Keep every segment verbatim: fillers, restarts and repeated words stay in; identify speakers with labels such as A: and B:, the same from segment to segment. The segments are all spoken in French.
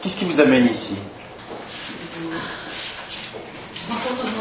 A: Qu'est-ce qui vous amène ici?
B: La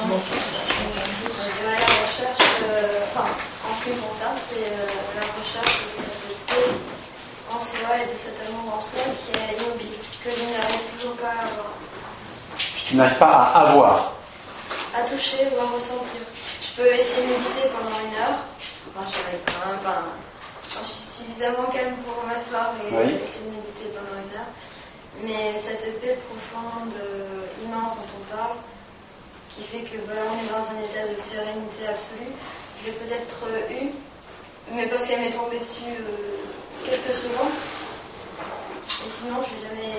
B: recherche, euh, enfin, en ce qui me concerne, c'est euh, la recherche de cette paix en soi et de cet amour en soi qui est immobile, que je n'arrive toujours pas à avoir.
A: Tu n'arrives pas à avoir.
B: À toucher ou à ressentir. Je peux essayer de méditer pendant une heure. Enfin, je n'arrive quand même pas. Enfin, je suis suffisamment calme pour m'asseoir et
A: oui.
B: essayer de méditer pendant une heure. Mais cette paix profonde, euh, immense dont on parle, qui fait que bah, on est dans un état de sérénité absolue, je l'ai peut-être euh, eu, mais parce qu'elle m'est tombée dessus euh, quelques secondes. Et sinon, je n'ai jamais.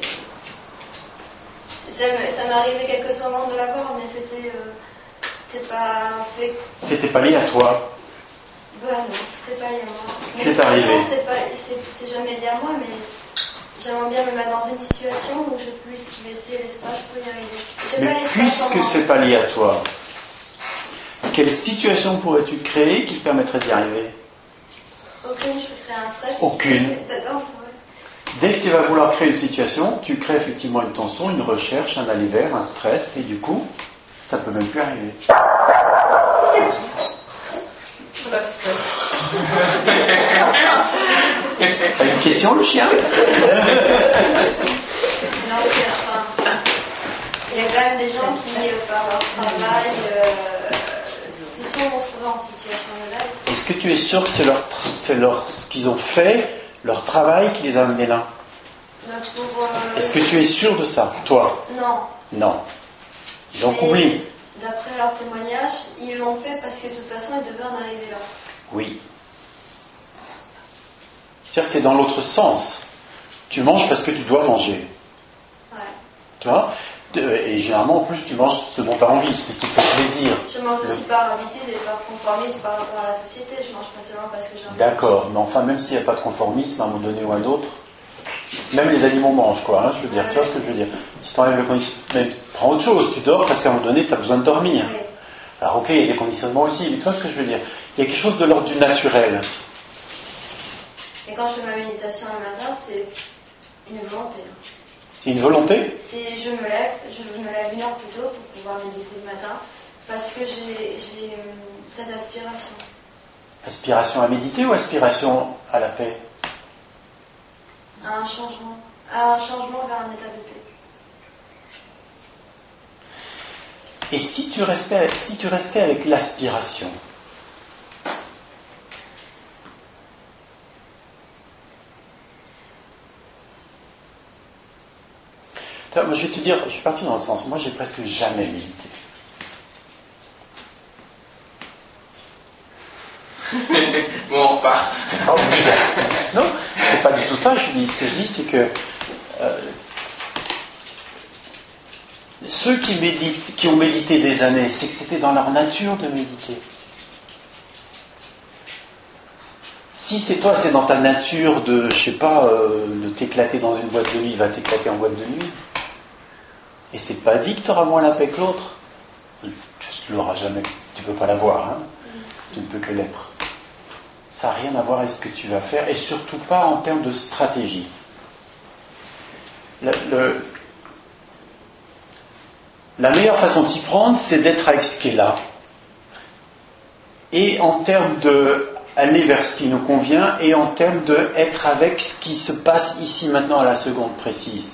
B: Ça, ça m'est arrivé quelques secondes de la voir, mais c'était, euh, c'était pas fait.
A: C'était pas lié à toi.
B: Bah non, c'était pas lié à moi. Mais
A: c'est arrivé.
B: Façon, c'est, pas, c'est, c'est jamais lié à moi, mais j'aimerais bien me mettre dans une situation où je puisse laisser l'espace pour y arriver. J'ai
A: mais
B: pas
A: puisque c'est pas lié à toi, quelle situation pourrais-tu créer qui te permettrait d'y arriver?
B: Aucune, je peux créer un stress.
A: Aucune.
B: D'accord,
A: Dès que tu vas vouloir créer une situation, tu crées effectivement une tension, une recherche, un aller vers, un stress, et du coup, ça peut même plus arriver. T'as une question, le chien?
B: Non, c'est enfin, il y a quand même des gens qui, par leur travail, euh, se sont retrouvés en situation de là.
A: Est-ce que tu es sûr que c'est leur, c'est leur, ce qu'ils ont fait, leur travail qui les a amenés là?
B: Pour, euh...
A: Est-ce que tu es sûr de ça, toi?
B: Non.
A: Non. Donc oublie.
B: D'après leur témoignage, ils l'ont fait parce que de toute façon, ils devaient en arriver là.
A: Oui. C'est-à-dire que c'est dans l'autre sens. Tu manges parce que tu dois manger.
B: Ouais.
A: Tu vois? Et généralement, en plus, tu manges ce dont tu as envie, ce qui te fait plaisir.
B: Je mange aussi par habitude et par conformisme par rapport à la société. Je mange pas seulement parce que j'ai envie.
A: D'accord, mais enfin, même s'il n'y a pas de conformisme à un moment donné ou à un autre, même les animaux mangent, quoi, hein, je veux dire, ouais. Tu vois ce que je veux dire? Si tu enlèves le conditionnement, même prends autre chose, tu dors parce qu'à un moment donné, tu as besoin de dormir.
B: Ouais.
A: Alors, ok, il y a des conditionnements aussi, mais tu vois ce que je veux dire? Il y a quelque chose de l'ordre du naturel.
B: Et quand je fais ma méditation le matin, c'est une volonté.
A: C'est une volonté?
B: C'est je me lève, je me lève une heure plus tôt pour pouvoir méditer le matin, parce que j'ai, j'ai euh, cette aspiration.
A: Aspiration à méditer ou aspiration à la paix?
B: À un changement, à un changement vers un état de paix.
A: Et si tu restais, si tu restais avec l'aspiration? Moi, je vais te dire, je suis parti dans le sens, moi j'ai presque jamais médité.
C: Bon, on repart.
A: Non, c'est pas du tout ça, je dis, ce que je dis, c'est que euh, ceux qui méditent, qui ont médité des années, c'est que c'était dans leur nature de méditer. Si c'est toi, c'est dans ta nature de, je sais pas, euh, de t'éclater dans une boîte de nuit, va t'éclater en boîte de nuit. Et c'est pas dit que tu auras moins la paix que l'autre. Tu ne l'auras jamais. Tu ne peux pas l'avoir. Hein. Tu ne peux que l'être. Ça n'a rien à voir avec ce que tu vas faire, et surtout pas en termes de stratégie. Le, le, la meilleure façon de s'y prendre, c'est d'être avec ce qui est là. Et en termes de aller vers ce qui nous convient, et en termes d'être avec ce qui se passe ici maintenant à la seconde précise.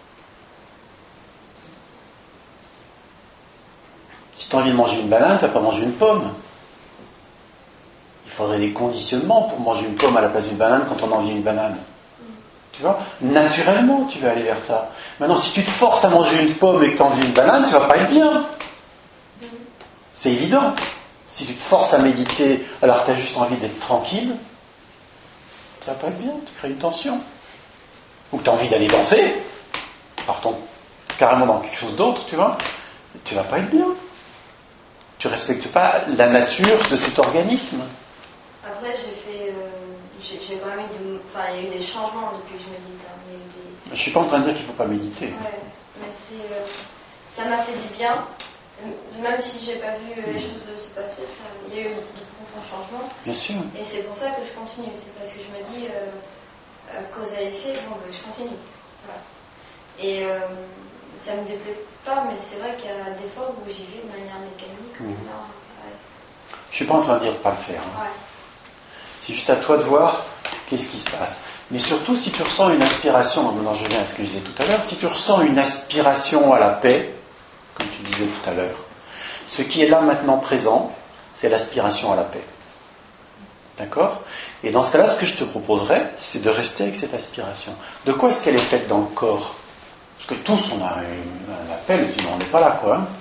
A: Si tu as envie de manger une banane, tu n'as pas mangé une pomme. Il faudrait des conditionnements pour manger une pomme à la place d'une banane quand on a envie d'une banane. Tu vois? Naturellement, tu vas aller vers ça. Maintenant, si tu te forces à manger une pomme et que tu as envie d'une banane, tu vas pas être bien. C'est évident. Si tu te forces à méditer alors que tu as juste envie d'être tranquille, tu vas pas être bien, tu crées une tension. Ou que tu as envie d'aller danser, partons carrément dans quelque chose d'autre, tu vois, tu vas pas être bien. Tu respectes pas la nature de cet organisme.
B: Après, j'ai fait, euh, j'ai, j'ai quand même eu, de, enfin, il y a eu des changements depuis que je médite. Hein. Il y a eu des...
A: Je suis pas en train de dire qu'il faut pas méditer.
B: Ouais, mais c'est, euh, ça m'a fait du bien. Même si j'ai pas vu les choses se passer, ça, il y a eu de profonds changements.
A: Bien sûr.
B: Et c'est pour ça que je continue. C'est parce que je me dis, euh, euh, cause à effet, bon, ben, je continue. Voilà. Et euh, ça me déplaît pas, mais c'est vrai qu'il y a des fois où j'y vais de manière mécanique. Comme
A: Mmh.
B: ça, ouais.
A: Je suis pas en train de dire de pas le faire. Hein.
B: Ouais.
A: C'est juste à toi de voir qu'est-ce qui se passe. Mais surtout, si tu ressens une aspiration, maintenant je viens à ce que je disais tout à l'heure, si tu ressens une aspiration à la paix, comme tu disais tout à l'heure, ce qui est là maintenant présent, c'est l'aspiration à la paix. D'accord ? Et dans ce cas-là, ce que je te proposerais, c'est de rester avec cette aspiration. De quoi est-ce qu'elle est faite dans le corps ? Parce que tous, on a une- un appel, sinon on n'est pas là, quoi. Hein.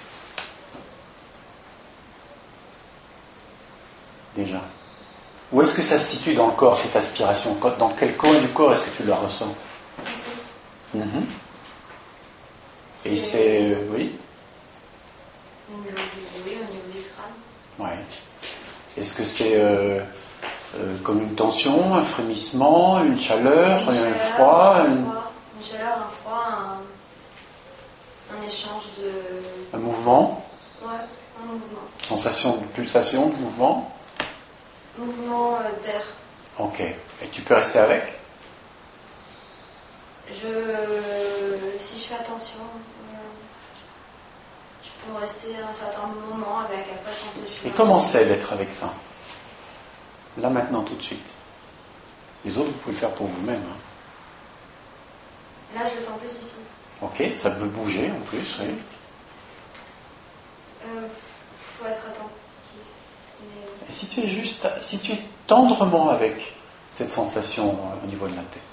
A: Déjà. Où est-ce que ça se situe dans le corps, cette aspiration ? Dans quel coin du corps est-ce que tu la ressens ?
B: Ici.
A: Mhm. Et c'est... euh, oui ?
B: Au niveau du, oui, au niveau du crâne.
A: Ouais. Est-ce que c'est euh, euh, comme une tension, un frémissement, une chaleur,
B: Une
A: un
B: chaleur,
A: froid,
B: un
A: une-
B: froid, une chaleur, un froid, un, un échange de...
A: un mouvement,
B: Ouais, un mouvement.
A: sensation de pulsation, de mouvement ?
B: Mouvement euh, d'air.
A: Ok. Et tu peux rester avec ?
B: Je... Si je fais attention, euh, je peux rester un certain moment avec, après quand je suis...
A: Et comment c'est d'être avec ça ? Là, maintenant, tout de suite. Les autres, vous pouvez le faire pour vous-même. Hein.
B: Là, je le sens plus ici.
A: Ok, ça peut bouger en plus, oui.
B: Euh, faut être attentif. Mais...
A: Et si tu es juste, si tu es tendrement avec cette sensation euh, au niveau de la tête,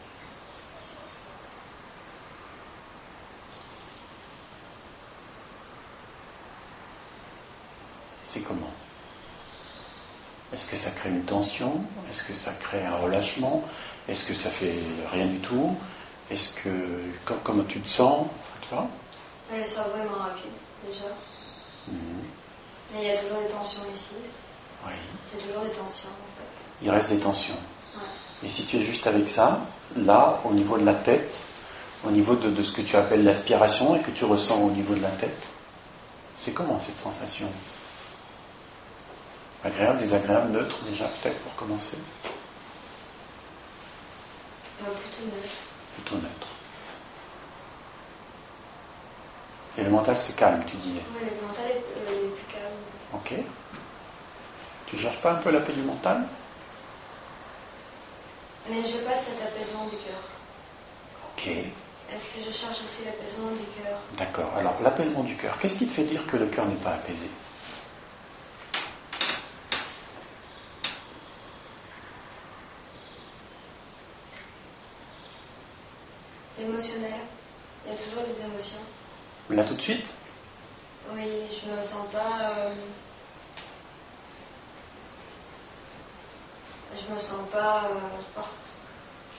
A: c'est comment ? Est-ce que ça crée une tension ? Est-ce que ça crée un relâchement ? Est-ce que ça fait rien du tout ? Est-ce que, com- comment tu te sens ? Tu vois ?
B: Le cerveau est moins rapide, déjà.
A: Mhm.
B: Mais il y a toujours des tensions ici.
A: Oui.
B: Il y a toujours des tensions, en fait.
A: Il reste des tensions.
B: Ouais.
A: Et si tu es juste avec ça, là, au niveau de la tête, au niveau de, de ce que tu appelles l'aspiration et que tu ressens au niveau de la tête, c'est comment cette sensation ? Agréable, désagréable, neutre déjà peut-être pour commencer ?
B: Euh, plutôt neutre.
A: Plutôt neutre. Et le mental se calme, tu disais.
B: Oui, le mental est, euh, est plus calme.
A: Ok. Tu cherches pas un peu la paix du mental ?
B: Mais je passe cet apaisement du cœur.
A: Ok.
B: Est-ce que je cherche aussi l'apaisement du cœur ?
A: D'accord. Alors, l'apaisement du cœur, qu'est-ce qui te fait dire que le cœur n'est pas apaisé ?
B: Émotionnel. Il y a toujours des émotions.
A: Là tout de suite ?
B: Oui, je me sens pas... euh, Je me sens pas euh, forte.
A: Forte ?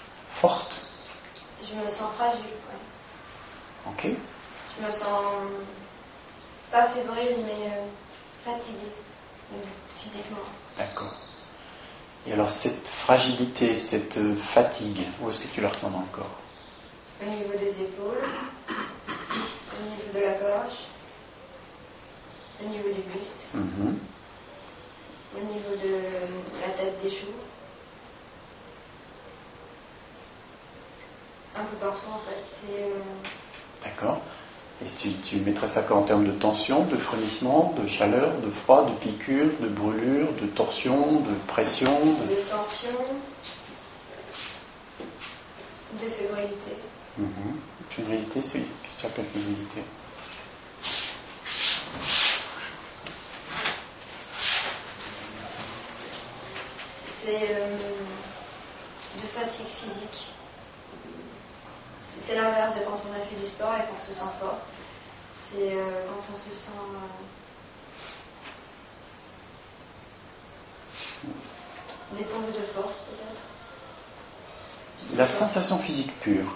B: Je me sens fragile, ouais.
A: Ok.
B: Je me sens pas fébrile, mais euh, fatiguée, euh, physiquement.
A: D'accord. Et alors cette fragilité, cette euh, fatigue, où est-ce que tu la ressens dans le corps ?
B: Au niveau des épaules, au niveau de la gorge, au niveau du buste,
A: Mhm.
B: au niveau de la tête des choux. Un peu partout en fait. C'est, euh,
A: D'accord. Et tu, tu mettrais ça en termes de tension, de frémissement, de chaleur, de froid, de piqûre, de brûlure, de torsion, de pression de...
B: de tension, de fébrilité.
A: Mhm. Fébrilité, c'est... Qu'est-ce que tu appelles fébrilité ?
B: C'est euh, de fatigue physique. C'est, c'est l'inverse de quand on a fait du sport et qu'on se sent fort. C'est euh, quand on se sent euh, dépourvu de force peut-être. Je sais
A: La
B: pas.
A: sensation physique pure.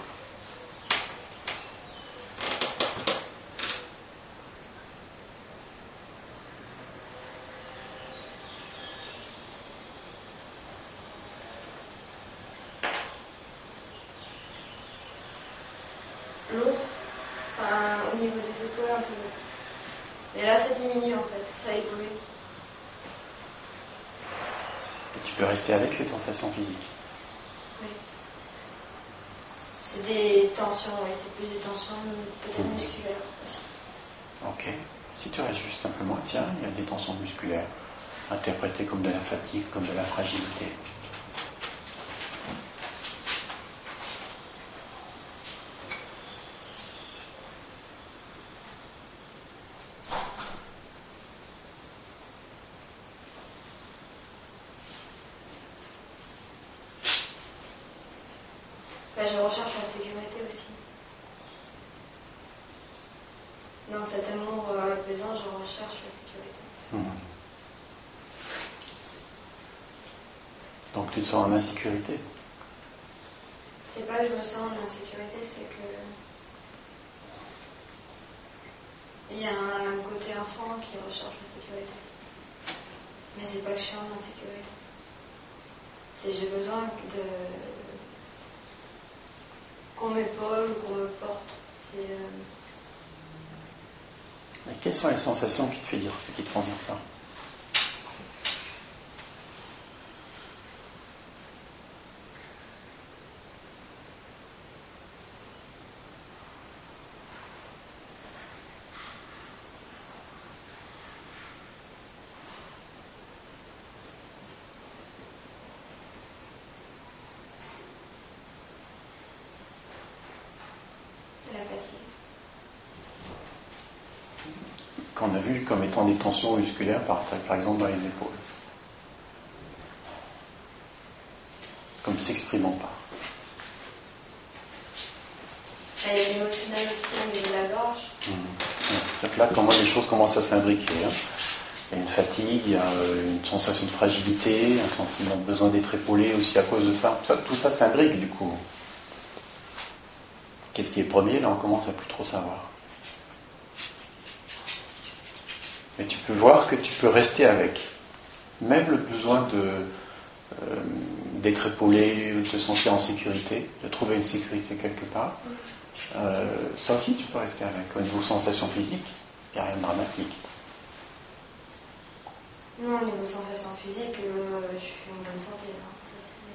B: Lourd, enfin, au niveau des épaules un peu lourd. Mais là ça diminue en fait, ça évolue.
A: Et tu peux rester avec ces sensations physiques.
B: Oui. C'est des tensions, oui, c'est plus des tensions peut-être
A: Mmh.
B: musculaires aussi.
A: Ok. Si tu restes juste simplement, tiens, il y a des tensions musculaires, interprétées comme de la fatigue, comme de la fragilité.
B: Ben, je recherche la sécurité aussi. Dans cet amour euh, apaisant, je recherche la sécurité.
A: Mmh. Donc tu te sens en insécurité.
B: C'est pas que je me sens en insécurité, c'est que il y a un côté enfant qui recherche la sécurité. Mais c'est pas que je suis en insécurité. C'est j'ai besoin de qu'on m'épaule ou qu'on me porte. C'est euh...
A: Mais quelles sont les sensations qui te, fait dire, qui te font dire ça?
B: la fatigue.
A: Qu'on a vu comme étant des tensions musculaires, par, par exemple dans les épaules. Comme s'exprimant pas.
B: Elle est émotionnelle aussi au niveau de la gorge.
A: Mmh. Donc là, pour moi, les choses commencent à s'imbriquer. Hein. Il y a une fatigue, il y a une sensation de fragilité, un sentiment de besoin d'être épaulé aussi à cause de ça. Tout ça s'imbrique du coup. Qu'est-ce qui est premier? Là, on commence à plus trop savoir. Mais tu peux voir que tu peux rester avec. Même le besoin de, euh, d'être épaulé, de se sentir en sécurité, de trouver une sécurité quelque part. Euh, ça aussi, tu peux rester avec. Au niveau sensation physique, il n'y a rien de dramatique.
B: Non, au niveau sensation physique, euh, je suis en bonne santé. Hein. Ça,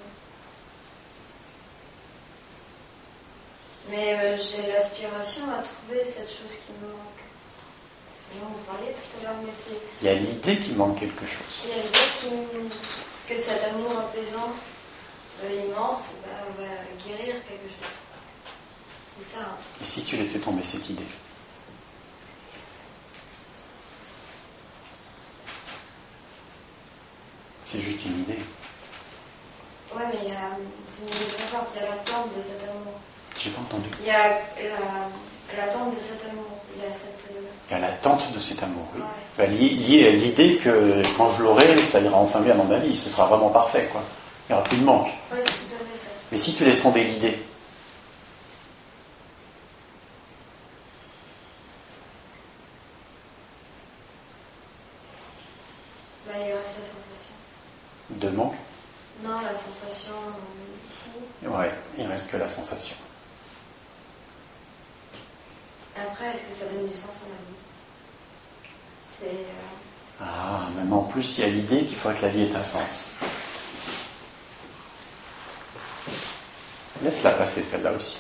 B: c'est... Mais euh, j'ai l'aspiration à trouver cette chose qui me manque. Sinon, vous parliez tout à l'heure, mais c'est...
A: Il y a l'idée qu'il manque quelque chose.
B: Il y a l'idée qui... que cet amour apaisant, euh, immense, bah, va guérir quelque chose. C'est ça. Hein.
A: Et si tu laissais tomber cette idée? C'est juste une idée.
B: Ouais, mais il y a, c'est une idée très forte, il y a l'attente de cet amour.
A: J'ai pas entendu.
B: Il y a la, l'attente de cet amour. Il y a cette...
A: Il y a l'attente de cet amour, oui.
B: Ouais.
A: Ben, lié, lié à l'idée que quand je l'aurai, ça ira enfin bien dans ma vie. Ce sera vraiment parfait, quoi. Il n'y aura plus de manque.
B: Ouais, c'est tout à fait ça.
A: Mais si tu laisses tomber l'idée,
B: Bah, il reste la sensation.
A: de manque,
B: Non, la sensation euh, ici.
A: ouais, il reste que la sensation.
B: Après, est-ce que ça donne du sens à ma vie? C'est... Euh...
A: Ah, maintenant en plus, il y a l'idée qu'il faudrait que la vie ait un sens. Laisse-la passer, celle-là aussi.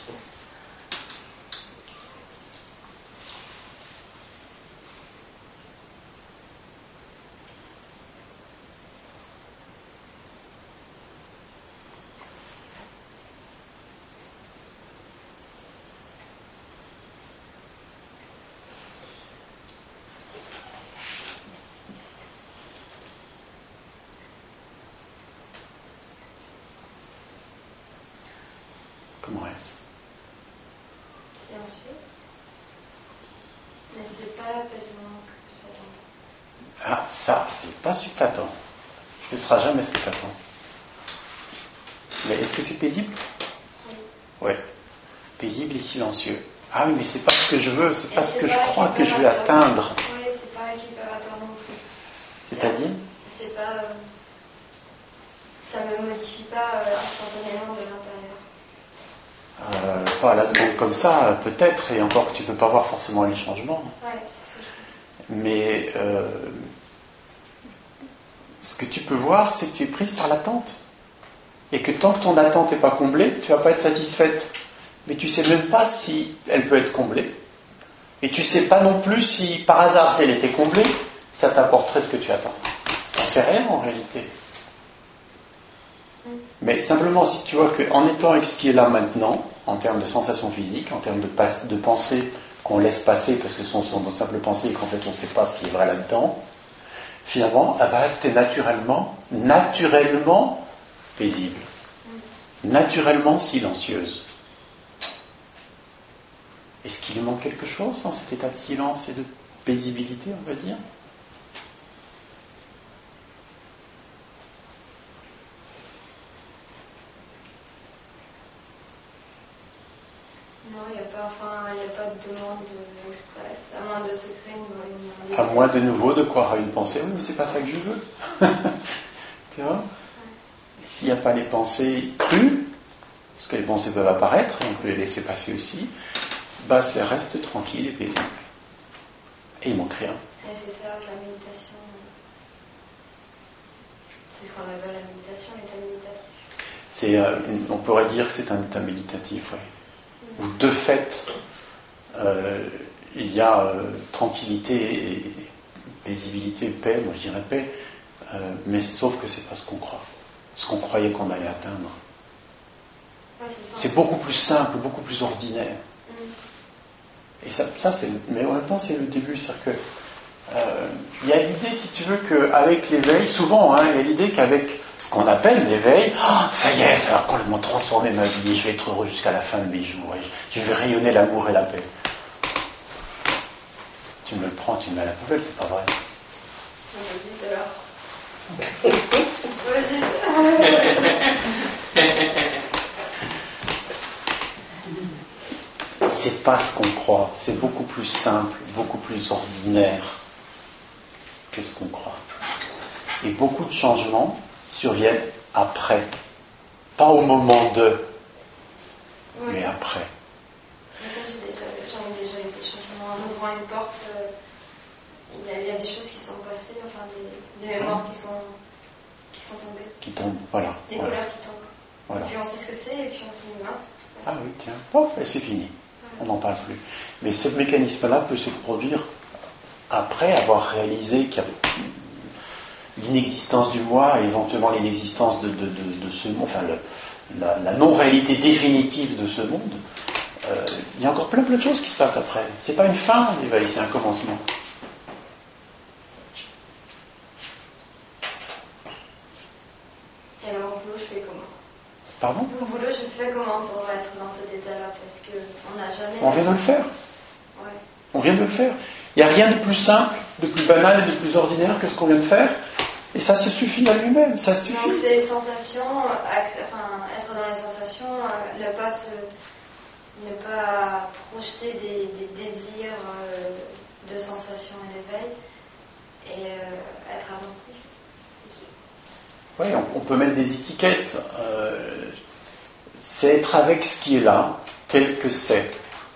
A: Comment est-ce?
B: Silencieux. Mais c'est pas l'apaisement que j'attends.
A: Ah, ça, c'est pas ce que t'attends. Ce ne sera jamais ce que t'attends. Mais est-ce que c'est paisible?
B: Oui.
A: Ouais. Paisible et silencieux. Ah oui, mais c'est pas ce que je veux, c'est pas
B: Et
A: ce
B: c'est
A: que je
B: pas
A: crois que je vais
B: récupérateur.
A: atteindre.
B: Oui, c'est pas récupérateur non plus.
A: C'est-à-dire?
B: C'est pas... Euh, ça me modifie pas euh, instantanément de l'intérieur.
A: Euh, pas à la seconde comme ça, peut-être, et encore que tu peux pas voir forcément les changements.
B: Ouais, c'est ce que je veux.
A: Mais euh, ce que tu peux voir, c'est que tu es prise par l'attente. Et que tant que ton attente n'est pas comblée, tu vas pas être satisfaite. mais tu ne sais même pas si elle peut être comblée. Et tu ne sais pas non plus si, par hasard, si elle était comblée, ça t'apporterait ce que tu attends. On ne sait rien en réalité. Mais simplement, si tu vois qu'en étant avec ce qui est là maintenant, en termes de sensations physiques, en termes de, pas- de pensées qu'on laisse passer, parce que ce sont, sont de simples pensées et qu'en fait on ne sait pas ce qui est vrai là-dedans, finalement, ah bah, tu es naturellement, naturellement paisible, naturellement silencieuse. Est-ce qu'il manque quelque chose dans cet état de silence et de paisibilité, on va dire ?
B: Non, il n'y a pas, enfin, il n'y a pas de demande express, à moins de se créer une, une...
A: À moins de nouveau de croire à une pensée, oui, mais c'est pas ça que je veux. Tu vois ? S'il n'y a pas les pensées crues, parce que les pensées peuvent apparaître, et on peut les laisser passer aussi, bah ça reste tranquille et paisible. Et il manque rien.
B: Et c'est ça, la méditation. C'est ce qu'on appelle la méditation, l'état méditatif.
A: C'est, euh, une, on pourrait dire que c'est un état méditatif, oui. Où de fait, euh, il y a euh, tranquillité et paisibilité, paix, moi je dirais paix, euh, mais sauf que c'est pas ce qu'on croit, ce qu'on croyait qu'on allait atteindre.
B: Ouais, c'est,
A: c'est beaucoup plus simple, beaucoup plus ordinaire. Mm. Et ça, ça c'est, mais en même temps c'est le début, c'est-à-dire que euh, il y a l'idée, si tu veux, qu'avec l'éveil, souvent, hein, il y a l'idée qu'avec ce qu'on appelle l'éveil, oh, ça y est, ça va complètement transformer ma vie, je vais être heureux jusqu'à la fin de mes jours, je vais rayonner l'amour et la paix. Tu me le prends, tu me mets à la poubelle, c'est pas vrai.
B: Vas-y alors. Vas-y.
A: C'est pas ce qu'on croit, c'est beaucoup plus simple, beaucoup plus ordinaire que ce qu'on croit. Et beaucoup de changements surviennent après. Pas au moment de, oui. Mais après.
B: Mais ça, j'ai déjà, j'en ai déjà eu des changements. En ouvrant une porte, euh, il, y a, il y a des choses qui sont passées, enfin des, des mémoires qui sont, qui sont tombées.
A: Qui tombent, voilà.
B: Des
A: voilà.
B: couleurs qui tombent.
A: Voilà.
B: Puis on sait ce que c'est, et puis on se dit mince.
A: Ah oui, tiens, oh, et c'est fini. On n'en parle plus. Mais ce mécanisme-là peut se produire après avoir réalisé qu'il y a l'inexistence du moi et éventuellement l'inexistence de, de, de, de ce monde, enfin le, la, la non-réalité définitive de ce monde. Euh, il y a encore plein plein de choses qui se passent après. C'est pas une fin, l'éveil, c'est un commencement.
B: Et alors, au boulot, je fais comment ?
A: Pardon ?
B: Au boulot, je fais comment pour être dans cet état-là ? Parce qu'on n'a jamais...
A: On vient de le faire.
B: Ouais.
A: On vient de le faire. Il n'y a rien de plus simple, de plus banal et de plus ordinaire que ce qu'on vient de faire. Et ça se suffit à lui-même, ça suffit.
B: Donc c'est les sensations, enfin, être dans les sensations, ne pas se, ne pas projeter des, des désirs de sensations et d'éveil, et euh, être attentif, c'est sûr.
A: Oui, on, on peut mettre des étiquettes. Euh, c'est être avec ce qui est là, tel que c'est.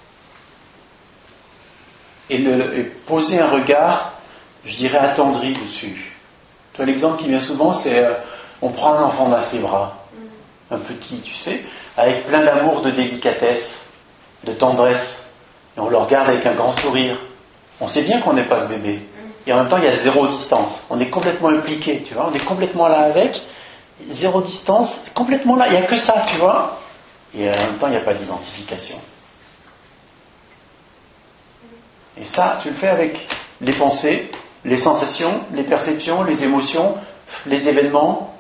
A: Et, le, et poser un regard, je dirais, attendri dessus. Toi, l'exemple qui vient souvent, c'est euh, on prend un enfant dans ses bras, mm. un petit, tu sais, avec plein d'amour, de délicatesse, de tendresse, et on le regarde avec un grand sourire. On sait bien qu'on n'est pas ce bébé, mm. et en même temps, il y a zéro distance. On est complètement impliqué, tu vois, on est complètement là avec, zéro distance, complètement là, il n'y a que ça, tu vois, et en même temps, il n'y a pas d'identification. Et ça, tu le fais avec les pensées, les sensations, les perceptions, les émotions, les événements.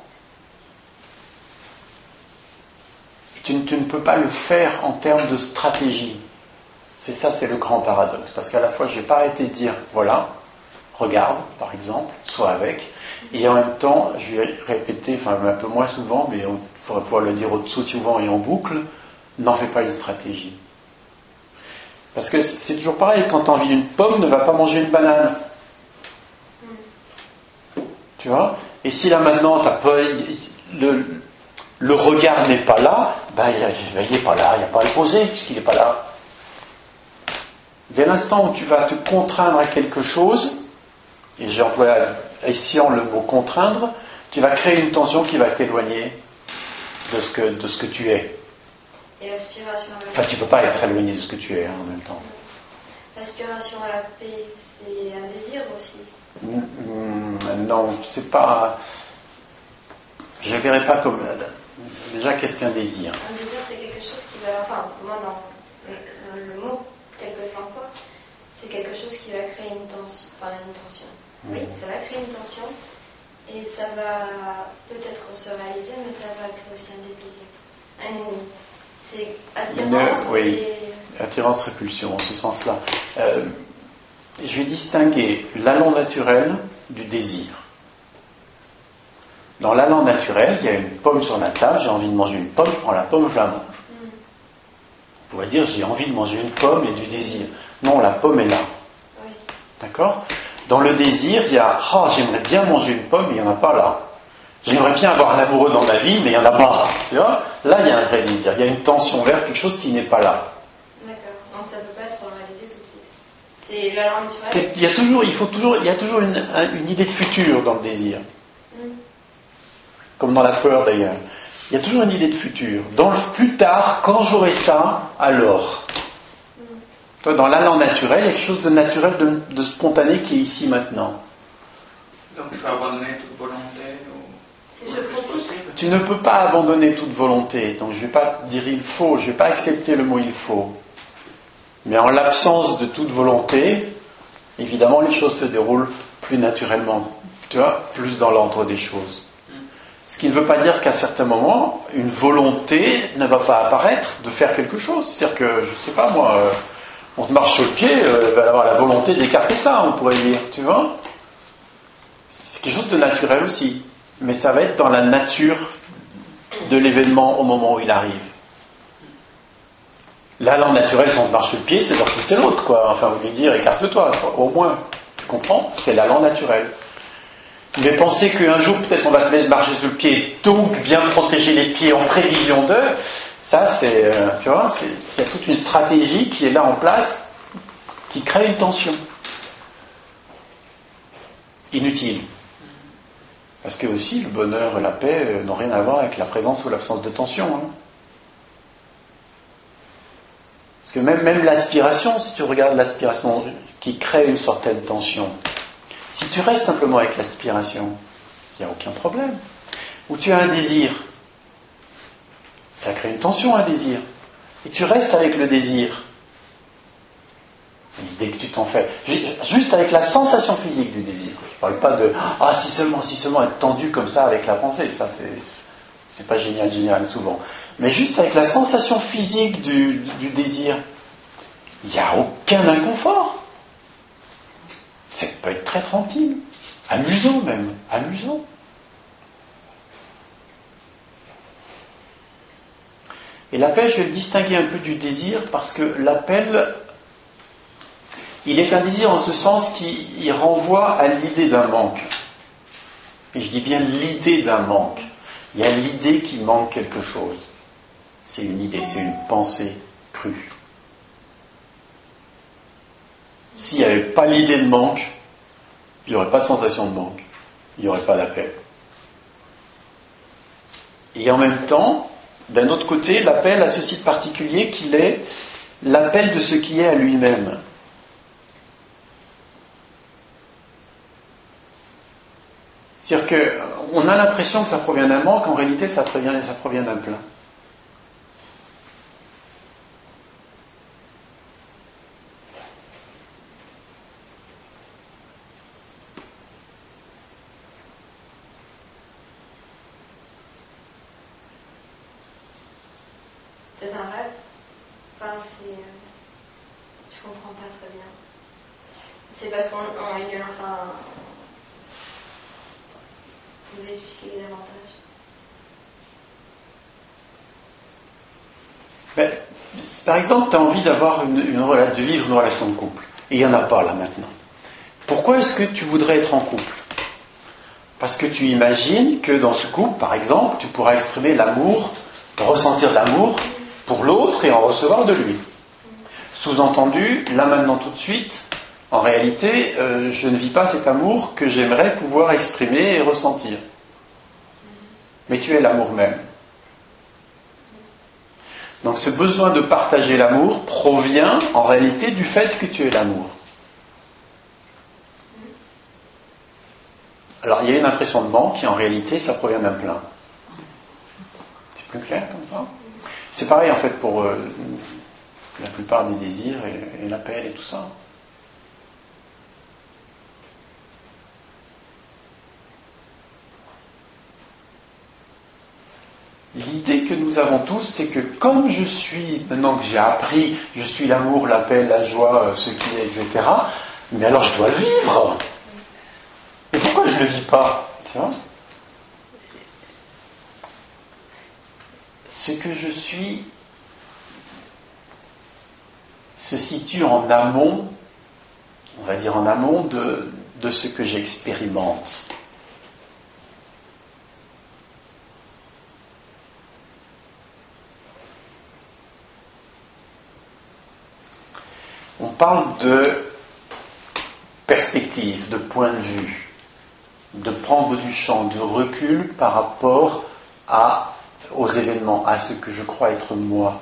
A: Tu, tu ne peux pas le faire en termes de stratégie. C'est ça, c'est le grand paradoxe. Parce qu'à la fois, je ne vais pas arrêter de dire, voilà, regarde, par exemple, sois avec, et en même temps, je vais répéter, enfin un peu moins souvent, mais il faudrait pouvoir le dire au-dessous souvent et en boucle, n'en fais pas une stratégie. Parce que c'est toujours pareil, quand tu as envie d'une pomme, ne va pas manger une banane. Tu vois ? Et si là maintenant t'as pas, le, le regard n'est pas là, ben il n'est pas là, il n'y a pas à le poser puisqu'il n'est pas là. Dès l'instant où tu vas te contraindre à quelque chose, et j'emploie ici le mot contraindre, tu vas créer une tension qui va t'éloigner de ce que, de ce que tu es.
B: Et l'aspiration à la
A: Enfin,
B: paix.
A: tu peux pas être éloigné de ce que tu es hein, en même temps.
B: L'aspiration à la paix, c'est un désir aussi.
A: Mm, Non, c'est pas. Je ne verrais pas comme. Déjà, qu'est-ce qu'un désir?
B: Un désir, c'est quelque chose qui va. Enfin, moi, dans le, le mot tel que je l'emploie, c'est quelque chose qui va créer une tension. Enfin, une tension. Oui, ça va créer une tension. Et ça va peut-être se réaliser, mais ça va créer aussi un déplaisir. Un, c'est attirance
A: Une- oui.
B: et.
A: Attirance-répulsion, en ce sens-là. Euh, je vais distinguer l'allant naturel du désir. Dans l'allant naturel, il y a une pomme sur la table, j'ai envie de manger une pomme, je prends la pomme, je la mange.
B: Mm.
A: On pourrait dire j'ai envie de manger une pomme et du désir. Non, la pomme est là.
B: Oui.
A: D'accord? Dans le désir, il y a « Ah, j'aimerais bien manger une pomme, mais il n'y en a pas là. J'aimerais bien avoir un amoureux dans ma vie, mais il n'y en a pas. » Tu vois? Là, il y a un vrai désir. Il y a une tension vers quelque chose qui n'est pas là.
B: D'accord. Donc ça ne peut pas être réalisé tout de suite. C'est l'allant naturel.
A: C'est- Il y a toujours, il faut toujours, il y a toujours une, un- une idée de futur dans le désir.
B: Mm.
A: Comme dans la peur d'ailleurs. Il y a toujours une idée de futur. Dans le plus tard, quand j'aurai ça, alors. Toi, dans l'allant naturel, il y a quelque chose de naturel, de, de spontané qui est ici maintenant.
C: Donc il faut abandonner toute volonté ou,
B: C'est
C: ou
B: je
C: le plus
B: profite.
C: possible.
A: Tu ne peux pas abandonner toute volonté. Donc je ne vais pas dire il faut, je ne vais pas accepter le mot il faut. Mais en l'absence de toute volonté, évidemment les choses se déroulent plus naturellement. Tu vois, plus dans l'ordre des choses. Ce qui ne veut pas dire qu'à certains moments, une volonté ne va pas apparaître de faire quelque chose. C'est-à-dire que, je ne sais pas moi, euh, on te marche sur le pied, euh, il va avoir la volonté d'écarter ça, on pourrait dire, tu vois. C'est quelque chose de naturel aussi. Mais ça va être dans la nature de l'événement au moment où il arrive. L'allant naturel, si on te marche sur le pied, c'est de repousser l'autre, quoi. Enfin, vous lui dire, écarte-toi, quoi. Au moins. Tu comprends? C'est l'allant naturel. Mais penser qu'un jour, peut-être, on va te mettre marcher sur le pied, donc bien protéger les pieds en prévision d'eux, ça, c'est, euh, tu vois, c'est, c'est toute une stratégie qui est là en place, qui crée une tension. Inutile. Parce que aussi, le bonheur et la paix euh, n'ont rien à voir avec la présence ou l'absence de tension. Hein. Parce que même, même l'aspiration, si tu regardes l'aspiration qui crée une certaine tension, si tu restes simplement avec l'aspiration, il n'y a aucun problème. Ou tu as un désir, ça crée une tension, un désir. Et tu restes avec le désir. Et dès que tu t'en fais, juste avec la sensation physique du désir. Je ne parle pas de « Ah, si seulement, si seulement être tendu comme ça avec la pensée », ça c'est, c'est pas génial, génial souvent. Mais juste avec la sensation physique du, du désir, il n'y a aucun inconfort. Ça peut être très tranquille, amusant même, amusant. Et l'appel, je vais le distinguer un peu du désir parce que l'appel, il est un désir en ce sens qu'il renvoie à l'idée d'un manque. Et je dis bien l'idée d'un manque. Il y a l'idée qu'il manque quelque chose. C'est une idée, c'est une pensée crue. S'il n'y avait pas l'idée de manque, il n'y aurait pas de sensation de manque. Il n'y aurait pas d'appel. Et en même temps, d'un autre côté, l'appel a ceci de particulier qu'il est l'appel de ce qui est à lui-même. C'est-à-dire qu'on a l'impression que ça provient d'un manque, en réalité ça provient, ça provient d'un plein.
B: C'est un rêve. Enfin, c'est. euh, Je comprends pas très bien. C'est parce qu'on. on- il y a- Enfin. Vous pouvez expliquer davantage.
A: Ben, par exemple, tu as envie d'avoir une, une, rela- de vivre une relation de couple. Et il n'y en a pas là maintenant. Pourquoi est-ce que tu voudrais être en couple? Parce que tu imagines que dans ce couple, par exemple, tu pourras exprimer l'amour, ressentir l'amour pour l'autre et en recevoir de lui. Sous-entendu, là maintenant tout de suite, en réalité, euh, je ne vis pas cet amour que j'aimerais pouvoir exprimer et ressentir. Mais tu es l'amour même. Donc ce besoin de partager l'amour provient en réalité du fait que tu es l'amour. Alors il y a une impression de manque qui en réalité ça provient d'un plein. C'est plus clair comme ça? C'est pareil en fait pour euh, la plupart des désirs et, et l'appel et tout ça. L'idée que nous avons tous, c'est que comme je suis, maintenant que j'ai appris, je suis l'amour, l'appel, la joie, ce qui est, et cetera, mais alors je dois le vivre. Et pourquoi je ne le vis pas? Tu vois? Ce que je suis se situe en amont, on va dire en amont de, de ce que j'expérimente. On parle de perspective, de point de vue, de prendre du champ, de recul par rapport à, aux événements, à ce que je crois être moi.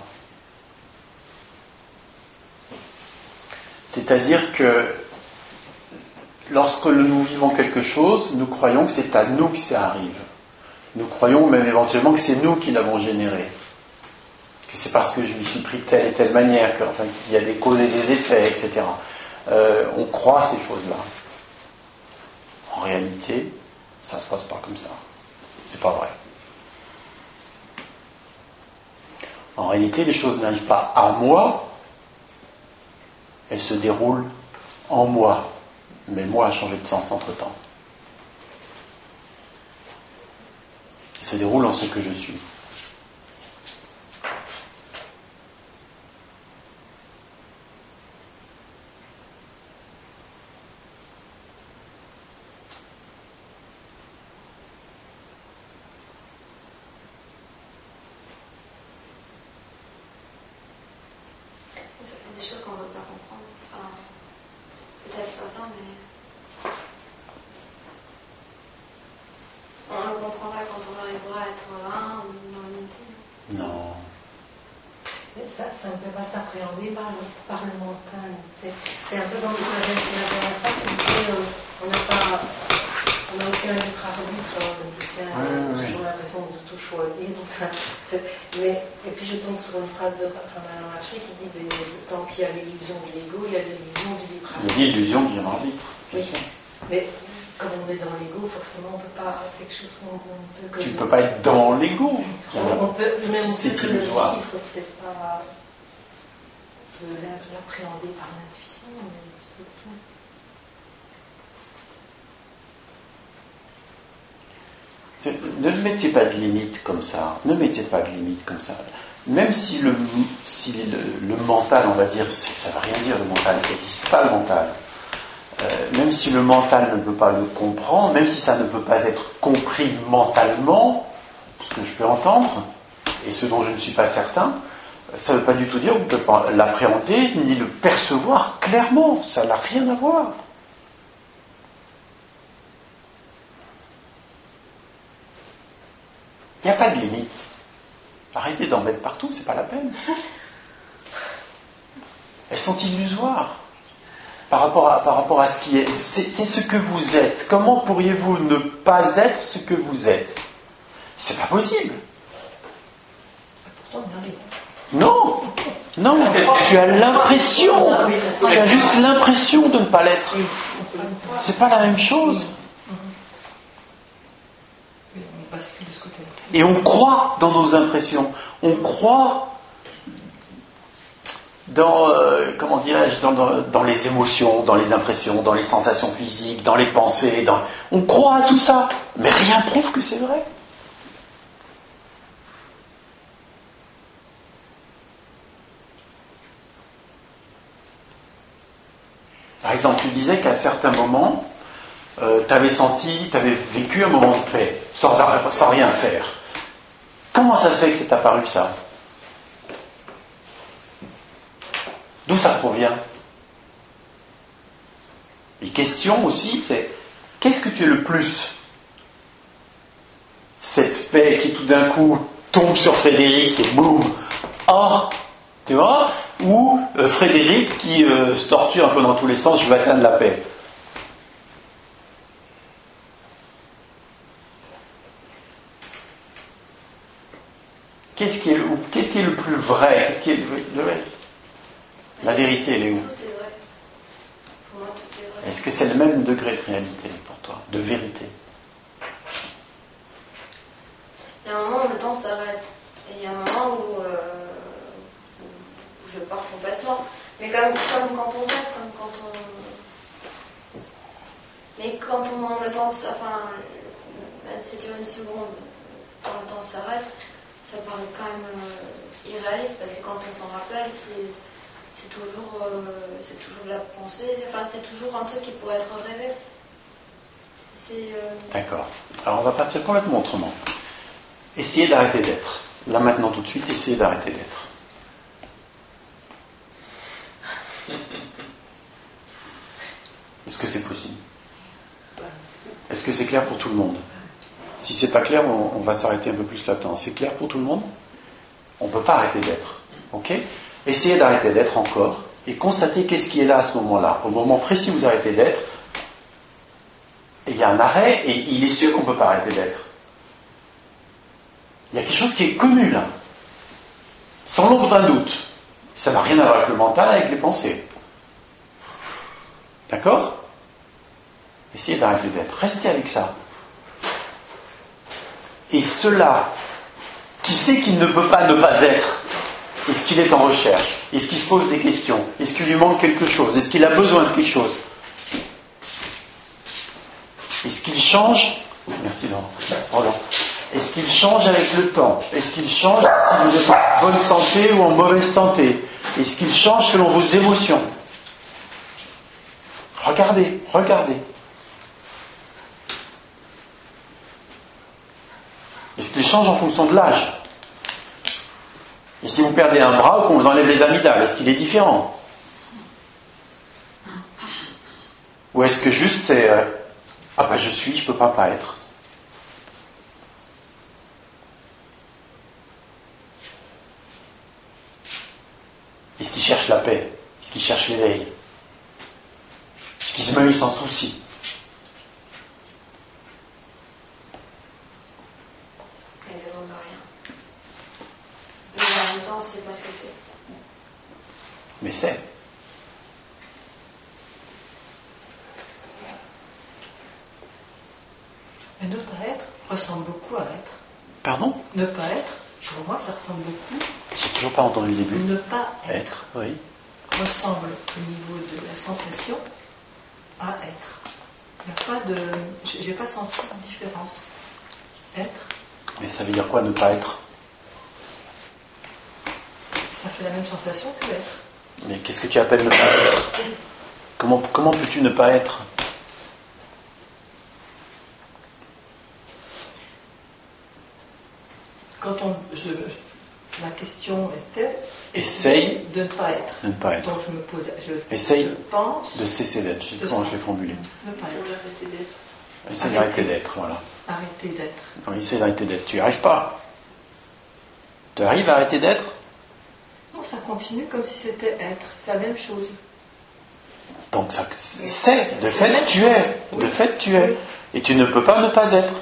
A: C'est-à-dire que lorsque nous vivons quelque chose, nous croyons que c'est à nous que ça arrive. Nous croyons même éventuellement que c'est nous qui l'avons généré. Que c'est parce que je me suis pris de telle et telle manière, qu'il enfin, y a des causes et des effets, et cetera. Euh, on croit à ces choses-là. En réalité, ça ne se passe pas comme ça. C'est pas vrai. En réalité, les choses n'arrivent pas à moi, elles se déroulent en moi. Mais moi a changé de sens entre-temps. Elles se déroulent en ce que je suis.
B: Des choses qu'on ne veut pas comprendre. Enfin, peut-être certains, mais on ne le comprendra quand on arrivera à être un ou dans l'unité.
A: Non.
D: Mais ça, ça ne peut pas s'appréhender par le, par le mental. C'est, c'est un peu dans le cas on n'a pas, on n'a aucun libre arbitre. On dit tiens,
A: oui,
D: j'ai
A: oui.
D: l'impression de tout choisir. Donc ça, c'est, mais, et puis je tombe sur une phrase de Alain Marché qui dit de, de, tant qu'il y a l'illusion de l'ego, il y a l'illusion du libre arbitre.
A: Il y a l'illusion du libre arbitre, bien
D: Oui.
A: sûr.
D: Mais comme on est dans l'ego, forcément on ne peut pas. C'est quelque chose qu'on on peut. Que
A: Tu ne peux pas être dans l'ego.
D: On, on peut, même on
A: C'est
D: peut que le
A: illusoire.
D: vivre, c'est pas. On peut l'appréhender par l'intuition, mais c'est tout.
A: Ne mettez pas de limite comme ça. Ne mettez pas de limite comme ça. Même si le, si le, le mental, on va dire, ça ne veut rien dire le mental, ça n'existe pas le mental. Euh, même si le mental ne peut pas le comprendre, même si ça ne peut pas être compris mentalement, ce que je peux entendre, et ce dont je ne suis pas certain, ça ne veut pas du tout dire que vous ne pouvez pas l'appréhender ni le percevoir clairement. Ça n'a rien à voir. Il n'y a pas de limite. Arrêtez d'en mettre partout, c'est pas la peine. Elles sont illusoires par rapport à, par rapport à ce qui est. C'est, c'est ce que vous êtes. Comment pourriez-vous ne pas être ce que vous êtes? C'est pas possible.
D: Pourtant, on arrive.
A: Non, non, tu as l'impression, tu as juste l'impression de ne pas l'être. C'est pas la même chose. Et on croit dans nos impressions. On croit dans, euh, comment dirais-je, dans, dans, dans les émotions, dans les impressions, dans les sensations physiques, dans les pensées. Dans... On croit à tout ça, mais rien prouve que c'est vrai. Par exemple, tu disais qu'à certains moments, euh, tu avais senti, tu avais vécu un moment de paix, sans, sans rien faire. Comment ça se fait que c'est apparu ça? D'où ça provient? Les questions aussi, c'est qu'est-ce que tu es le plus? Cette paix qui tout d'un coup tombe sur Frédéric et boum, Oh, tu vois, ou euh, Frédéric qui euh, se torture un peu dans tous les sens, je vais atteindre la paix. Qu'est-ce qui est le, qu'est-ce qui est le plus vrai? Qu'est-ce qui est le vrai? La vérité, elle est où?
B: Tout est vrai. Pour moi, tout est vrai.
A: Est-ce que c'est le même degré de réalité pour toi, de vérité?
B: Il y a un moment où le temps s'arrête. Et il y a un moment où, euh, où je pars complètement. Mais comme, comme quand on rêve, comme quand on... Mais quand on, le temps s'arrête, enfin, même si c'est une seconde, quand le temps s'arrête, ça paraît quand même euh, irréaliste, parce que quand on s'en rappelle, c'est, c'est, toujours, euh, c'est toujours de la pensée, enfin c'est toujours un truc qui pourrait être rêvé. C'est, euh...
A: D'accord. Alors on va partir complètement autrement. Essayez d'arrêter d'être. Là maintenant tout de suite, essayez d'arrêter d'être. Est-ce que c'est possible? Est-ce que c'est clair pour tout le monde? Si c'est pas clair, on, on va s'arrêter un peu plus là-dedans. C'est clair pour tout le monde? On ne peut pas arrêter d'être. Ok? Essayez d'arrêter d'être encore et constatez qu'est-ce qui est là à ce moment-là. Au moment précis où vous arrêtez d'être, il y a un arrêt et il est sûr qu'on ne peut pas arrêter d'être. Il y a quelque chose qui est connu là, sans l'ombre d'un doute. Ça n'a rien à voir avec le mental, avec les pensées. D'accord? Essayez d'arrêter d'être. Restez avec ça. Et cela, qui sait qu'il ne peut pas ne pas être? Est-ce qu'il est en recherche? Est-ce qu'il se pose des questions? Est-ce qu'il lui manque quelque chose? Est-ce qu'il a besoin de quelque chose? Est-ce qu'il change? Merci Laurent. Roland. Est-ce qu'il change avec le temps? Est-ce qu'il change si vous êtes en bonne santé ou en mauvaise santé? Est-ce qu'il change selon vos émotions? Regardez, regardez. Est-ce qu'il change en fonction de l'âge? Et si vous perdez un bras ou qu'on vous enlève les amygdales, est-ce qu'il est différent? Ou est-ce que juste c'est euh, ah ben je suis, je peux pas pas être? Est-ce qu'il cherche la paix? Est-ce qu'il cherche l'éveil? Est-ce qu'il se met sans souci?
B: Il ne demande rien. Mais en même temps, c'est pas ce que c'est.
A: Mais c'est.
D: Mais ne pas être ressemble beaucoup à être.
A: Pardon?
D: Ne pas être, pour moi, ça ressemble beaucoup.
A: J'ai toujours pas entendu le début.
D: Ne pas être,
A: Être, oui.
D: ressemble au niveau de la sensation à être. Il n'y a pas de. J'ai pas senti de différence. Être,
A: Mais ça veut dire quoi, ne pas être?
D: ça fait la même sensation que être.
A: Mais qu'est-ce que tu appelles ne pas être? Comment, comment peux-tu ne pas être?
D: Quand on, je, la question était
A: Essaye
D: de ne pas être.
A: de ne pas être.
D: Donc je me pose, je,
A: Essaye
D: je pense
A: de cesser d'être. Je sais pas comment je l'ai formulé.
D: ne pas être.
A: Essaye d'arrêter d'être, voilà.
D: Arrêter d'être.
A: Non, essaye d'arrêter d'être. Tu n'y arrives pas. Tu arrives à arrêter d'être?
D: Non, ça continue comme si c'était être. C'est la même chose.
A: Donc ça, c'est. De fait, tu es. De fait, tu es. Et tu ne peux pas ne pas être.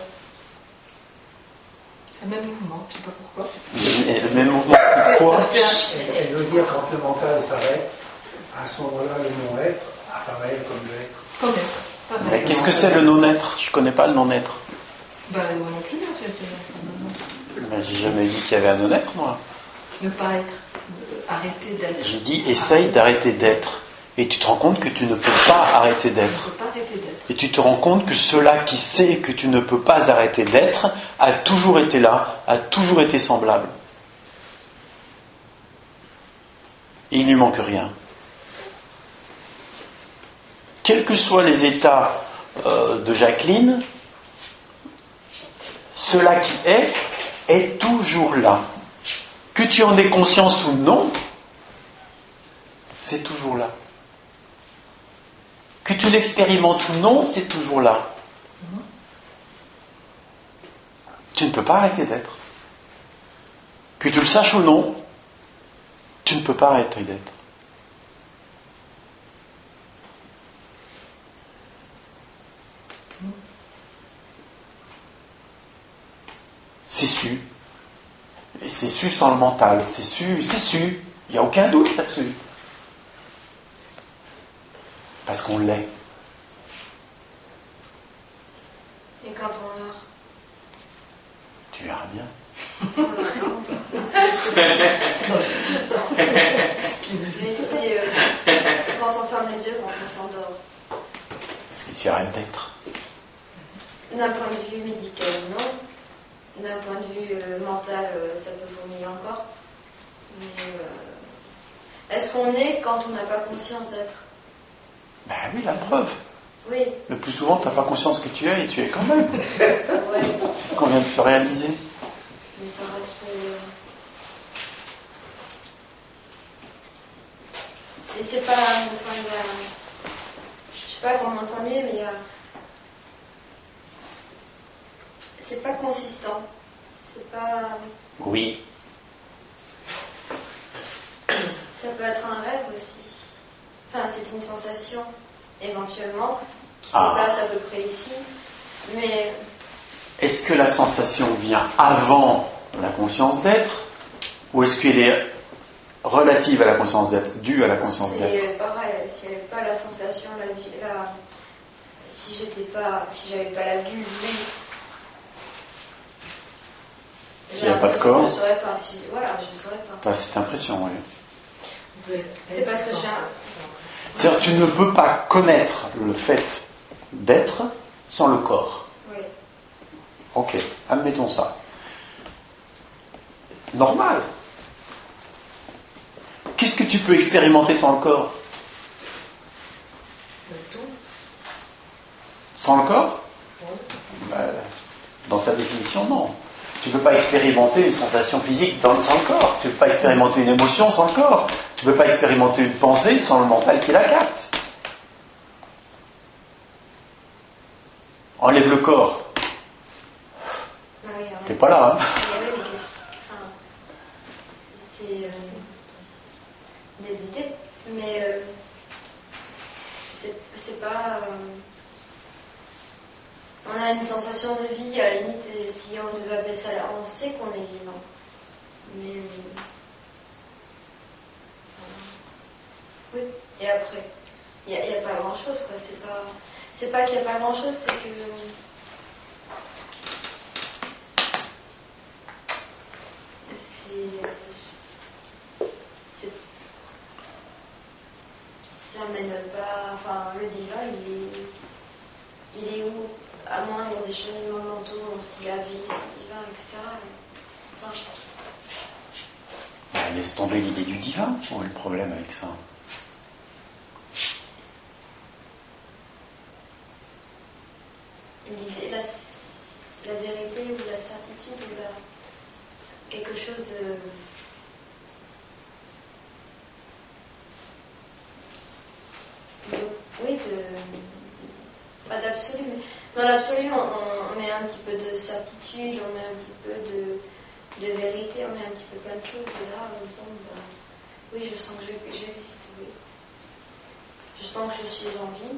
D: C'est le même mouvement, je ne sais pas pourquoi.
A: Et le même mouvement que quoi?
D: Ça fait un-
E: Elle veut dire quand le mental s'arrête, à ce moment-là, le non-être apparaît comme l'être.
D: Comme être. Pareil.
A: Mais qu'est-ce que c'est le non-être? Je ne connais pas le non-être.
D: Ben, moi non plus, hein, c'est-
A: Mais j'ai jamais dit qu'il y avait un non-être, moi.
D: ne pas être. euh, Arrêter d'être.
A: J'ai dit essaye d'arrêter d'être. Et tu te rends compte que tu ne peux pas arrêter
D: Je ne
A: d'être.
D: peux pas arrêter d'être.
A: Et tu te rends compte que cela qui sait que tu ne peux pas arrêter d'être a toujours été là, a toujours été semblable. Et il ne lui manque rien. Quels que soient les états euh, de Jacqueline, cela qui est, est toujours là. Que tu en aies conscience ou non, c'est toujours là. Que tu l'expérimentes ou non, c'est toujours là. Tu ne peux pas arrêter d'être. Que tu le saches ou non, Tu ne peux pas être et d'être. C'est su. Et c'est su sans le mental. C'est su, c'est su. Il n'y a aucun doute là-dessus. Parce qu'on l'est.
B: Et quand on meurt?
A: Tu verras bien.
B: Mais c'est euh, quand on ferme les yeux, quand on s'endort.
A: Est-ce que tu arrêtes d'être?
B: D'un point de vue médical, non. D'un point de vue euh, mental, euh, ça peut fourmiller encore. Mais euh, est-ce qu'on est quand on n'a pas conscience d'être?
A: Ben oui, la preuve.
B: Oui.
A: Le plus souvent, tu n'as pas conscience que tu es et tu es quand même.
B: Ouais.
A: C'est ce qu'on vient de se réaliser.
B: Mais ça reste. Euh... C'est, c'est pas. Enfin, il y a. Je sais pas comment le formuler, mais il y a. C'est pas consistant. C'est pas.
A: Oui.
B: Ça peut être un rêve aussi. Enfin, c'est une sensation, éventuellement, qui se
A: Ah.
B: place à peu près ici. Mais.
A: Est-ce que la sensation vient avant la conscience d'être, ou est-ce qu'elle est relative à la conscience d'être, due à la conscience d'être?
B: C'est pareil, si elle n'avait pas la sensation, la, la, si j'étais pas, si j'avais pas la vue, oui.
A: S'il n'y a pas de corps.
B: Je ne saurais pas. Si, voilà, je ne saurais pas.
A: Tu as cette impression, oui.
B: C'est parce que j'ai un...
A: C'est-à-dire, tu ne peux pas connaître le fait d'être sans le corps.
B: Oui.
A: Ok, admettons ça. Normal. Qu'est-ce que tu peux expérimenter sans le corps? Sans le corps? Ben, dans sa définition, non. Tu ne peux pas expérimenter une sensation physique sans, sans le corps. Tu ne peux pas expérimenter une émotion sans le corps. Tu ne peux pas expérimenter une pensée sans le mental qui la capte. Enlève le corps.
B: Ah oui, alors,
A: T'es pas là, hein?
B: mais oui, mais qu'est-ce- enfin, c'est euh, des idées, mais euh, c'est, c'est pas. Euh, on a une sensation de vie, à la limite, euh, si on devait appeler ça, là, on sait qu'on est vivant. Mais. euh, oui, et après, il n'y a, y a pas grand-chose, quoi. C'est pas, c'est pas qu'il n'y a pas grand-chose, c'est que. C'est, c'est, ça mène pas. Enfin, le divin, il est, il est où? À moins il y a des cheminements mentaux, on se dit la vie, c'est divin, et cetera. Enfin,
A: Ben, laisse tomber l'idée du divin. Où est le problème avec ça?
B: l'idée, la, la vérité ou la certitude ou la, quelque chose de. de oui, de. Pas d'absolu, mais dans l'absolu, on, on met un petit peu de certitude, on met un petit peu de, de vérité, on met un petit peu plein de choses. Et là, on tombe. Ben, oui, je sens que je- j'existe, oui. Je sens que je suis en vie.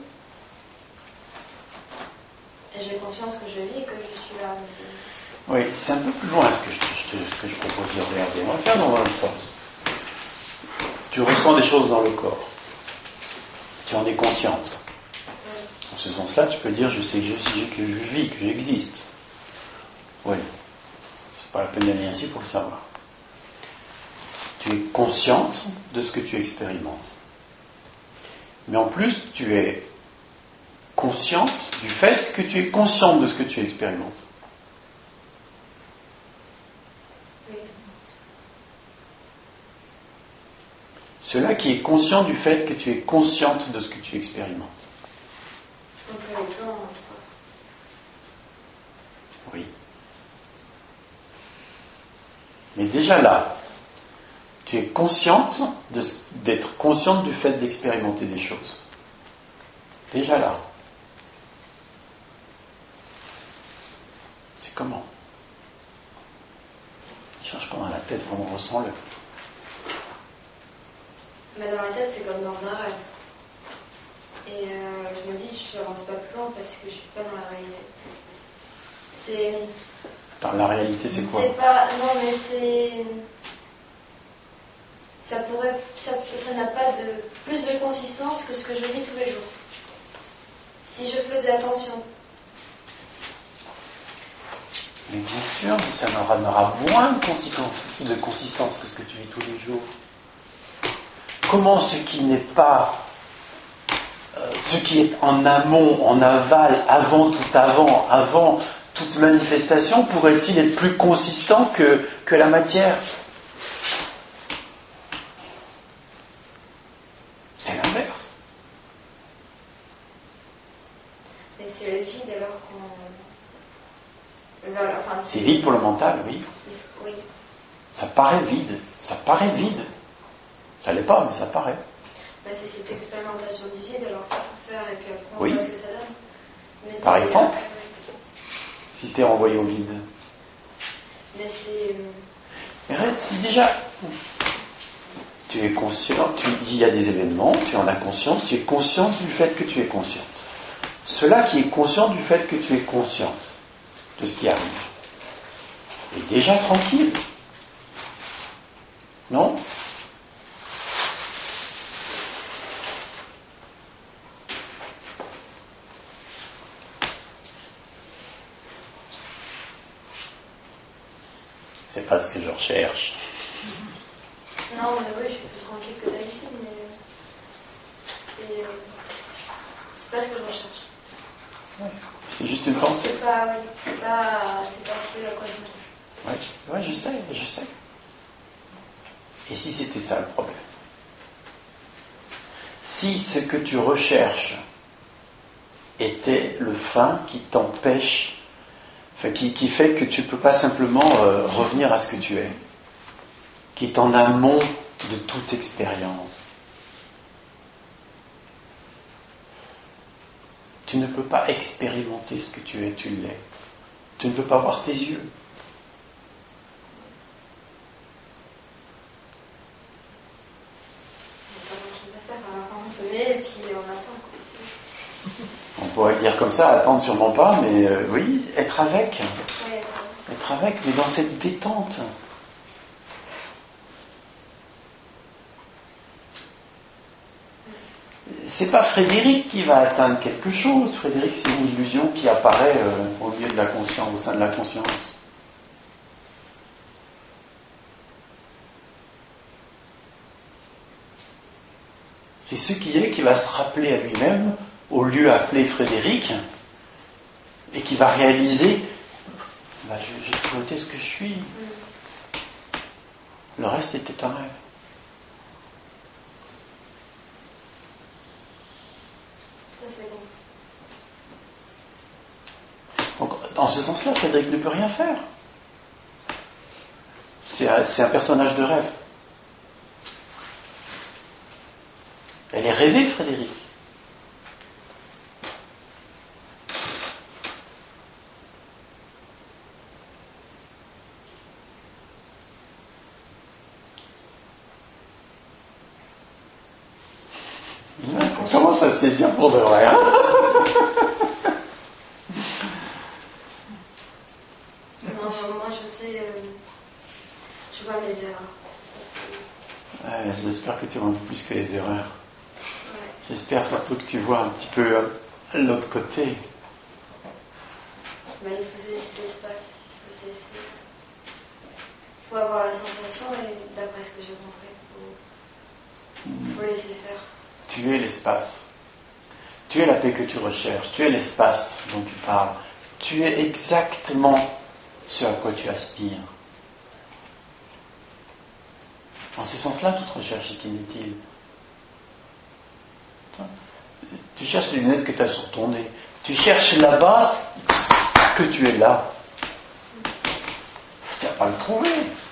B: Et j'ai conscience que je vis et que je suis là.
A: Oui, c'est un peu plus loin ce que je, je te- ce que je propose de regarder. On va faire dans le même sens. Tu ressens des choses dans le corps. Tu en es consciente. Dans ce sens-là, tu peux dire je sais que je suis, que je vis, que j'existe. Oui. C'est pas la peine d'aller ainsi pour le savoir. Tu es consciente de ce que tu expérimentes. Mais en plus, tu es consciente du fait que tu es consciente de ce que tu expérimentes.
B: Oui.
A: Celui-là qui est conscient du fait que tu es consciente de ce que tu expérimentes.
B: On peut aller plus loin, en tout
A: Oui. Mais déjà là, tu es consciente de, d'être consciente du fait d'expérimenter des choses. Déjà là. C'est comment? Cherche pas dans la tête, vraiment ressens-le.
B: Mais dans ma tête, c'est comme dans un rêve. Et euh, je me dis, je n'avance pas plus loin parce que je suis pas dans la réalité. C'est.
A: Dans la réalité, c'est quoi?
B: C'est pas. Non, mais c'est. Ça pourrait. Ça, ça n'a pas de plus de consistance que ce que je vis tous les jours. Si je faisais attention.
A: Mais bien sûr, ça n'aura, n'aura moins de consistance, de consistance que ce que tu vis tous les jours. Comment ce qui n'est pas, euh, ce qui est en amont, en aval, avant tout avant, avant toute manifestation, pourrait-il être plus consistant que, que la matière? C'est l'inverse.
B: Mais c'est le vide alors qu'on. Voilà, enfin,
A: c'est vide pour le mental, oui.
B: Oui.
A: Ça paraît vide. Ça paraît vide. Ça l'est pas, mais ça paraît.
B: Bah, c'est cette expérimentation du vide, alors qu'il faut faire et puis après on
A: oui.
B: voit ce que ça donne. Mais
A: Par exemple,
B: euh,
A: si tu es renvoyé au vide.
B: Mais c'est.
A: Mais regarde, si déjà tu es conscient, tu, il y a des événements, tu en as conscience, tu es consciente du fait que tu es consciente. Cela qui est conscient du fait que tu es consciente de ce qui arrive est déjà tranquille. Non? C'est pas ce que je recherche.
B: Non, mais oui, je suis plus tranquille que d'habitude, mais c'est, c'est pas ce que je recherche.
A: Ouais. C'est juste une pensée.
B: C'est pas, oui, c'est pas, c'est pas ce à quoi je me
A: ouais. ouais, je sais, je sais. Et si c'était ça le problème? Si ce que tu recherches était le frein qui t'empêche, enfin, qui, qui fait que tu ne peux pas simplement euh, revenir à ce que tu es, qui est en amont de toute expérience. Tu ne peux pas expérimenter ce que tu es, tu l'es. Tu ne peux pas voir tes yeux.
B: On se met et puis on attend.
A: On pourrait le dire comme ça, attendre sûrement pas, mais euh, oui, être avec.
B: Ouais,
A: Être avec, mais dans cette détente. C'est pas Frédéric qui va atteindre quelque chose. Frédéric, c'est une illusion qui apparaît euh, au milieu de la conscience, au sein de la conscience. C'est ce qui est qui va se rappeler à lui-même au lieu appelé Frédéric et qui va réaliser bah, j'ai piloté ce que je suis. Le reste était un rêve.
B: ça c'est bon.
A: Donc, dans ce sens-là, Frédéric ne peut rien faire. C'est un, c'est un personnage de rêve. Elle est rêvée, Frédéric. On commence à se saisir pour de vrai. Hein
B: Non, moi je sais, euh, je vois mes erreurs.
A: ouais, j'espère que tu vois plus que les erreurs.
B: Ouais.
A: J'espère surtout que tu vois un petit peu euh, l'autre côté.
B: Bah, il faut se laisser l'espace. Il faut se laisser. Il faut avoir la sensation, et d'après ce que j'ai compris, il faut, faut laisser faire.
A: Tu es l'espace. Tu es la paix que tu recherches. Tu es l'espace dont tu parles. Tu es exactement ce à quoi tu aspires. En ce sens-là, toute recherche est inutile. Tu cherches les lunettes que tu as sur ton nez. Tu cherches là-bas que tu es là. Tu ne vas pas le trouver.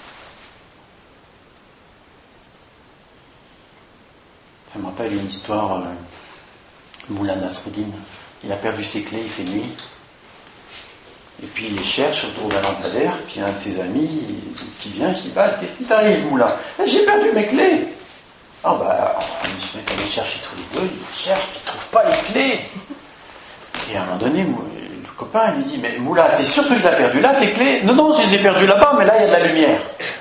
A: Ça me rappelle une histoire, euh, Moulin Nasruddin. Il a perdu ses clés, il fait nuit. Et puis il les cherche autour d'un lampadaire, puis un de ses amis qui vient, il dit bah, qu'est-ce qui t'arrive, Moulin? J'ai perdu mes clés. Ah bah, ils se mettent à les chercher tous les deux, ils cherchent, ils ne trouvent pas les clés. Et à un moment donné, le copain il lui dit, mais Moula, t'es sûr que je l'ai perdu là, tes clés? Non, non, je les ai perdues là-bas, mais là, il y a de la lumière.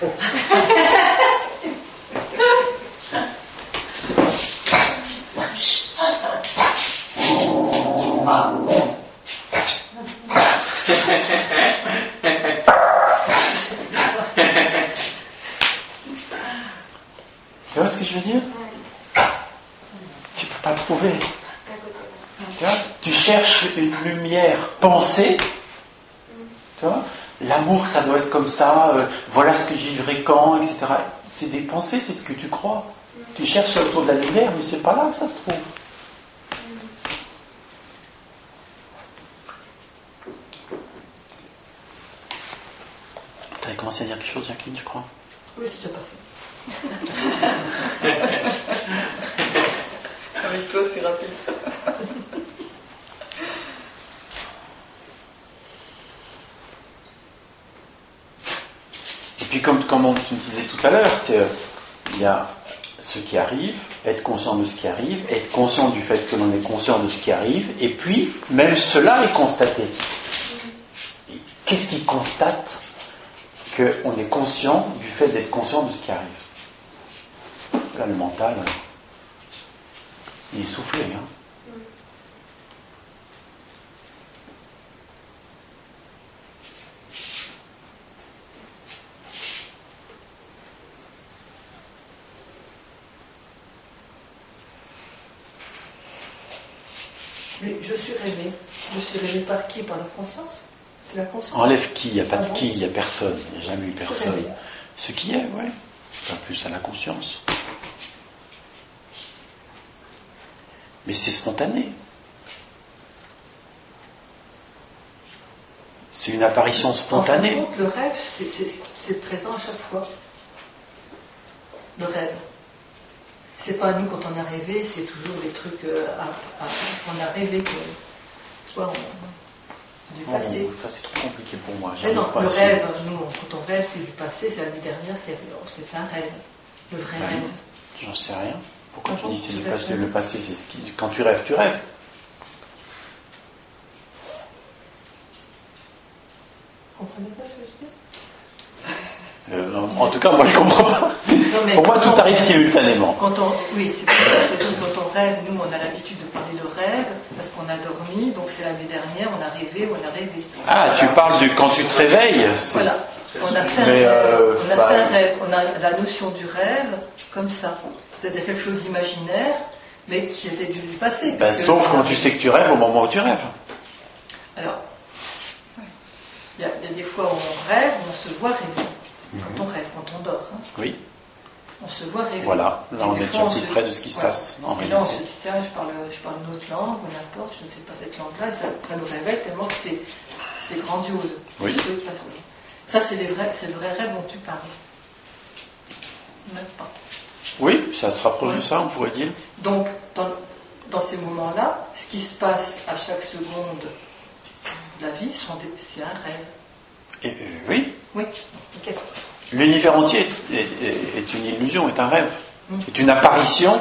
A: Tu vois ce que je veux dire? Tu ne peux pas trouver. Tu vois, tu cherches une lumière pensée. Tu vois, l'amour ça doit être comme ça, euh, voilà ce que j'y vivrai quand, et cetera. C'est des pensées, c'est ce que tu crois. Tu cherches autour de la lumière, mais c'est pas là que ça se trouve. Tu avais commencé à dire quelque chose, Jacqueline, je crois?
D: Oui, c'est déjà passé.
F: Avec toi, c'est rapide.
A: Et puis comme, comme on, tu me disais tout à l'heure, c'est euh, il y a ce qui arrive, être conscient de ce qui arrive, être conscient du fait que l'on est conscient de ce qui arrive, et puis même cela est constaté. Et qu'est-ce qui constate qu'on est conscient du fait d'être conscient de ce qui arrive? Là, le mental, il est soufflé, hein.
D: Mais je suis rêvé. Je suis rêvé par qui? Par la conscience? C'est la conscience.
A: Enlève qui? Il n'y a pas
D: Ah
A: de
D: bon?
A: qui, il n'y a personne. Il n'y a jamais eu personne.
D: rêvé.
A: Ce qui est, ouais. Pas plus à la conscience. Mais c'est spontané. C'est une apparition spontanée.
D: En fin de compte, le rêve, c'est, c'est, c'est présent à chaque fois. Le rêve. C'est pas nous quand on a rêvé, c'est toujours des trucs euh, à, à, on a rêvé que, tu vois, on, c'est du passé.
A: Oh, ça c'est trop compliqué pour moi.
D: Mais non,
A: pas
D: le
A: à
D: rêve, nous, quand on rêve, c'est du passé, c'est la nuit dernière, c'est, c'est un rêve. Le vrai
A: Ouais.
D: rêve.
A: J'en sais rien. Pourquoi
D: Ah
A: tu
D: bon,
A: dis c'est
D: tout
A: du
D: à
A: passé?
D: fait.
A: Le passé, c'est ce qui. Quand tu rêves, tu rêves.
D: Vous comprenez pas ce que je dis?
A: Euh, en, en tout cas, moi je comprends pas.
D: Non, mais
A: Pour moi, tout
D: quand-
A: arrive simultanément.
D: Quand on, oui, c'est pour ça, c'est que quand on rêve, nous on a l'habitude de parler de rêve, parce qu'on a dormi, donc c'est la nuit dernière, on a rêvé, on a rêvé.
A: Ah, tu parles de quand tu te réveilles. c'est-
D: Voilà, on a fait un
A: Mais,
D: rêve,
A: euh,
D: on a
A: bah,
D: fait un rêve, on a la notion du rêve comme ça, c'est-à-dire quelque chose d'imaginaire, mais qui était du, du passé.
A: Bah,
D: puisque-
A: sauf quand tu sais que tu rêves au moment où tu rêves.
D: Alors, il y, a, il y a des fois où on rêve, on se voit rêver, quand on rêve, quand on dort, hein.
A: Oui.
D: On se voit rêver.
A: Voilà, là on
D: Et des
A: est
D: fois,
A: déjà plus
D: se-
A: près de ce qui se
D: voilà.
A: passe en
D: Et là, on se
A: réalité.
D: dit, tiens, je parle, je parle une autre langue, ou n'importe, je ne sais pas cette langue-là, et ça, ça nous réveille tellement que c'est, c'est grandiose.
A: Oui.
D: Ça, c'est, les vrais, c'est le vrai rêve dont tu parles. Même pas.
A: Oui, ça se rapproche
D: Ouais.
A: de ça, on pourrait dire.
D: Donc, dans, dans ces moments-là, ce qui se passe à chaque seconde de la vie, sont des- c'est un rêve.
A: Et, euh, oui,
D: Oui, ok.
A: l'univers entier est, est- est une illusion, est un rêve,
D: Mm.
A: est une apparition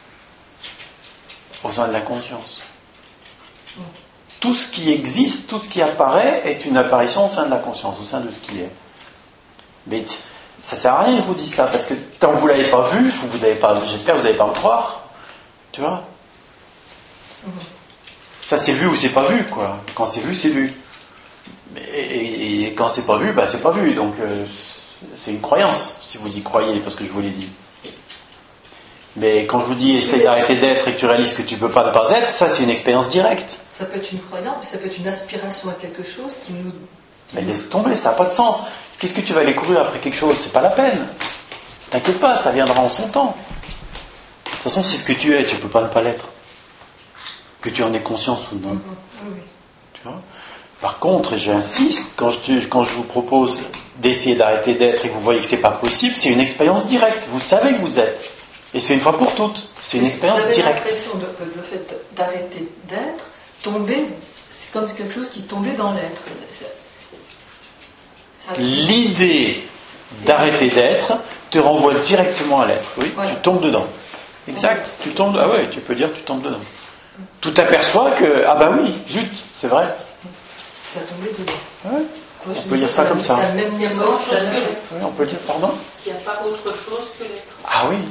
A: au sein de la conscience.
D: Mm.
A: Tout ce qui existe, tout ce qui apparaît est une apparition au sein de la conscience, au sein de ce qui est. Mais ça sert à rien que je vous dise ça, parce que tant que vous l'avez pas vu, vous, vous avez pas, j'espère que vous n'allez pas me croire. Tu vois?
D: Mhm.
A: Ça c'est vu ou c'est pas vu, quoi. Quand c'est vu, c'est vu. Mais, et, et quand c'est pas vu, bah c'est pas vu. Donc euh, c'est une croyance, si vous y croyez, parce que je vous l'ai dit. Mais quand je vous dis essaye d'arrêter d'être et que tu réalises que tu peux pas ne pas être, ça c'est une expérience directe.
D: Ça peut être une croyance, mais ça peut être une aspiration à quelque chose qui nous...
A: Mais laisse tomber, ça n'a pas de sens. Qu'est-ce que tu vas aller courir après quelque chose? C'est pas la peine. T'inquiète pas, ça viendra en son temps. De toute façon, c'est ce que tu es, tu peux pas ne pas l'être. Que tu en aies conscience ou non.
D: Mhm. Oui.
A: Tu vois? Par contre, et j'insiste, quand je, quand je vous propose d'essayer d'arrêter d'être et que vous voyez que c'est pas possible, c'est une expérience directe. Vous savez que vous êtes. Et c'est une fois pour toutes. C'est une expérience
D: J'avais
A: directe.
D: l'impression de- que le fait de- d'arrêter d'être, tomber, c'est comme quelque chose qui tombait dans l'être. C'est- c'est- ça-
A: L'idée d'arrêter d'être te renvoie directement à l'être. Oui,
D: Voilà.
A: tu tombes dedans. Exact. Tu tombes. Ah ouais, tu peux dire que tu tombes dedans. Tu t'aperçois que ah bah oui, zut, c'est vrai.
D: Ça a tombé dedans.
A: Ouais. On peut dire ça comme ça.
D: Ça même
F: Il y a pas autre chose que l'être.
A: Oui, on peut dire pardon.
F: Il n'y a pas autre chose que l'être.
A: Ah oui.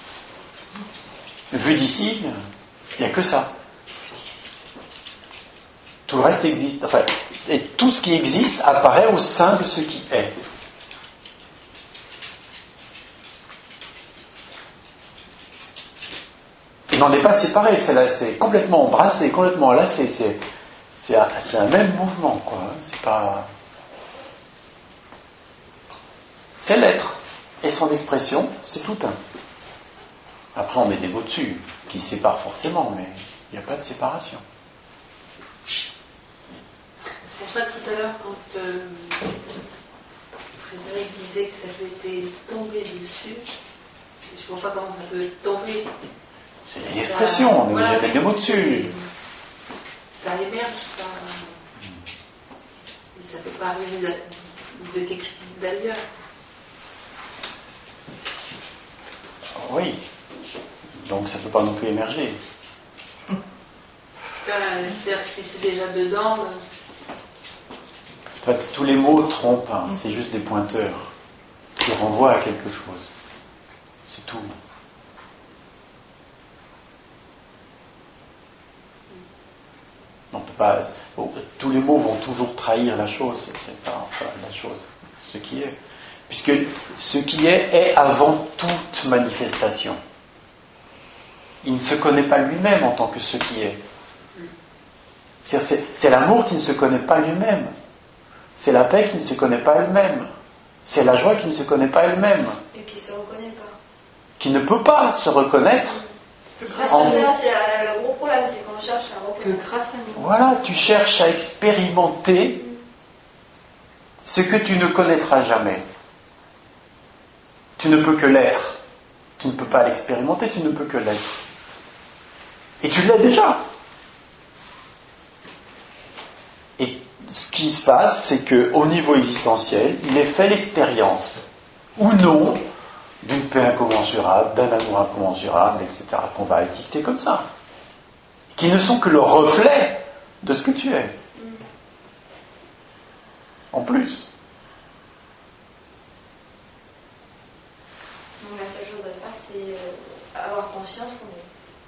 A: Vu d'ici, il n'y a que ça. Tout le reste existe. Enfin, et tout ce qui existe apparaît au sein de ce qui est. Il n'en est pas séparé, c'est, là, c'est complètement embrassé, complètement enlacé. C'est, c'est, un, c'est un même mouvement, quoi. C'est pas. C'est l'être. Et son expression, c'est tout un. Après, on met des mots dessus, qui séparent forcément, mais il n'y a pas de séparation.
F: C'est pour ça que tout à l'heure, quand euh, Frédéric disait que ça peut être tombé dessus, je ne vois pas comment ça peut tomber.
A: C'est une expression, on est obligé de mettre des mots dessus.
F: Ça émerge, ça. Et ça ne peut pas arriver de, de quelque chose d'ailleurs.
A: Oui. Donc ça ne peut pas non plus émerger.
F: Ben, c'est-à-dire que si c'est déjà dedans. Ben...
A: En fait, tous les mots trompent, hein. C'est juste des pointeurs qui renvoient à quelque chose. C'est tout. On peut pas. Bon, tous les mots vont toujours trahir la chose. C'est pas enfin, la chose, ce qui est. Puisque ce qui est est avant toute manifestation. Il ne se connaît pas lui-même en tant que ce qui est. C'est, c'est l'amour qui ne se connaît pas lui-même. C'est la paix qui ne se connaît pas elle-même. C'est la joie qui ne se connaît pas elle-même.
B: Et qui ne se reconnaît pas.
A: Qui ne peut pas se reconnaître.
B: Grâce
A: en...
B: à ça, c'est la, la, le gros problème, c'est qu'on cherche à reconnaître.
D: Que grâce à nous.
A: Voilà, tu cherches à expérimenter ce que tu ne connaîtras jamais. Tu ne peux que l'être. Tu ne peux pas l'expérimenter, tu ne peux que l'être. Et tu l'as déjà. Et ce qui se passe, c'est qu'au niveau existentiel, il est fait l'expérience, ou non, d'une paix incommensurable, d'un amour incommensurable, et cetera, qu'on va étiqueter comme ça. Qui ne sont que le reflet de ce que tu es. En plus.
B: Donc la seule chose à faire, c'est avoir conscience qu'on est.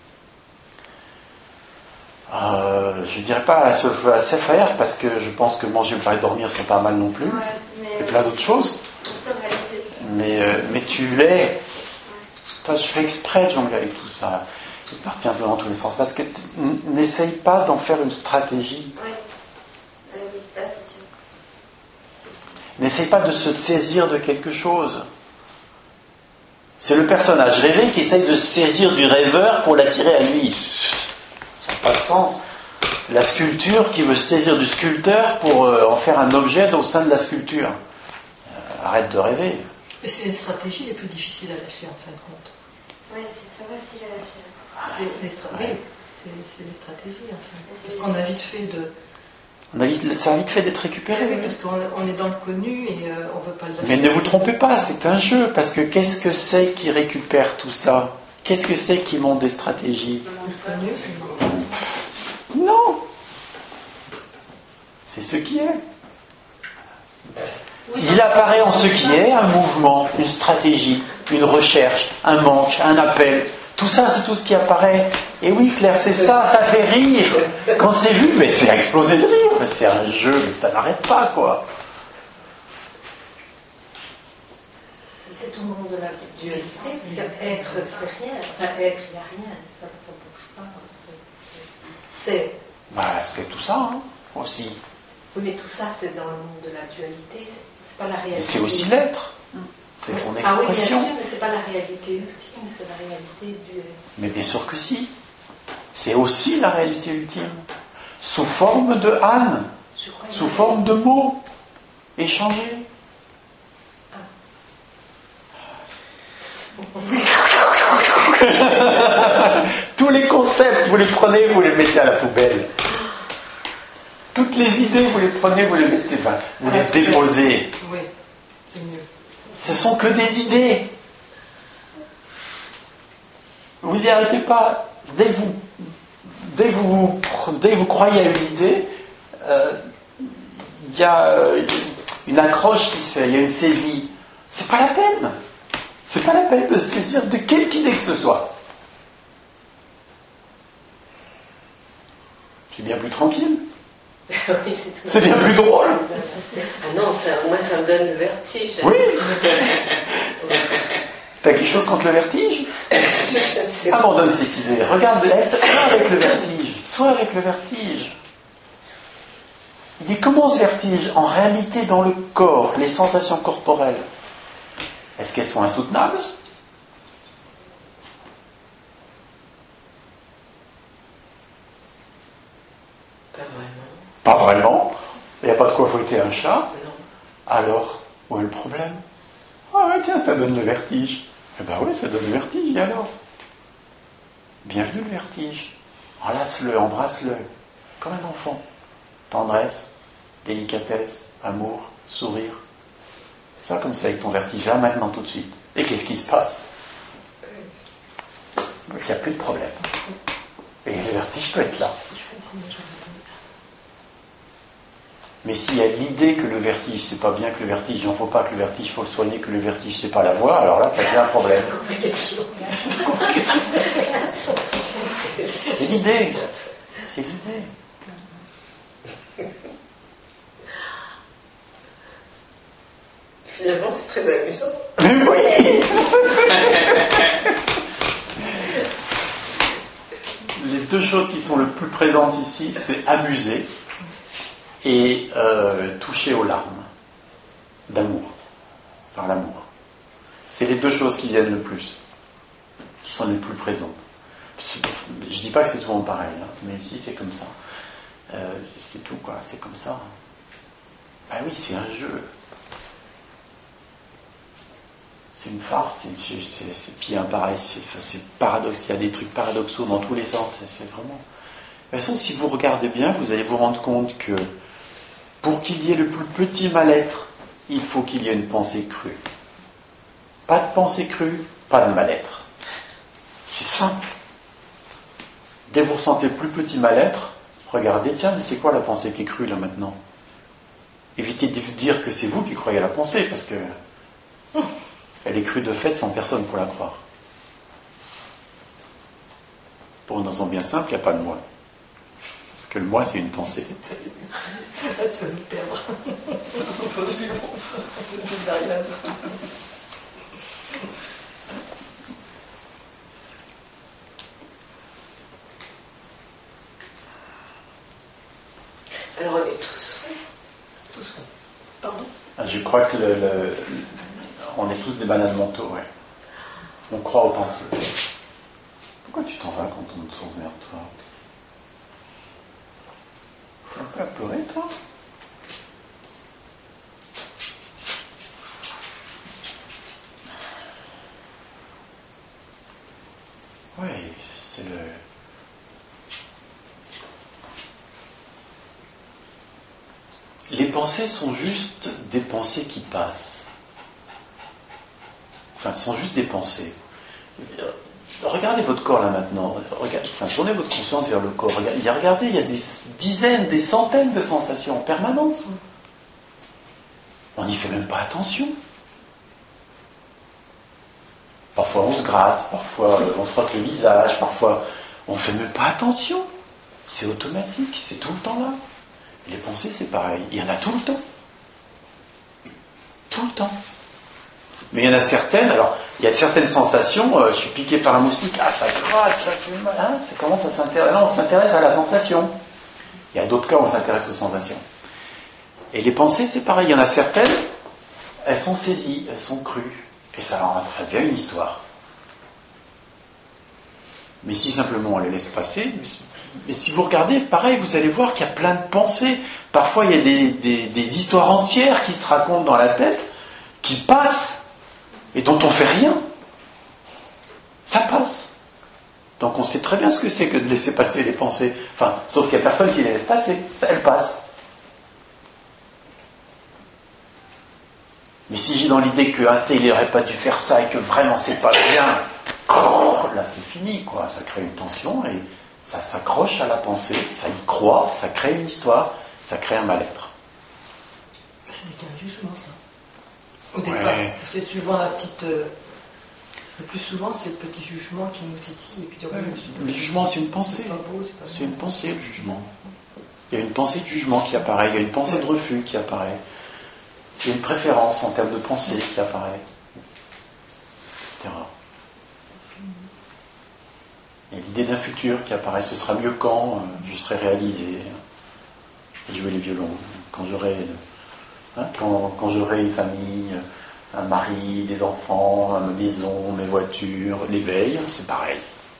A: Euh, je dirais pas la seule chose à faire, parce que je pense que manger, boire et dormir sont pas mal non plus.
B: Ouais, mais
A: et plein d'autres choses. Mais, euh, mais tu l'es. Ouais. Toi, je fais exprès de jongler avec tout ça. C'est parti un peu dans tous les sens. Parce que t- n'essaye pas d'en faire une stratégie.
B: Ouais. Euh, oui, ça, c'est sûr.
A: N'essaye pas de se saisir de quelque chose. C'est le personnage rêvé qui essaye de se saisir du rêveur pour l'attirer à lui. Ça n'a pas de sens. La sculpture qui veut se saisir du sculpteur pour euh, en faire un objet au sein de la sculpture. Euh, arrête de rêver.
D: Et c'est les stratégies les plus difficiles à lâcher en fin de compte.
B: Oui, c'est pas facile à lâcher.
D: C'est les, stra-
A: Ouais.
D: oui, c'est, c'est les stratégies en fait. Parce qu'on a vite fait de.
A: On a vite, ça a vite fait d'être récupéré.
D: Oui, parce qu'on on est dans le connu et euh, on ne veut pas le lâcher.
A: Mais ne vous trompez pas, c'est un jeu, parce que qu'est-ce que c'est qui récupère tout ça? Qu'est-ce que c'est qui monte des stratégies?
D: Le connu, c'est le
A: Non. C'est ce qui est. Il apparaît en ce qui est un mouvement, une stratégie, une recherche, un manque, un appel. Tout ça, c'est tout ce qui apparaît. Et oui, Claire, c'est ça, ça fait rire. Quand c'est vu, mais c'est exploser de rire. Mais c'est un jeu, mais ça n'arrête pas, quoi.
D: C'est tout le monde de la dualité. C'est être, c'est rien. Enfin, être, il n'y a rien. Ça ne bouge pas. C'est, c'est...
A: Bah, c'est tout ça, hein, aussi.
D: Oui, mais tout ça, c'est dans le monde de la dualité. C'est pas la réalité.
A: Mais c'est aussi l'être. C'est son
D: Ah oui, bien
A: expression.
D: sûr, mais c'est pas la réalité ultime, c'est la réalité du...
A: Mais bien sûr que si. C'est aussi la réalité ultime. Sous forme de âne.
D: Je crois
A: Sous forme de mots. Échangés. Tous les concepts, vous les prenez, vous les mettez à la poubelle. Toutes les idées, vous les prenez, vous les mettez, enfin, vous les déposez.
D: Oui, c'est mieux.
A: Ce sont que des idées. Vous n'y arrêtez pas. Dès que vous, dès que vous, dès que vous croyez à une idée, euh, il y a une accroche qui se fait, il y a une saisie. C'est pas la peine. C'est pas la peine de se saisir de quelque idée que ce soit. C'est bien plus tranquille.
D: Oui, c'est tout.
A: C'est bien plus drôle.
D: Ah non, ça, moi ça me donne le vertige.
A: Oui. T'as quelque chose contre le vertige? Abandonne cette idée. Regarde, sois avec le vertige. Sois avec le vertige. Il dit comment ce vertige? En réalité, dans le corps, les sensations corporelles, est-ce qu'elles sont insoutenables?
D: Pas vraiment.
A: Pas vraiment. Il n'y a pas de quoi fouetter un chat.
D: Non.
A: Alors, où est le problème? Ah ouais, tiens, ça donne le vertige. Eh ben oui, ça donne le vertige, et alors? Bienvenue le vertige. Enlace-le, embrasse-le, comme un enfant. Tendresse, délicatesse, amour, sourire. C'est ça comme ça avec ton vertige, là, maintenant, tout de suite. Et qu'est-ce qui se passe? Il n'y a plus de problème. Et le vertige peut être là. Mais s'il y a l'idée que le vertige, c'est pas bien, que le vertige, il n'en faut pas, que le vertige, il faut le soigner, que le vertige, c'est pas la voie, alors là, ça devient un problème. C'est l'idée. C'est l'idée.
D: Finalement, c'est très amusant.
A: Oui. Les deux choses qui sont le plus présentes ici, c'est amuser et euh, toucher aux larmes d'amour, par l'amour. C'est les deux choses qui viennent le plus, qui sont les plus présentes. Je dis pas que c'est souvent pareil, hein, mais ici c'est comme ça. Euh, c'est tout quoi, c'est comme ça. Ah oui, c'est un jeu. C'est une farce, c'est, c'est, c'est, c'est puis un pareil, c'est, c'est paradoxe, il y a des trucs paradoxaux dans tous les sens, c'est, c'est vraiment... De toute façon, si vous regardez bien, vous allez vous rendre compte que pour qu'il y ait le plus petit mal-être, il faut qu'il y ait une pensée crue. Pas de pensée crue, pas de mal-être. C'est simple. Dès que vous ressentez le plus petit mal-être, regardez, tiens, mais c'est quoi la pensée qui est crue là maintenant? Évitez de dire que c'est vous qui croyez à la pensée, parce que elle est crue de fait sans personne pour la croire. Pour une raison bien simple, il n'y a pas de moi. Parce que le moi, c'est une pensée.
D: Ah, tu vas nous perdre. Faut suivre. Alors on est tous fous. Tous fous. Pardon?
A: Je crois que le, le, on est tous des bananes mentaux, ouais. On croit aux pensées. Pourquoi tu t'en vas quand on te tourne vers toi? Tu es un peu à pleurer, toi? Oui, c'est le... Les pensées sont juste des pensées qui passent. Enfin, sont juste des pensées. Regardez votre corps là maintenant. Regardez, enfin, tournez votre conscience vers le corps. Regardez, regardez, il y a des dizaines, des centaines de sensations en permanence. On n'y fait même pas attention. Parfois on se gratte, parfois on se frotte le visage, parfois on ne fait même pas attention. C'est automatique, c'est tout le temps là. Et les pensées, c'est pareil. Il y en a tout le temps. Tout le temps. Mais il y en a certaines, alors, il y a certaines sensations, euh, je suis piqué par un moustique, ah, ça gratte, ça fait mal, hein, c'est comment ça s'intéresse? Non, on s'intéresse à la sensation. Il y a d'autres cas où on s'intéresse aux sensations. Et les pensées, c'est pareil. Il y en a certaines, elles sont saisies, elles sont crues. Et ça, ça devient une histoire. Mais si simplement on les laisse passer, mais si vous regardez, pareil, vous allez voir qu'il y a plein de pensées. Parfois, il y a des, des, des histoires entières qui se racontent dans la tête, qui passent, et dont on ne fait rien. Ça passe. Donc on sait très bien ce que c'est que de laisser passer les pensées. Enfin, sauf qu'il n'y a personne qui les laisse passer. Ça, elles passent. Mais si j'ai dans l'idée qu'un tel n'aurait pas dû faire ça et que vraiment c'est pas bien, là c'est fini, quoi. Ça crée une tension et ça s'accroche à la pensée, ça y croit, ça crée une histoire, ça crée un mal-être.
D: Ce n'est qu'un jugement, ça. Au
A: Ouais.
D: départ, c'est suivant la petite. Euh, le plus souvent, c'est le petit jugement qui nous titille et puis du coup,
A: Le jugement, c'est une pensée.
D: c'est pas beau, c'est pas
A: C'est
D: bien.
A: une pensée, le jugement. Il y a une pensée de jugement qui apparaît, il y a une pensée de refus qui apparaît, il y a une préférence en termes de pensée qui apparaît, et cetera. Il y a l'idée d'un futur qui apparaît, ce sera mieux quand euh, je serai réalisé, et jouer les violons, quand j'aurai, hein, quand, quand j'aurai une famille, un mari, des enfants, une maison, mes voitures, l'éveil, c'est pareil.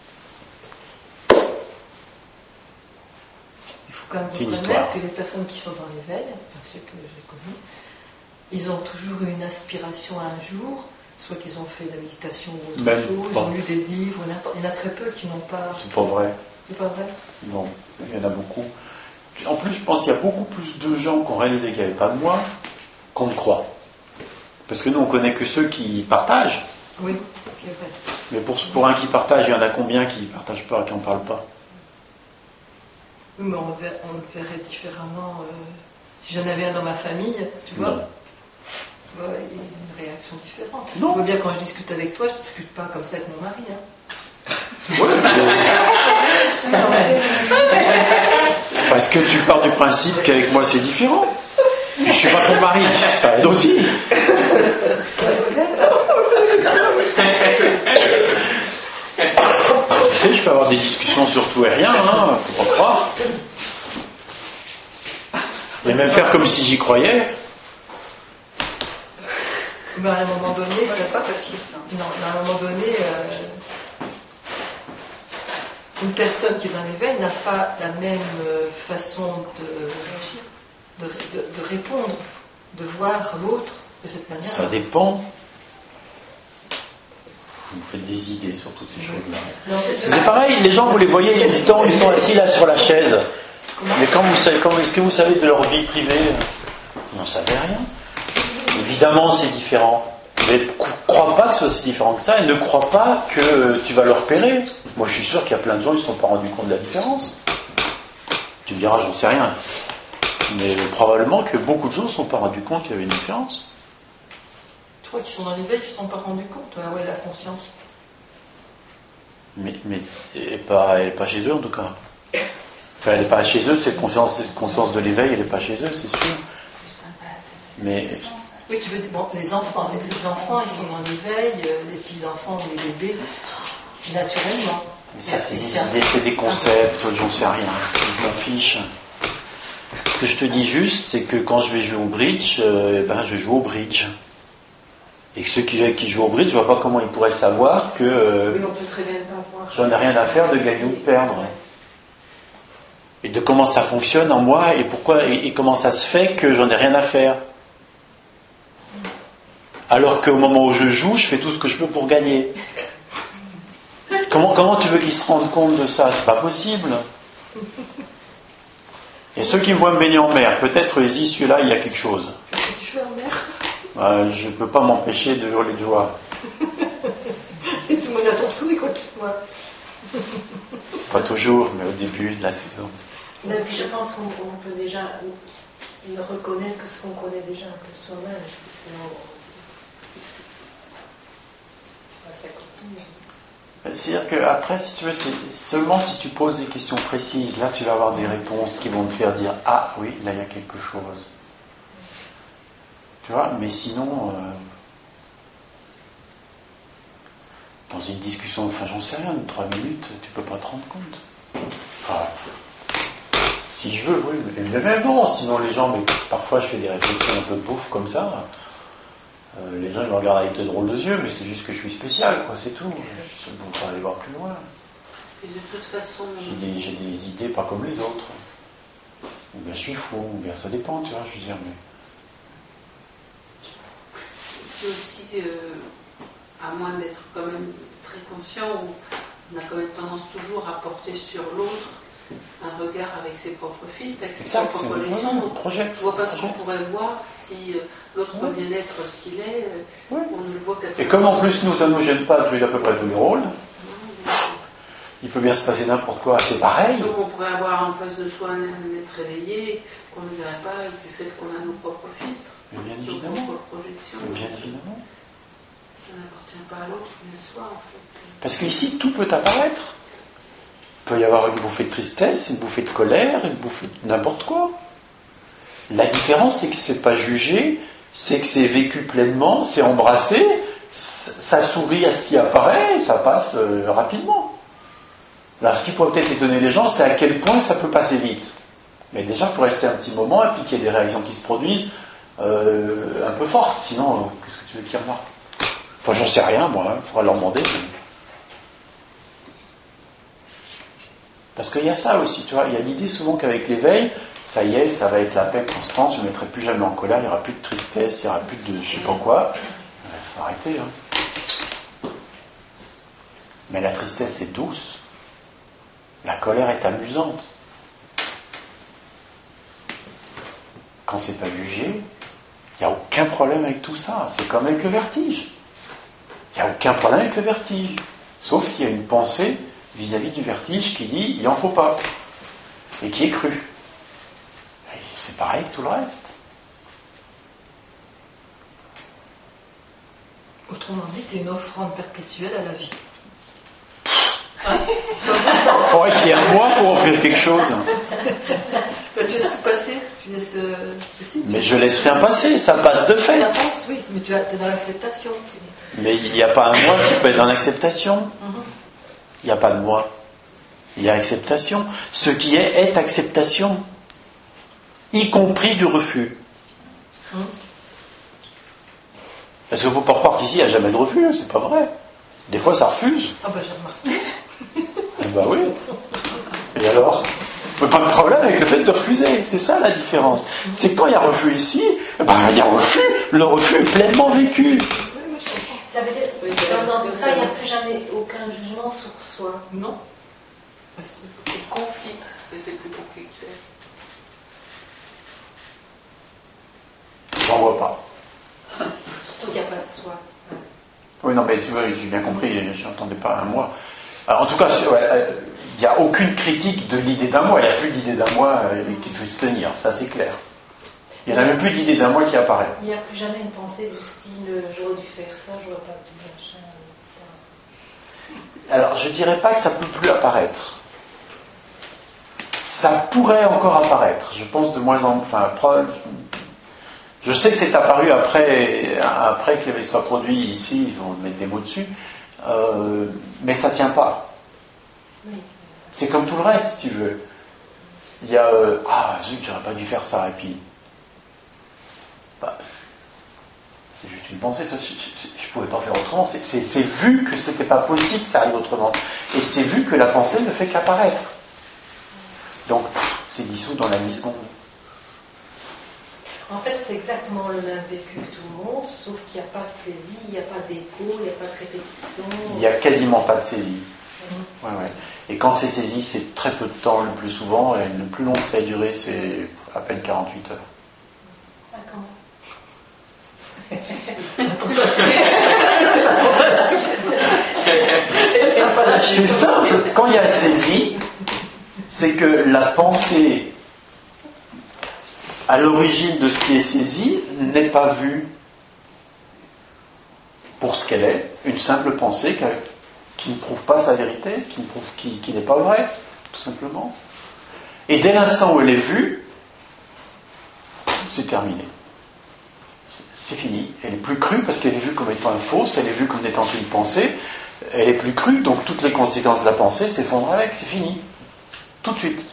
D: Il faut quand même
A: C'est une
D: reconnaître
A: histoire.
D: que les personnes qui sont dans l'éveil, enfin ceux que j'ai connus, ils ont toujours eu une aspiration à un jour, soit qu'ils ont fait de la méditation ou autre
A: Même
D: chose, ils
A: pas.
D: ont lu des livres, n'importe- il y en a très peu qui n'ont pas.
A: C'est pas vrai.
D: C'est pas vrai?
A: Non, il y en a beaucoup. En plus, je pense qu'il y a beaucoup plus de gens qui ont réalisé qu'il n'y avait pas de moi qu'on ne croit. Parce que nous, on connaît que ceux qui partagent.
D: Oui, c'est vrai.
A: Mais pour, pour un qui partage, il y en a combien qui ne partagent pas et qui n'en parlent pas?
D: Oui, mais on le verrait, on le verrait différemment. euh, si j'en avais un dans ma famille, tu vois,
A: Non.
D: ouais, il y a une réaction différente.
A: Non.
D: Tu vois bien, quand je discute avec toi, je ne discute pas comme ça avec mon mari. Hein.
A: Ouais, mais-
D: Non, mais-
A: parce que tu pars du principe qu'avec moi c'est différent. Je suis pas ton mari, ça aide aussi. Tu sais, je peux avoir des discussions sur tout et rien, hein, faut pas croire. Et même faire comme si j'y croyais.
D: Ben, à un moment donné,
F: C'est
D: ça,
F: pas facile ça.
D: non, mais à un moment donné, euh, une personne qui est dans l'éveil n'a pas la même euh, façon de, de, de, de répondre, de voir l'autre de cette manière.
A: Ça dépend. Vous faites des idées sur toutes ces choses-là.
D: Non,
A: C'est pareil, les gens, vous les voyez hésitants, ils sont assis là sur la chaise. Mais quand vous savez, quand, est-ce que vous savez de leur vie privée? Vous n'en savez rien. Évidemment, c'est différent. Mais ne crois pas que ce soit si différent que ça et ne crois pas que tu vas leur repérer. Moi, je suis sûr qu'il y a plein de gens qui ne se sont pas rendus compte de la différence. Tu me diras, j'en sais rien. Mais probablement que beaucoup de gens ne se sont pas rendus compte qu'il y avait une différence.
D: Tu crois qu'ils sont dans l'éveil, ils ne se sont pas rendus compte? Ah ouais, la conscience.
A: Mais, mais elle n'est pas, elle est pas chez eux en tout cas. Enfin, elle n'est pas chez eux, cette conscience, cette conscience de l'éveil, elle n'est pas chez eux, c'est sûr. Mais
D: Oui, tu veux dire, bon, les enfants, les petits enfants, ils sont dans l'éveil, euh, les petits enfants ou les bébés, naturellement.
A: Mais ça, c'est
D: Et
A: des
D: c'est un-
A: idées, c'est des concepts, j'en sais rien, je m'en fiche. Ce que je te dis juste, c'est que quand je vais jouer au bridge, euh, eh ben, je joue au bridge. Et que ceux qui, qui jouent au bridge, je vois pas comment ils pourraient savoir que euh,
F: Oui, on peut très bien pas voir.
A: j'en ai rien à faire de gagner ou de perdre. Et de comment ça fonctionne en moi et pourquoi et, et comment ça se fait que j'en ai rien à faire. Alors qu'au moment où je joue, je fais tout ce que je peux pour gagner. Comment, comment tu veux qu'ils se rendent compte de ça? C'est pas possible. Et ceux qui me voient me baigner en mer, peut-être ils disent celui-là il y a quelque chose.
D: Qu'est-ce que tu fais en mer?
A: Euh, je ne peux pas m'empêcher de hurler de joie.
D: Et tout le monde a ton sourire quand tu te vois.
A: Pas toujours, mais au début de la saison.
G: Mais puis je pense qu'on on peut déjà ne reconnaître que ce qu'on connaît déjà un peu soi-même. Sinon, ça continue.
A: C'est-à-dire qu'après, si tu veux, c'est seulement si tu poses des questions précises, là tu vas avoir des réponses qui vont te faire dire « Ah oui, là il y a quelque chose ». Tu vois, mais sinon, euh, dans une discussion, enfin j'en sais rien, de trois minutes, tu peux pas te rendre compte. Enfin, si je veux, oui, mais, mais même non, sinon les gens, mais parfois je fais des réflexions un peu de bouffe comme ça, euh, les gens ils me regardent avec de drôles de yeux, mais c'est juste que je suis spécial, quoi, c'est tout. Je ne peux pas aller voir plus loin.
F: Et de toute façon,
A: J'ai des, j'ai des idées pas comme les autres. Ou bien je suis fou, ou bien ça dépend, tu vois, je veux dire, mais...
F: puis aussi, euh, à moins d'être quand même très conscient, on a quand même tendance toujours à porter sur l'autre un regard regarde avec ses propres filtres, avec ses
A: Exact,
F: propres
A: c'est
F: projections.
A: le
F: Donc,
A: projet.
F: je vois pas ce
A: projet.
F: qu'on pourrait voir si euh, l'autre peut bien être ce qu'il est, euh,
A: Ouais.
F: on ne le voit qu'à
A: Et comme en plus nous, ça ne nous gêne pas de jouer à peu près tous les rôles,
F: Non,
A: il peut bien se passer n'importe quoi, c'est pareil.
F: donc on pourrait avoir en face de soi un être réveillé, qu'on ne verrait pas du fait qu'on a nos propres filtres,
A: Mais bien
F: nos
A: évidemment.
F: propres projections.
A: Mais bien évidemment.
F: Ça n'appartient pas à l'autre, mais à soi en fait.
A: Parce qu'ici, tout peut apparaître. Il peut y avoir une bouffée de tristesse, une bouffée de colère, une bouffée de n'importe quoi. La différence, c'est que c'est pas jugé, c'est que c'est vécu pleinement, c'est embrassé, ça sourit à ce qui apparaît, et ça passe euh, rapidement. Alors, ce qui pourrait peut-être étonner les gens, c'est à quel point ça peut passer vite. Mais déjà, il faut rester un petit moment, et puis qu'il y ait des réactions qui se produisent euh, un peu fortes. Sinon, euh, qu'est-ce que tu veux qu'ils remarquent ? Enfin, j'en sais rien, moi, il hein, faudra leur demander. Parce qu'il y a ça aussi, tu vois, il y a l'idée souvent qu'avec l'éveil, ça y est, ça va être la paix constante, je ne me mettrai plus jamais en colère, il n'y aura plus de tristesse, il n'y aura plus de je sais pas quoi. Il faut arrêter, hein. Mais la tristesse est douce. La colère est amusante. Quand c'est pas jugé, il n'y a aucun problème avec tout ça. C'est comme avec le vertige. Il n'y a aucun problème avec le vertige. Sauf s'il y a une pensée vis-à-vis du vertige qui dit il n'en faut pas. Et qui est crue. Et c'est pareil que tout le reste.
G: Autrement dit, c'est une offrande perpétuelle à la vie.
A: Il faudrait qu'il y ait un mois pour offrir quelque chose.
G: Bah, tu laisses tout passer, tu laisses. Euh, si,
A: Mais je laisse rien passer, ça passe de fait.
G: Ça passe, oui, mais tu es dans l'acceptation. C'est...
A: Mais il n'y a pas un moi qui peut être dans l'acceptation.
G: Mm-hmm.
A: Il n'y a pas de moi. Il y a acceptation. Ce qui est, est acceptation. Y compris du refus.
G: Mm.
A: Parce qu'il ne faut pas croire qu'ici il n'y a jamais de refus, c'est pas vrai. Des fois ça refuse.
G: Ah bah j'ai remarqué.
A: Eh ben oui. Et alors ? Mais pas de problème avec le fait de refuser, c'est ça la différence. C'est que quand il y a refus ici, eh ben, il y a refus, le refus est pleinement vécu.
D: Ça veut dire que dans tout ça, il n'y a plus jamais aucun jugement sur soi.
G: Non.
F: C'est le conflit, parce que c'est plus conflictuel.
A: J'en vois pas.
D: Surtout qu'il n'y a pas de soi.
A: Oui, non, mais j'ai bien compris, je n'entendais pas un moi. Alors, en tout cas, il ouais, n'y a aucune critique de l'idée d'un moi, il n'y a plus d'idée d'un moi euh, qui peut se tenir, ça c'est clair. Il n'y en a même plus d'idée d'un moi qui apparaît.
D: Il n'y a plus jamais une pensée du style euh, j'aurais dû faire ça, j'aurais pas dû machin, et cetera.
A: Alors, je dirais pas que ça peut plus apparaître. Ça pourrait encore apparaître. Je pense de moins en enfin, je sais que c'est apparu après, après que l'éveil soit produit ici, on va mettre des mots dessus, euh, mais ça tient pas.
D: Oui.
A: C'est comme tout le reste, si tu veux. Il y a euh, ah zut, j'aurais pas dû faire ça, et puis bah, c'est juste une pensée, je, je, je pouvais pas faire autrement. C'est, c'est, c'est vu que c'était pas possible que ça arrive autrement, et c'est vu que la pensée ne fait qu'apparaître. Donc pff, c'est dissous dans la milliseconde.
D: En fait, c'est exactement le même vécu que tout le monde, sauf qu'il n'y a pas de saisie, il n'y a pas d'écho, il n'y a pas de répétition.
A: Il n'y a quasiment pas de saisie.
D: Mmh.
A: Ouais, ouais. Et quand c'est saisi, c'est très peu de temps le plus souvent, et le plus long que ça a duré, c'est à peine quarante-huit heures.
D: Ah, comment
A: C'est simple, quand il y a saisie, c'est que la pensée à l'origine de ce qui est saisi n'est pas vue pour ce qu'elle est, une simple pensée qui ne prouve pas sa vérité, qui, ne prouve, qui, qui n'est pas vraie, tout simplement. Et dès l'instant où elle est vue, c'est terminé. C'est fini. Elle est plus crue parce qu'elle est vue comme étant une fausse, elle est vue comme étant une pensée, elle est plus crue, donc toutes les conséquences de la pensée s'effondrent avec, c'est fini. Tout de suite.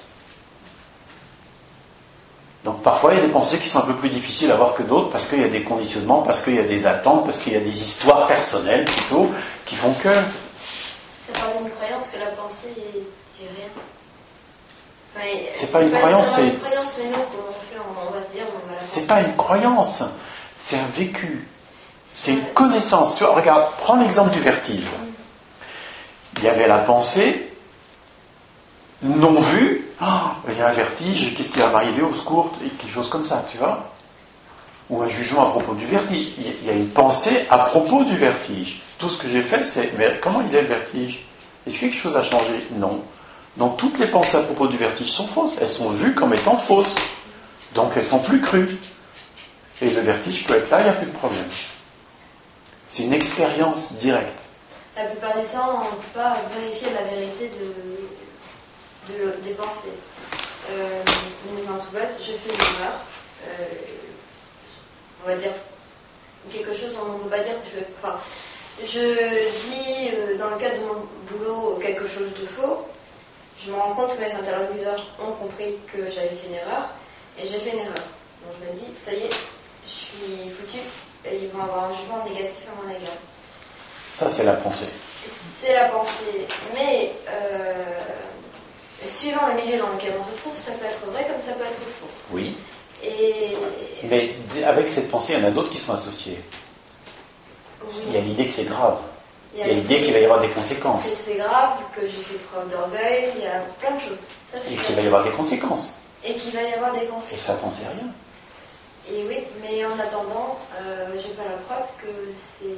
A: Donc parfois il y a des pensées qui sont un peu plus difficiles à voir que d'autres parce qu'il y a des conditionnements, parce qu'il y a des attentes, parce qu'il y a des histoires personnelles plutôt qui font que...
B: C'est pas une croyance que la pensée est, est rien. Enfin,
A: c'est pas une croyance, c'est...
B: une croyance, mais nous, comment on fait, on, on va se dire, on va la
A: c'est pas une croyance, c'est un vécu. C'est une connaissance. Tu vois, regarde, prends l'exemple du vertige. Il y avait la pensée non vue ah, il y a un vertige, qu'est-ce qui va m'arriver au secours, quelque chose comme ça, tu vois. Ou un jugement à propos du vertige. Il y a une pensée à propos du vertige. Tout ce que j'ai fait, c'est, mais comment il est le vertige? Est-ce que quelque chose a changé? Non. Donc toutes les pensées à propos du vertige sont fausses. Elles sont vues comme étant fausses. Donc elles sont plus crues. Et le vertige peut être là, il n'y a plus de problème. C'est une expérience directe.
B: La plupart du temps, on ne peut pas vérifier la vérité de, de, des pensées. Euh, une exemple tout bête, je fais une erreur. Euh, on va dire quelque chose, on ne va pas dire que je vais. Enfin, je dis euh, dans le cadre de mon boulot quelque chose de faux. Je me rends compte que mes interlocuteurs ont compris que j'avais fait une erreur et j'ai fait une erreur. Donc je me dis, ça y est, je suis foutu et ils vont avoir un jugement négatif à mon égard.
A: Ça, c'est la pensée.
B: C'est la pensée. Mais euh, suivant le milieu dans lequel on se trouve, ça peut être vrai comme ça peut être faux.
A: Oui.
B: Et...
A: Mais avec cette pensée, il y en a d'autres qui sont associées.
B: Oui.
A: Il y a l'idée que c'est grave.
B: Il
A: y a l'idée qu'il va y avoir des conséquences.
B: Que c'est grave, que j'ai fait preuve d'orgueil, il y a plein de choses. Ça, c'est
A: et
B: clair.
A: qu'il va y avoir des conséquences.
B: Et qu'il va y avoir des
A: Et
B: conséquences.
A: ça, t'en sais rien.
B: Et oui, mais en attendant, euh, j'ai pas la preuve que c'est...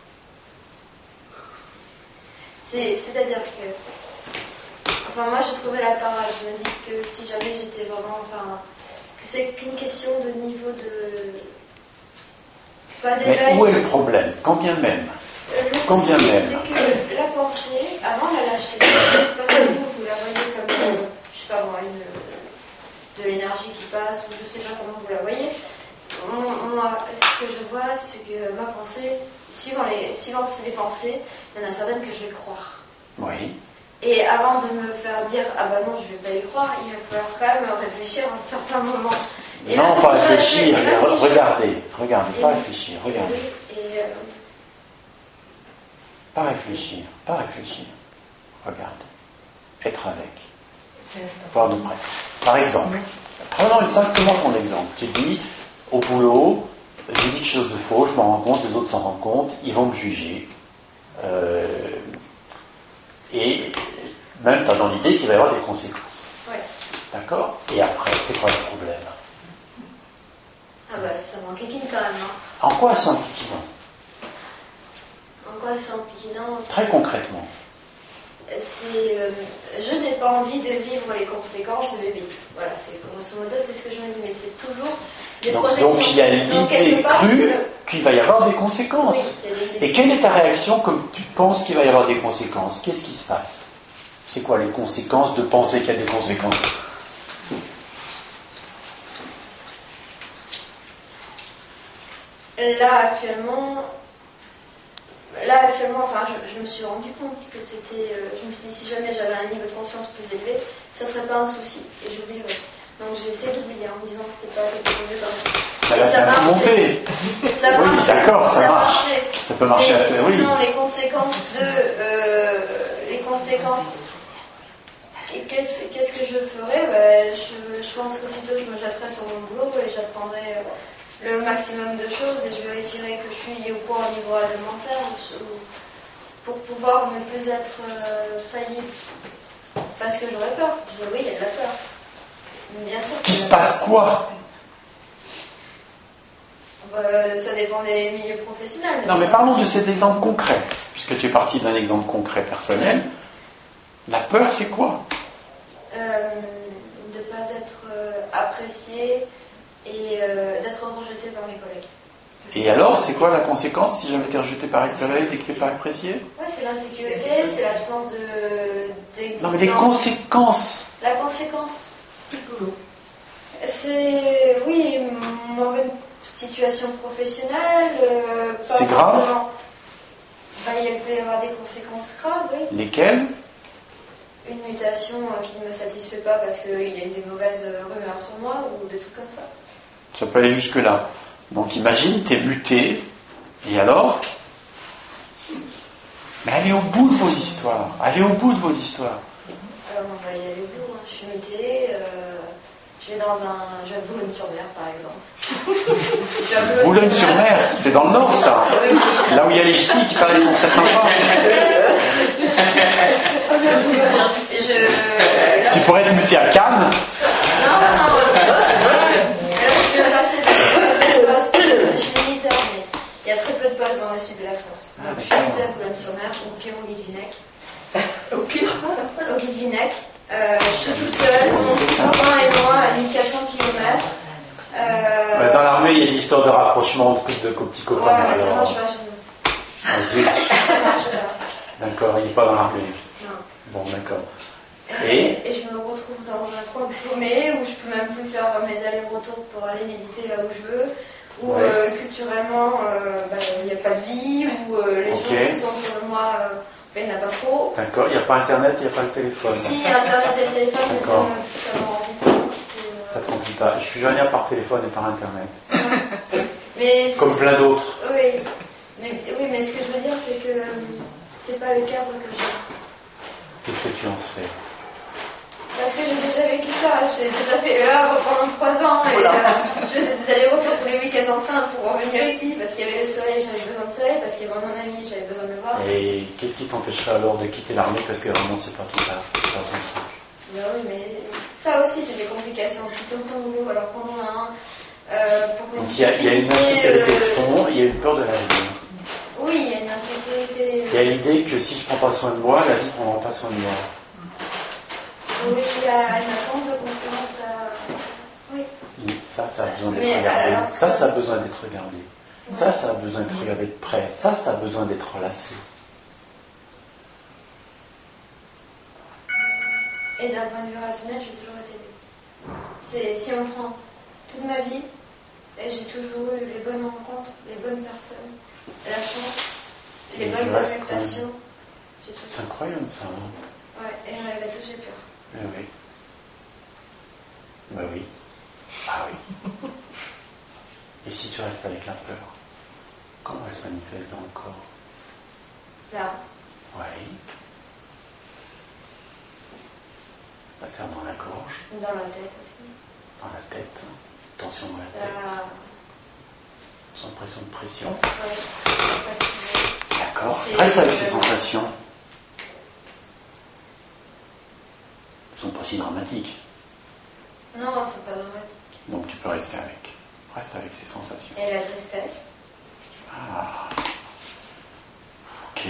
B: c'est... C'est-à-dire que... Enfin, moi, j'ai trouvé la parole. Je me dis que si jamais j'étais vraiment... Enfin, que c'est qu'une question de niveau de... Pas
A: Mais où est le problème? Quand bien même.
B: Le
A: Quand bien
B: souci,
A: même.
B: c'est que la pensée, avant la lâcher, parce que vous, vous la voyez comme, euh, je sais pas moi, une, de l'énergie qui passe, ou je sais pas comment vous la voyez. Moi, ce que je vois, c'est que ma pensée, suivant les, suivant les pensées, il y en a certaines que je vais croire.
A: Oui.
B: Et avant de me faire dire, ah bah non, je vais pas y croire, il va falloir quand même réfléchir à un certain moment. Et
A: non,
B: là,
A: pas
B: si
A: réfléchir,
B: je- et là, si je-
A: regardez, regardez,
B: Et
A: pas
B: oui.
A: réfléchir, regardez.
B: Oui, et, euh,
A: Pas réfléchir, pas réfléchir. Regardez. Être avec.
D: C'est instant.
A: Voir de près. Par exemple, prenons simplement ton exemple. Tu dis, au boulot, j'ai dit quelque chose de faux, je m'en rends compte, les autres s'en rendent compte, ils vont me juger. Euh, et même pas dans l'idée qu'il va y avoir des conséquences.
B: ouais.
A: D'accord? Et après, c'est quoi le problème?
B: Ah bah ça m'enquiquine quand même. Hein.
A: En quoi c'est impliquant?
B: En quoi c'est enquiquinant?
A: Très concrètement.
B: C'est, euh, je n'ai pas envie de vivre les conséquences de mes bêtises. Voilà, c'est grosso modo, c'est ce que je me dis, mais c'est toujours des
A: Donc,
B: projections.
A: donc il y a
B: Donc,
A: l'idée
B: quelque part,
A: crue
B: je-
A: qu'il va y avoir des conséquences.
B: Oui, il y a l'idée.
A: Et quelle est ta réaction comme tu penses qu'il va y avoir des conséquences? Qu'est-ce qui se passe? C'est quoi les conséquences de penser qu'il y a des conséquences?
B: Là actuellement, là actuellement, enfin, je, je me suis rendu compte que c'était, euh, je me suis dit si jamais j'avais un niveau de conscience plus élevé, ça serait pas un souci et j'oublierais. Donc j'ai essayé d'oublier en me disant que c'était pas quelque chose de comme
A: Ça va faire monter.
B: Ça
A: Oui,
B: marche.
A: d'accord, ça
B: ça
A: marche.
B: marchait.
A: Ça peut marcher
B: Mais
A: assez, oui.
B: sinon, les conséquences de, euh, les conséquences. Et qu'est-ce, qu'est-ce que je ferais? Ben, je, je pense qu'aussitôt je me jetterais sur mon boulot et j'apprendrais le maximum de choses et je vérifierais que je suis au point au niveau alimentaire pour pouvoir ne plus être euh, faillible. Parce que j'aurais peur. Je, oui, il y a de la peur. Bien sûr.
A: Qu'il se passe quoi?
B: Ben, ça dépend des milieux professionnels.
A: Non, mais
B: ça...
A: parlons de cet exemple concret, puisque tu es parti d'un exemple concret personnel. La peur, c'est quoi?
B: euh, De ne pas être euh, apprécié et euh, d'être rejeté par mes collègues.
A: Et alors, c'est quoi la conséquence si jamais tu es rejeté par les collègues et que tu n'es pas apprécié?
B: Ouais, c'est l'insécurité, c'est l'absence de, d'existence.
A: Non, mais les conséquences.
B: La conséquence,
F: Tout le boulot.
B: c'est, oui, une mauvaise situation professionnelle. Euh, pas
A: C'est grave.
B: forcément- Ben, il peut y avoir des conséquences graves, oui.
A: Lesquelles?
B: Une mutation euh, qui ne me satisfait pas parce qu'il y a eu des mauvaises euh, rumeurs sur moi ou des trucs comme ça.
A: Ça peut aller jusque-là. Donc imagine, tu es muté, et alors? Mais allez au bout de vos histoires. Allez au bout de vos histoires.
B: Alors on va y aller au bout. Hein. Je suis mutée, euh, je vais dans un. Je vais à Boulogne-sur-Mer par exemple. Je vais à Boulogne-
A: Boulogne-sur-Mer, c'est dans le nord ça.
B: Oui.
A: Là où il y a les ch'tis qui paraissent sont très sympas.
B: je...
A: Tu pourrais être muté à Cannes.
B: Non, non, non. Alors, je vais passer de poste. Je suis militaire, mais il y a très peu de postes dans le sud de la France. Donc, je suis mutée à Boulogne-sur-Mer, au pire au Guilvinec.
D: Au pire.
B: Au Guilvinec. Euh, je suis toute seule, mon copain et moi à mille quatre cents kilomètres. Euh...
A: Dans l'armée, il y a des histoires de rapprochement de, de, de petits copains.
B: Ouais, mais ça
A: alors...
B: marche pas chez nous.
A: Ah, zut.
B: Ça marche pas.
A: D'accord, il n'est pas dans l'armée.
B: Non.
A: Bon, d'accord.
B: Et, et je me retrouve dans un coin paumé où je peux même plus faire mes allers-retours pour aller méditer là où je veux, où
A: ouais.
B: euh, culturellement euh, bah, il n'y a pas de vie, où euh, les
A: okay.
B: gens qui sont autour de moi, euh, ben, il n'y en a pas trop.
A: D'accord, il n'y a pas internet, il n'y a pas le téléphone.
B: Si, internet et le téléphone, mais ça me, ça me rend compte.
A: Ça te remplit pas. Je suis joignable par téléphone et par internet.
B: mais
A: Comme plein d'autres.
B: Oui. Mais, oui, mais ce que je veux dire, c'est que euh, c'est pas le cadre que j'ai.
A: Qu'est-ce que tu en sais?
B: Parce que j'ai déjà vécu ça, j'ai déjà fait le Havre pendant trois ans et euh, je faisais des allers-retours tous les week-ends en train pour revenir ici parce qu'il y avait le soleil, j'avais besoin de soleil, parce qu'il y avait mon ami, j'avais besoin de le voir.
A: Et qu'est-ce qui t'empêcherait alors de quitter l'armée parce que vraiment c'est pas tout ça, c'est pas ton truc?
B: Ben oui, mais ça aussi c'est des complications, quitter son boulot alors qu'on en a un. Euh, pour
A: Donc il y, a, il y a une insécurité de fond, il y a une peur de l'avenir.
B: Oui, il y a une insécurité.
A: Il y a l'idée que si je prends pas soin de moi, la vie ne prendra pas soin de moi.
B: Oui, il y a une attente de concurrence à... Oui.
A: Ça, ça a besoin d'être
B: Mais
A: regardé.
B: alors,
A: ça, ça a besoin d'être regardé.
B: Ouais.
A: Ça, ça a besoin d'être regardé de près. Ça, ça a besoin d'être relâché.
B: Et d'un point de vue rationnel, j'ai toujours été c'est, si on prend toute ma vie, j'ai toujours eu les bonnes rencontres, les bonnes personnes, la chance, les
A: Et
B: bonnes
A: reste,
B: affectations. J'ai
A: c'est incroyable ça. Hein.
B: Ouais, et malgré tout, j'ai peur.
A: Eh oui. Bah oui. Ah oui. Et si tu restes avec la peur, comment elle se manifeste dans le corps?
B: Là.
A: Oui. Ça serre dans la gorge.
B: Dans la tête aussi.
A: Dans la tête. Tension dans la
B: Ça...
A: tête. Sensation de pression.
B: Ouais.
A: D'accord.
B: Et
A: Reste avec
B: euh...
A: ces sensations. Elles ne sont pas si dramatiques.
B: Non, elles ne sont pas dramatiques.
A: Donc tu peux rester avec. Reste avec ces sensations.
B: Et la tristesse.
A: Ah. Ok.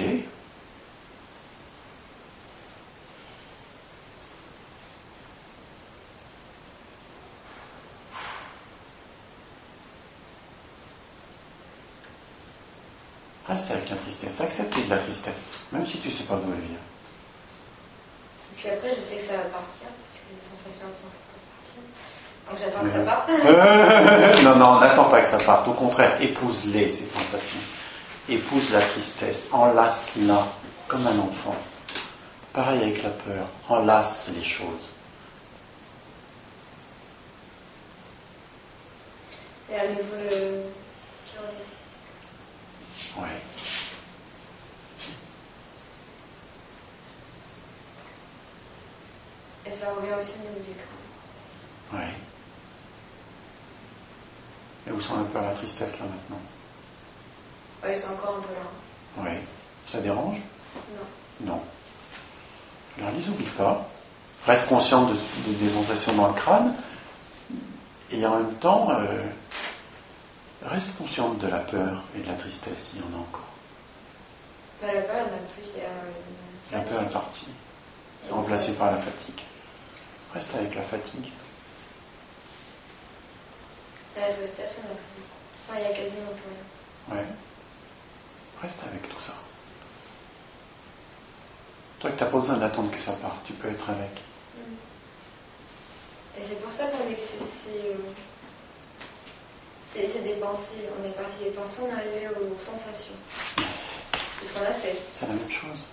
A: Reste avec la tristesse. Accepter de la tristesse. Même si tu ne sais pas d'où elle vient.
B: Et puis après, je sais que ça va partir, parce que les sensations sont parties. Donc j'attends que
A: Ouais.
B: ça parte.
A: non, non, n'attends pas que ça parte. Au contraire, épouse-les, ces sensations. Épouse la tristesse. Enlace-la comme un enfant. Pareil avec la peur. Enlace les choses.
B: Et à nouveau le...
A: Ouais.
B: Et ça revient aussi au niveau du crâne.
A: Ouais. Et où sont un peu la tristesse là maintenant?
B: Ouais, ils sont encore un peu là.
A: Ouais. Ça dérange?
B: Non.
A: Non. Alors les oublie pas. Reste consciente de, de, des sensations dans le crâne. Et en même temps, euh, reste consciente de la peur et de la tristesse s'il y en a encore.
B: Bah, la peur, elle n'a plus. Il y a une...
A: La peur est partie. Remplacée par la fatigue. Reste avec la fatigue.
B: La tristesse, on n'a plus. Enfin, il y a quasiment plus rien.
A: Ouais. Reste avec tout ça. Toi que tu n'as pas besoin d'attendre que ça parte, tu peux être avec.
B: Et c'est pour ça qu'on dit que c'est, c'est, euh, c'est, c'est des pensées. On est parti des pensées, on est arrivé aux sensations. C'est ce qu'on a fait.
A: C'est la même chose.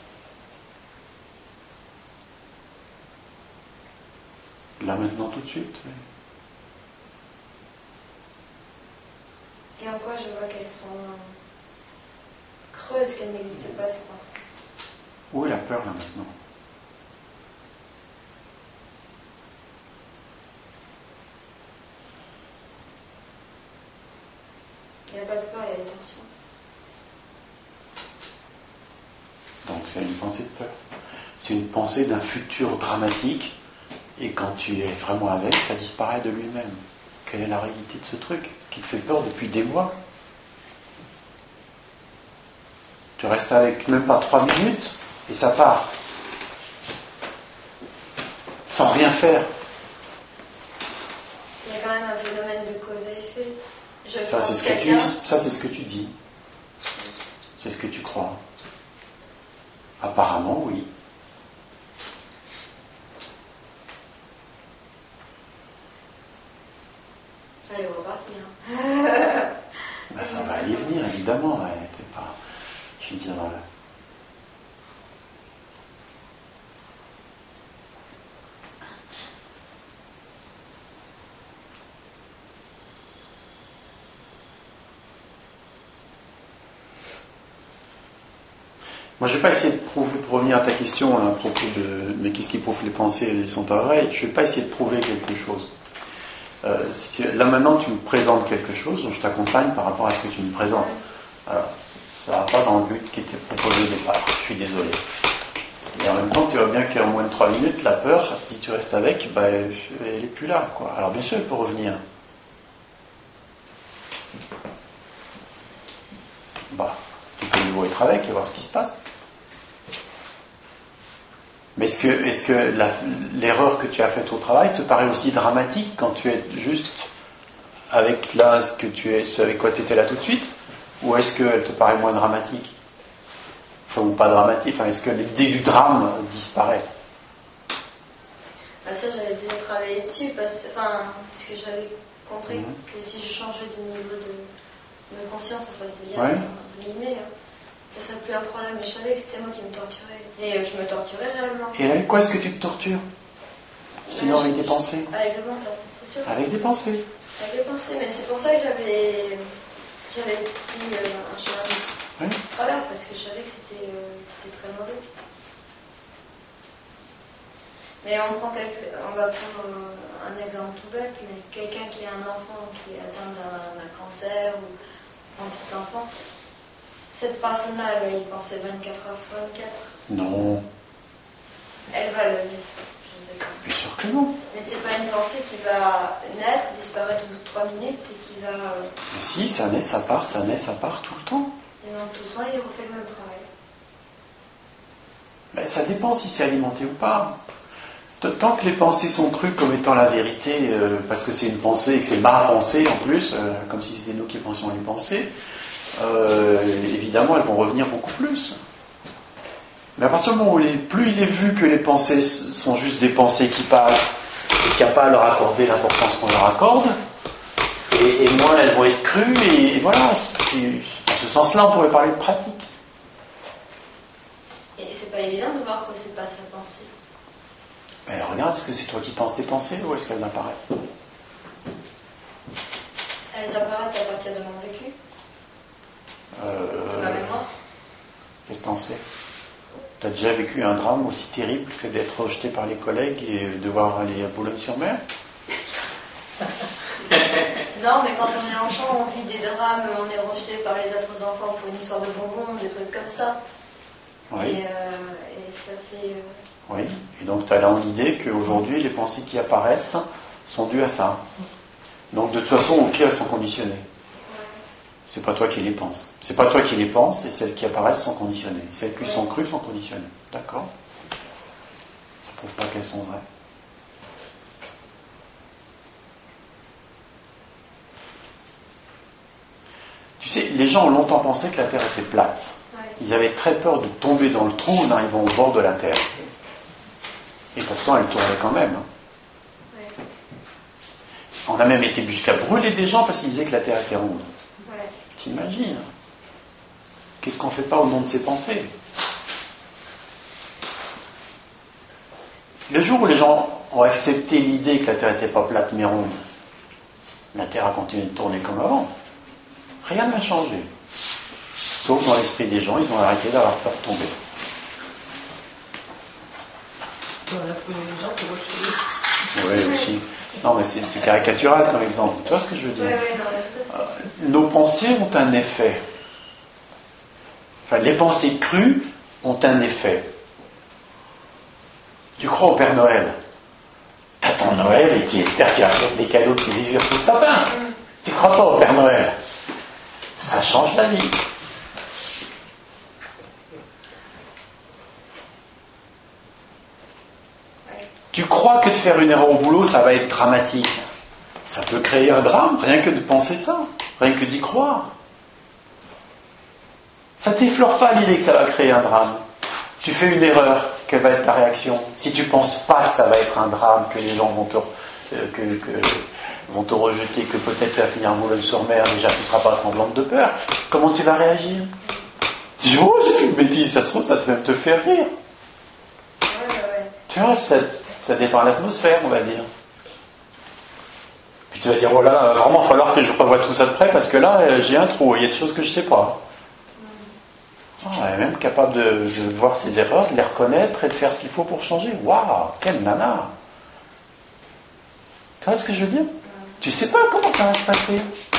A: Là maintenant tout de suite. Oui.
B: Et en quoi je vois qu'elles sont creuses, qu'elles n'existent pas, ces pensées.
A: Où est la peur là maintenant?
B: Il n'y a pas de peur, il y a des tensions.
A: Donc c'est une pensée de peur. C'est une pensée d'un futur dramatique, et quand tu es vraiment avec, ça disparaît de lui-même. Quelle est la réalité de ce truc qui te fait peur depuis des mois? Tu restes avec même pas trois minutes, et ça part. Sans rien faire.
B: Il y a quand même un phénomène de cause et effet. Je
A: Ça, c'est ce que tu, ça, c'est ce que tu dis. C'est ce que tu crois. Apparemment, oui.
B: Allez, on va partir.
A: Ben, ça va aller venir, évidemment. Ouais, t'es pas... Je veux dire... Euh... Moi, je ne vais pas essayer de prouver, pour revenir à ta question hein, à propos de mais qu'est-ce qui prouve que les pensées ne sont pas vraies, je ne vais pas essayer de prouver quelque chose. Euh, si tu, là maintenant, tu me présentes quelque chose, donc je t'accompagne par rapport à ce que tu me présentes. Alors, ça ne va pas dans le but qui était proposé au départ, je suis désolé. Et en même temps, tu vois bien qu'en moins de trois minutes, la peur, si tu restes avec, bah, elle n'est plus là, quoi. Alors bien sûr, elle peut revenir. Bah, tu peux de nouveau être avec et voir ce qui se passe. Mais est-ce que, est-ce que la, l'erreur que tu as faite au travail te paraît aussi dramatique quand tu es juste avec là ce que tu es, ce avec quoi tu étais là tout de suite, ou est-ce qu'elle te paraît moins dramatique, enfin, ou pas dramatique, enfin, est-ce que l'idée du drame disparaît?
B: Bah ça, j'avais déjà travaillé dessus, parce, enfin, parce que j'avais compris
A: mmh.
B: que si je changeais de niveau de, de conscience, enfin, c'est bien,
A: ouais.
B: entre guillemets, ça serait plus un problème, mais je savais que c'était moi qui me torturais. Et euh, je me torturais réellement.
A: Et avec quoi est-ce que tu te tortures? Sinon avec des pensées?
B: Avec le mental, c'est sûr.
A: Avec des pensées.
B: Avec des pensées, mais c'est pour ça que j'avais, j'avais pris euh, un chemin de
A: Oui.
B: travers, parce que je savais que c'était, euh, c'était très mauvais. Mais on prend quelque, on va prendre euh, un exemple tout bête, mais quelqu'un qui a un enfant qui est atteint d'un, d'un cancer ou un petit enfant, cette personne-là, elle va y penser vingt-quatre heures sur vingt-quatre.
A: Non.
B: Elle va le vivre, je sais pas.
A: Bien sûr que non.
B: Mais c'est pas une pensée qui va naître, disparaître au bout de trois minutes et qui va... Euh...
A: Mais si, ça naît, ça part, ça naît, ça part tout le temps.
B: Et donc tout le temps, il refait le même travail.
A: Ben, ça dépend si c'est alimenté ou pas. Tant que les pensées sont crues comme étant la vérité, euh, parce que c'est une pensée et que c'est ma pensée en plus, euh, comme si c'était nous qui pensions les pensées, euh, évidemment elles vont revenir beaucoup plus. Mais à partir du moment où les, plus il est vu que les pensées sont juste des pensées qui passent et qu'il n'y a pas à leur accorder l'importance qu'on leur accorde, et, et moins elles vont être crues, et, et voilà, c'est, dans ce sens-là on pourrait parler de pratique.
B: Et c'est pas évident de voir que c'est pas sa pensée.
A: Ben regarde, est-ce que c'est toi qui penses tes pensées ou est-ce qu'elles apparaissent?
B: Elles apparaissent à partir de mon vécu,
A: euh,
B: de ma mémoire.
A: Qu'est-ce que t'en sais? T'as déjà vécu un drame aussi terrible que d'être rejeté par les collègues et devoir aller à Boulogne-sur-Mer?
B: Non, mais quand on est enfant, on vit des drames, on est rejeté par les autres enfants pour une histoire de bonbons, des trucs comme ça.
A: Oui.
B: Et, euh, et ça fait... Euh...
A: Oui, et donc tu as là l'idée qu'aujourd'hui les pensées qui apparaissent sont dues à ça. Donc de toute façon, au pire, elles sont conditionnées.
B: Ouais.
A: C'est pas toi qui les penses. C'est pas toi qui les penses, et celles qui apparaissent sont conditionnées. Celles qui ouais. sont crues sont conditionnées. D'accord? Ça prouve pas qu'elles sont vraies. Tu sais, les gens ont longtemps pensé que la Terre était plate.
B: Ouais.
A: Ils avaient très peur de tomber dans le trou en arrivant au bord de la Terre. Et pourtant, elle tournait quand même.
B: Ouais.
A: On a même été jusqu'à brûler des gens parce qu'ils disaient que la Terre était ronde.
B: Ouais.
A: T'imagines? Qu'est-ce qu'on fait pas au nom de ses pensées? Le jour où les gens ont accepté l'idée que la Terre n'était pas plate mais ronde, la Terre a continué de tourner comme avant. Rien n'a changé. Sauf dans l'esprit des gens, ils ont arrêté d'avoir peur de tomber.
D: On a pris les gens pour autre chose.
A: Oui, aussi. Non, mais c'est, c'est caricatural comme exemple. Tu vois ce que je veux dire?
B: Ouais, ouais, non, mais
A: euh, Nos pensées ont un effet. Enfin, les pensées crues ont un effet. Tu crois au Père Noël. T'attends Noël et tu espères qu'il apporte les cadeaux qui visent sur le sapin. Tu crois pas au Père Noël. Ça change la vie. Tu crois que de faire une erreur au boulot, ça va être dramatique. Ça peut créer un drame, rien que de penser ça, rien que d'y croire. Ça t'effleure pas l'idée que ça va créer un drame. Tu fais une erreur, quelle va être ta réaction? Si tu penses pas que ça va être un drame, que les gens vont te, euh, que, que, vont te rejeter, que peut-être tu vas finir en Boulogne-sur-Mer, déjà tu ne seras pas tremblante de peur, comment tu vas réagir? Tu dis, oh, j'ai fait une bêtise, ça se trouve, ça te fait te faire rire.
B: Ouais, ouais.
A: Tu vois, ça, ça détend l'atmosphère, on va dire. Puis tu vas dire, oh là là, vraiment, il va falloir que je revoie tout ça de près, parce que là, j'ai un trou, il y a des choses que je ne sais pas. Oh, elle est même capable de, de voir ses erreurs, de les reconnaître et de faire ce qu'il faut pour changer. Waouh, quelle nana! Tu vois ce que je veux dire? Tu sais pas comment ça va se passer.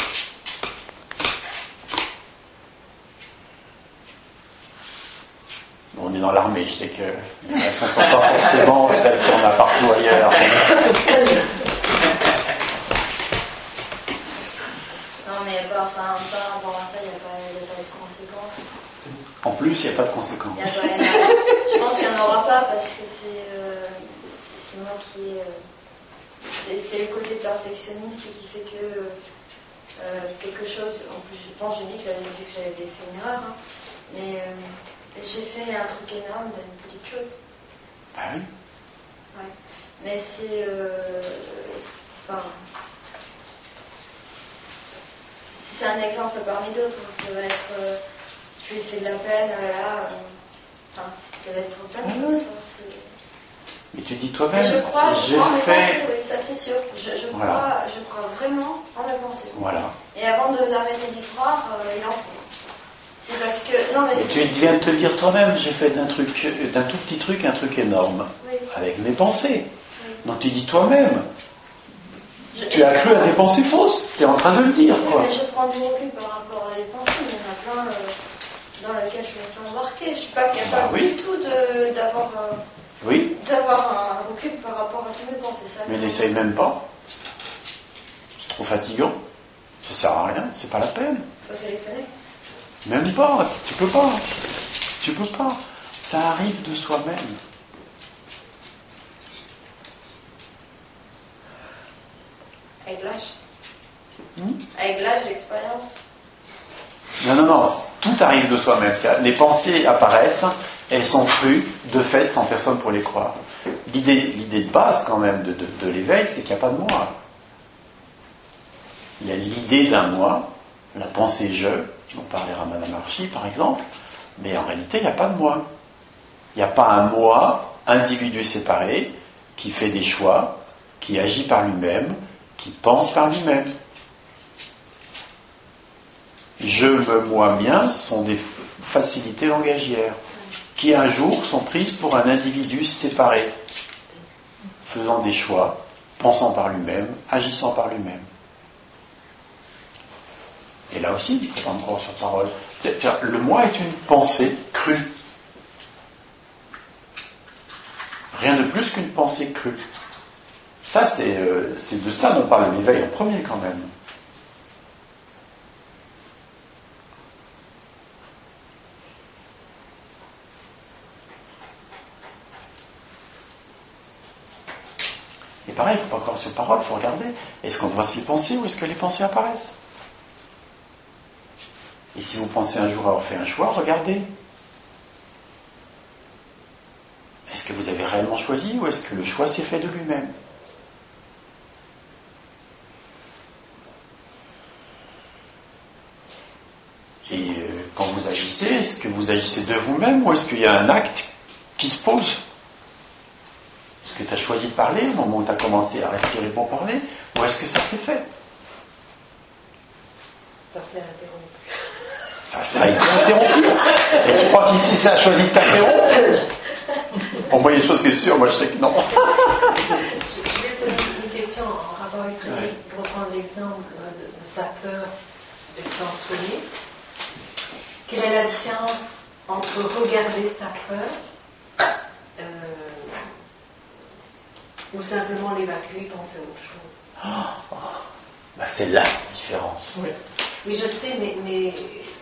A: Bon, on est dans l'armée, je sais que elles ne sont pas forcément celles qu'on a partout ailleurs.
B: Non, mais par, enfin, par rapport à ça, il n'y a, a pas de conséquences.
A: En plus, il n'y a pas de conséquences.
B: Y a pas, y a, je pense qu'il n'y en aura pas parce que c'est, euh, c'est, c'est moi qui. Euh, c'est, c'est le côté perfectionniste qui fait que euh, quelque chose. En plus, je pense, je dis que j'avais vu que j'avais fait une erreur, hein, mais euh, j'ai fait un truc énorme d'une petite chose.
A: Ah oui.
B: Ouais. Mais c'est. Euh, enfin. C'est un exemple parmi d'autres. Ça va être. Euh, je lui fais de la peine, là. Euh, enfin, ça va être plein de choses.
A: Mais tu dis toi-même,
B: je crois, je
A: j'ai
B: crois en mes
A: fait...
B: pensées, oui, ça c'est sûr. Je, je,
A: Voilà.
B: crois, je crois vraiment en mes pensées.
A: Voilà.
B: Et avant de, d'arrêter d'y croire, euh, il en faut. C'est parce que... Non, mais
A: Et
B: c'est...
A: tu viens de te dire toi-même, j'ai fait d'un truc, d'un tout petit truc un truc énorme.
B: Oui.
A: Avec mes pensées.
B: Oui.
A: Donc tu dis toi-même.
B: Je,
A: Tu as cru à des pensées fausses. Tu es en train de le dire,
B: oui,
A: quoi.
B: mais je prends du recul par rapport à les pensées. Il y en a plein euh, dans lesquelles je me fais embarquer. Je ne suis pas capable
A: Bah oui.
B: du tout de, d'avoir... Euh,
A: Oui.
B: D'avoir un recul par rapport à tous mes pensées. Ça,
A: Mais n'essaye même pas. C'est trop fatigant. Ça sert à rien. C'est pas la peine.
B: Il faut sélectionner.
A: Même pas. Tu peux pas. Tu peux pas. Ça arrive de soi-même.
B: Avec l'âge.
A: Hmm?
B: Avec l'âge, l'expérience.
A: Non, non, non. Tout arrive de soi-même. C'est-à-dire, les pensées apparaissent. Elles sont crues, de fait, sans personne pour les croire. L'idée, l'idée de base, quand même, de, de, de l'éveil, c'est qu'il n'y a pas de moi. Il y a l'idée d'un moi, la pensée je, dont parlera Madame Archie, par exemple, mais en réalité, il n'y a pas de moi. Il n'y a pas un moi, individu séparé, qui fait des choix, qui agit par lui-même, qui pense par lui-même. Je, me, moi, mien sont des facilités langagières qui un jour sont prises pour un individu séparé, faisant des choix, pensant par lui-même, agissant par lui-même. Et là aussi, il faut prendre encore sur parole. C'est-à-dire, le moi est une pensée crue. Rien de plus qu'une pensée crue. Ça, c'est, euh, c'est de ça dont parle l'éveil en premier quand même. Et pareil, il ne faut pas croire sur parole, il faut regarder. Est-ce qu'on voit les pensées ou est-ce que les pensées apparaissent? Et si vous pensez un jour avoir fait un choix, regardez. Est-ce que vous avez réellement choisi ou est-ce que le choix s'est fait de lui-même? Et euh, quand vous agissez, est-ce que vous agissez de vous-même ou est-ce qu'il y a un acte qui se pose? Est-ce que tu as choisi de parler au moment où tu as commencé à respirer pour parler ou est-ce que ça s'est fait?
G: Ça s'est interrompu.
A: Ça, ça, il s'est interrompu. Et tu crois qu'ici, ça a choisi de t'interrompre? Bon, moi, il y a une chose qui est sûre, moi, je sais que non.
G: Je vais poser une question en rapport avec le
A: Ouais.
G: pour reprendre l'exemple de, de sa peur d'être sans soigné. Quelle est la différence entre regarder sa peur euh, ou simplement l'évacuer, penser à autre chose.
A: Oh, bah c'est la différence.
G: Oui, oui je sais, mais... mais...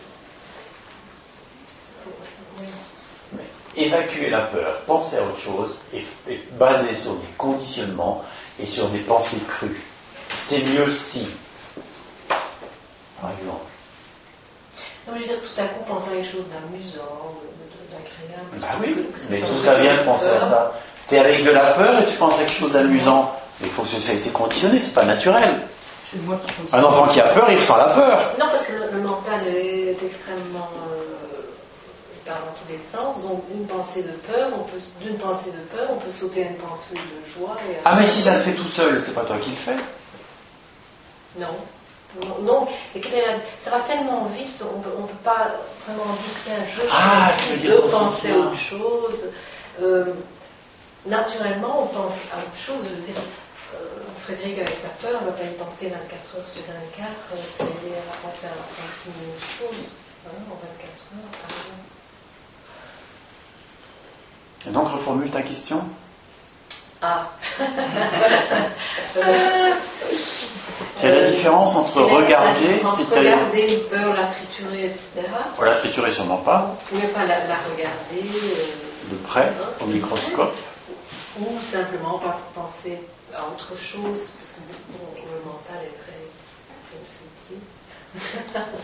G: Oui.
A: Mais évacuer la peur, penser à autre chose, et, et baser sur des conditionnements et sur des pensées crues. C'est mieux si, par exemple.
G: Non, je veux dire, tout à coup, penser à quelque chose d'amusant, d'agréable.
A: Bah oui, mais d'où ça vient de penser à ça? T'es avec de la peur et tu penses à quelque chose d'amusant. Il faut que ça ait été conditionné, c'est pas naturel.
F: C'est moi qui conditionne.
A: Un enfant qui a peur, il ressent la peur.
G: Non, parce que le, le mental est extrêmement... Euh, part dans tous les sens, donc une pensée de peur, on peut, d'une pensée de peur, on peut sauter à une pensée de joie. Et
A: ah mais si ça se fait tout seul, c'est pas toi qui le fais.
G: Non. Non, non. Et ça va tellement vite, on peut, ne peut pas vraiment dire, tiens, je
A: ah,
G: choisis de penser à autre chose. Euh, naturellement, on pense à autre chose. Je veux dire, euh, Frédéric, avec sa peur, ne va pas y penser vingt-quatre heures sur vingt-quatre, euh, c'est elle va penser à trente-six mille choses, hein, en vingt-quatre heures, par exemple.
A: Et donc, reformule ta question.
G: Ah.
A: Quelle est la différence entre
G: euh,
A: regarder,
G: entre regarder une peur, la triturer, et cetera.
A: Oh, la triturer sûrement pas.
G: Mais pas la, la regarder. Euh,
A: de près, au microscope.
G: Ou simplement penser à autre chose, parce que bon, le mental est très, très subtil.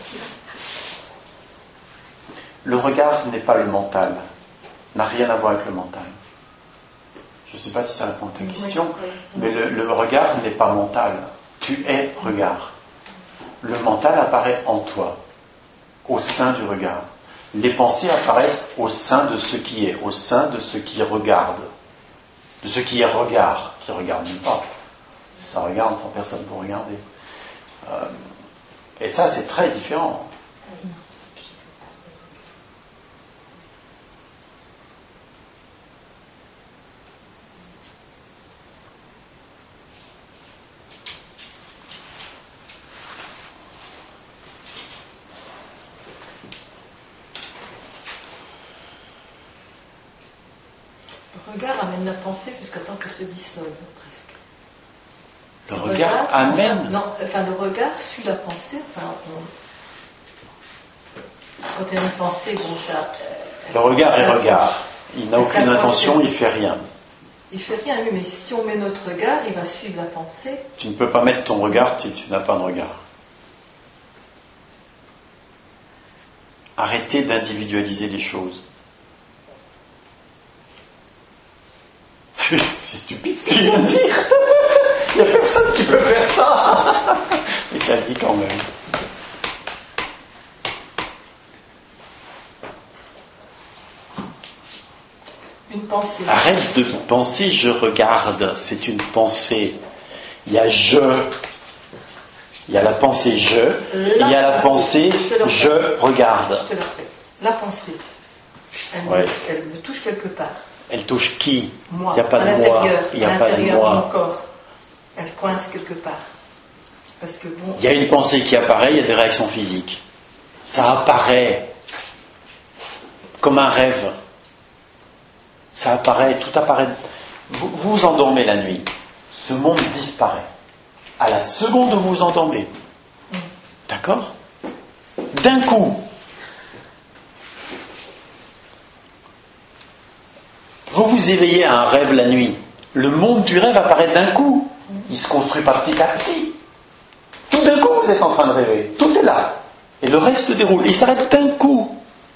A: Le regard n'est pas le mental, n'a rien à voir avec le mental. Je ne sais pas si ça répond à ta question, oui, oui. mais le, le regard n'est pas mental. Tu es regard. Le mental apparaît en toi, au sein du regard. Les pensées apparaissent au sein de ce qui est, au sein de ce qui regarde, de ce qui est regard, qui ne regarde même pas. Ça regarde sans personne pour regarder. Euh, et ça, c'est très différent.
F: Le regard amène la pensée jusqu'à temps qu'elle se dissolve, presque.
A: Le, le regard, regard amène
F: enfin, Non, enfin le regard suit la pensée. Enfin, on... Quand il y a une pensée, bon, ça...
A: Euh, le regard est regard. Il n'a aucune intention, il ne fait rien.
F: Il ne fait rien, oui, mais si on met notre regard, il va suivre la pensée.
A: Tu ne peux pas mettre ton regard si tu n'as pas de regard. Arrêtez d'individualiser les choses. C'est stupide ce que je viens de dire. Il n'y a personne qui peut faire ça. Mais ça le dit quand même.
F: Une pensée.
A: Arrête de penser je regarde. C'est une pensée. Il y a je. Il y a la pensée je. La il y a la pensée je, je regarde.
F: Je te le refais. La pensée. Elle, ouais. me, elle me touche quelque part.
A: Elle touche qui?
F: Moi,
A: il n'y a pas
F: à
A: de moi. Il n'y a pas de moi.
F: De mon corps. Elle coince quelque part. Parce que bon.
A: Il y a une pensée qui apparaît, il y a des réactions physiques. Ça apparaît comme un rêve. Ça apparaît, tout apparaît. Vous vous endormez la nuit. Ce monde disparaît. À la seconde où vous vous endormez. Mm. D'accord? D'un coup. Vous vous éveillez à un rêve la nuit. Le monde du rêve apparaît d'un coup. Il ne se construit pas petit à petit. Tout d'un coup, vous êtes en train de rêver. Tout est là. Et le rêve se déroule. Il s'arrête d'un coup.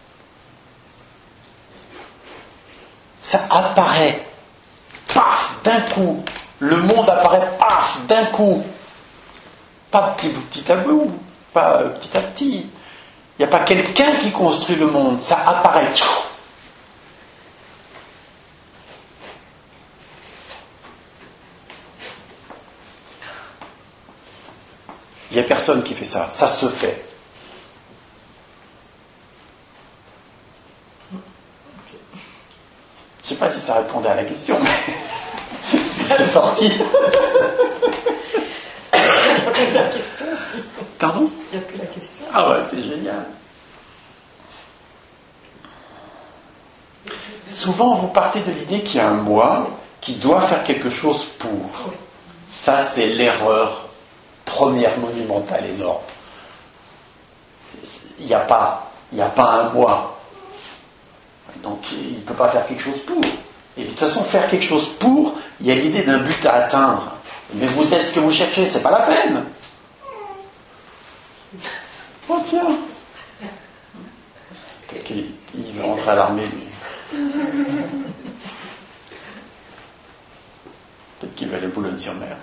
A: Ça apparaît. Paf, d'un coup. Le monde apparaît, paf, d'un coup. Pas petit, petit à bout. Pas petit à petit. Il n'y a pas quelqu'un qui construit le monde. Ça apparaît. Il n'y a personne qui fait ça. Ça se fait. Je ne sais pas si ça répondait à la question, mais c'est sorti.
F: Il n'y a plus la question aussi.
A: Pardon?
F: Il n'y a plus la question.
A: Ah ouais, c'est génial. souvent vous partez de l'idée qu'il y a un moi qui doit faire quelque chose pour. Ça, c'est l'erreur première monumentale énorme. Il n'y a pas, il n'y a pas un moi. Donc il ne peut pas faire quelque chose pour. Et de toute façon, faire quelque chose pour, il y a l'idée d'un but à atteindre. Mais vous êtes ce que vous cherchez, c'est pas la peine. Oh tiens. Peut-être qu'il il va rentrer à l'armée, lui. Peut-être qu'il va aller à Boulogne-sur-Mer.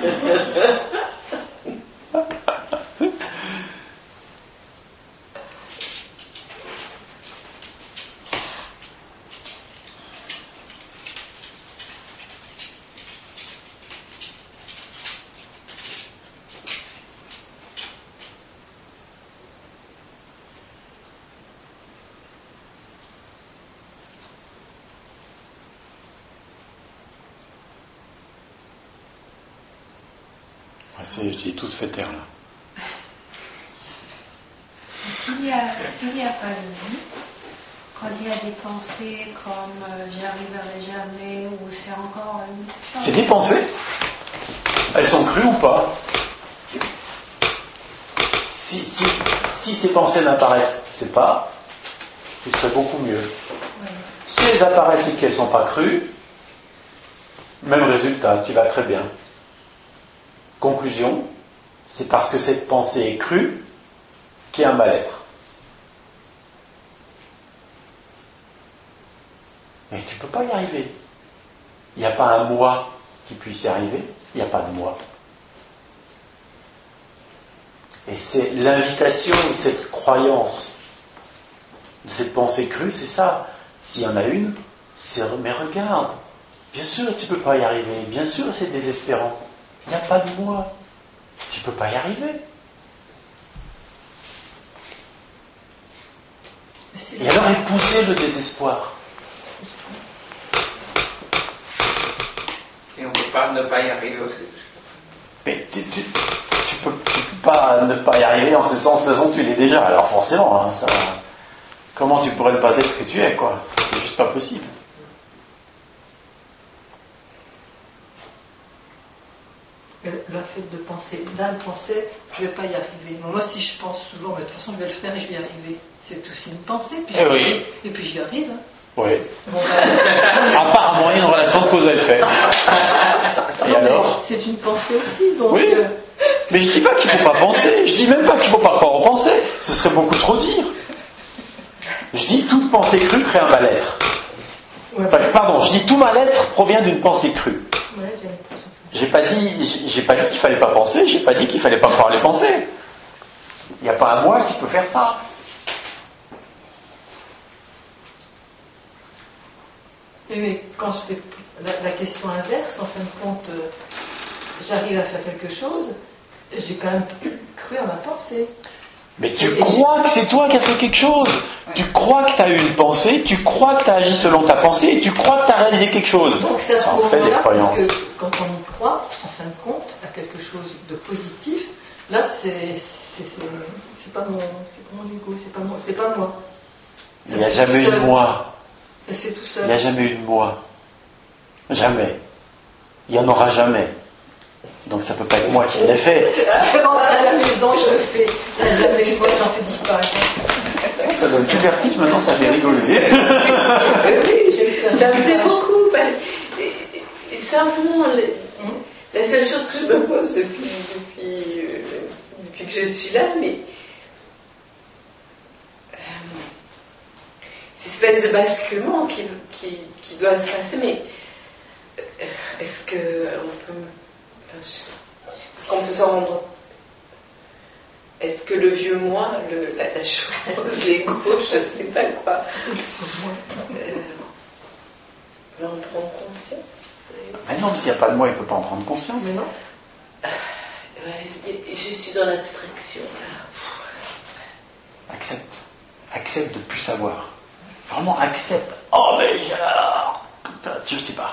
A: C'est, je dis, tout se fait taire là.
H: S'il n'y a, s'il n'y a pas de limite, quand il y a des pensées comme euh, j'y arriverai jamais ou c'est encore une chose.
A: C'est des pensées. Elles sont crues ou pas? Si, si, si ces pensées n'apparaissent, c'est pas, tu serais beaucoup mieux.
H: Oui.
A: Si elles apparaissent et qu'elles ne sont pas crues, même résultat, tu vas très bien. Conclusion, c'est parce que cette pensée est crue qu'il y a un mal-être. Mais tu ne peux pas y arriver. Il n'y a pas un moi qui puisse y arriver, il n'y a pas de moi. Et c'est l'invitation de cette croyance, de cette pensée crue, c'est ça. S'il y en a une, c'est mais regarde, bien sûr tu ne peux pas y arriver, bien sûr c'est désespérant. Il n'y a pas de moi. Tu ne peux pas y arriver. Et alors épouser le désespoir.
C: Et on ne peut pas ne pas y arriver aussi.
A: Mais tu, tu, tu, peux, tu peux pas ne pas y arriver en ce sens, de toute façon tu l'es déjà. Alors forcément, hein, ça, comment tu pourrais ne pas être ce que tu es, quoi? C'est juste pas possible.
G: Le fait de penser, là, de penser, je ne vais pas y arriver. Moi, si je pense souvent, mais de toute façon, je vais le faire et je vais y arriver. C'est aussi une pensée, puis
A: eh
G: je
A: oui.
G: arrive, et puis j'y arrive. Hein.
A: Oui.
G: Bon, ben...
A: Apparemment, il y a une relation de cause à effet. Et
G: non,
A: alors?
G: C'est une pensée aussi, donc.
A: Oui.
G: Euh...
A: Mais je dis pas qu'il ne faut pas penser. Je dis même pas qu'il ne faut pas croire en penser. Ce serait beaucoup trop dire. Je dis toute pensée crue crée un mal-être.
G: Ouais,
A: enfin, pardon, je dis tout mal-être provient d'une pensée crue.
G: Ouais, j'ai l'impression.
A: J'ai pas dit, j'ai pas dit qu'il fallait pas penser, j'ai pas dit qu'il fallait pas croire les pensées. Il n'y a pas un moi qui peut faire ça.
G: Mais quand je fais la, la question inverse, en fin de compte, euh, j'arrive à faire quelque chose, j'ai quand même cru à ma pensée.
A: Mais tu
G: Et
A: crois
G: j'ai...
A: que c'est toi qui as fait quelque chose. Tu crois que tu as eu une pensée, tu crois que tu as agi selon ta pensée, et tu crois que tu as réalisé quelque chose.
G: Donc c'est à ce
A: ça en fait des
G: moment-là,
A: croyances.
G: parce que quand on y croit, en fin de compte, à quelque chose de positif, là c'est c'est, c'est, c'est pas mon c'est pas mon ego, c'est pas, mon, c'est pas moi. Ça
A: Il n'y a
G: se fait
A: jamais
G: tout
A: eu de
G: seul.
A: moi.
G: Ça se fait tout
A: Il
G: seul.
A: n'y a jamais eu de moi. Jamais. Il n'y en aura jamais. Donc ça peut pas être moi qui l'ai fait.
G: À la maison, je le fais. Ça n'a jamais eu moi, j'en fais dix pages.
A: Ça donne plus vertige, maintenant ça fait rigoler.
G: Oui, j'ai fait
F: Ça me plaît beaucoup. Parce... Et, et simplement, le... la seule chose que je me pose depuis, depuis, euh, depuis que je suis là, mais euh, cette espèce de basculement qui, qui, qui doit se passer, mais euh, est-ce que on peut, enfin, je sais pas, est-ce qu'on peut s'en rendre? Est-ce que le vieux moi, le, la, la chose, l'ego, je ne sais pas quoi, euh, on en prend conscience?
A: Mais non, s'il n'y a pas de moi, il ne peut pas en prendre conscience.
G: Mais non.
F: Ouais, je suis dans l'abstraction là.
A: Accepte. Accepte de ne plus savoir. Vraiment accepte. Oh mais alors, je ne sais pas.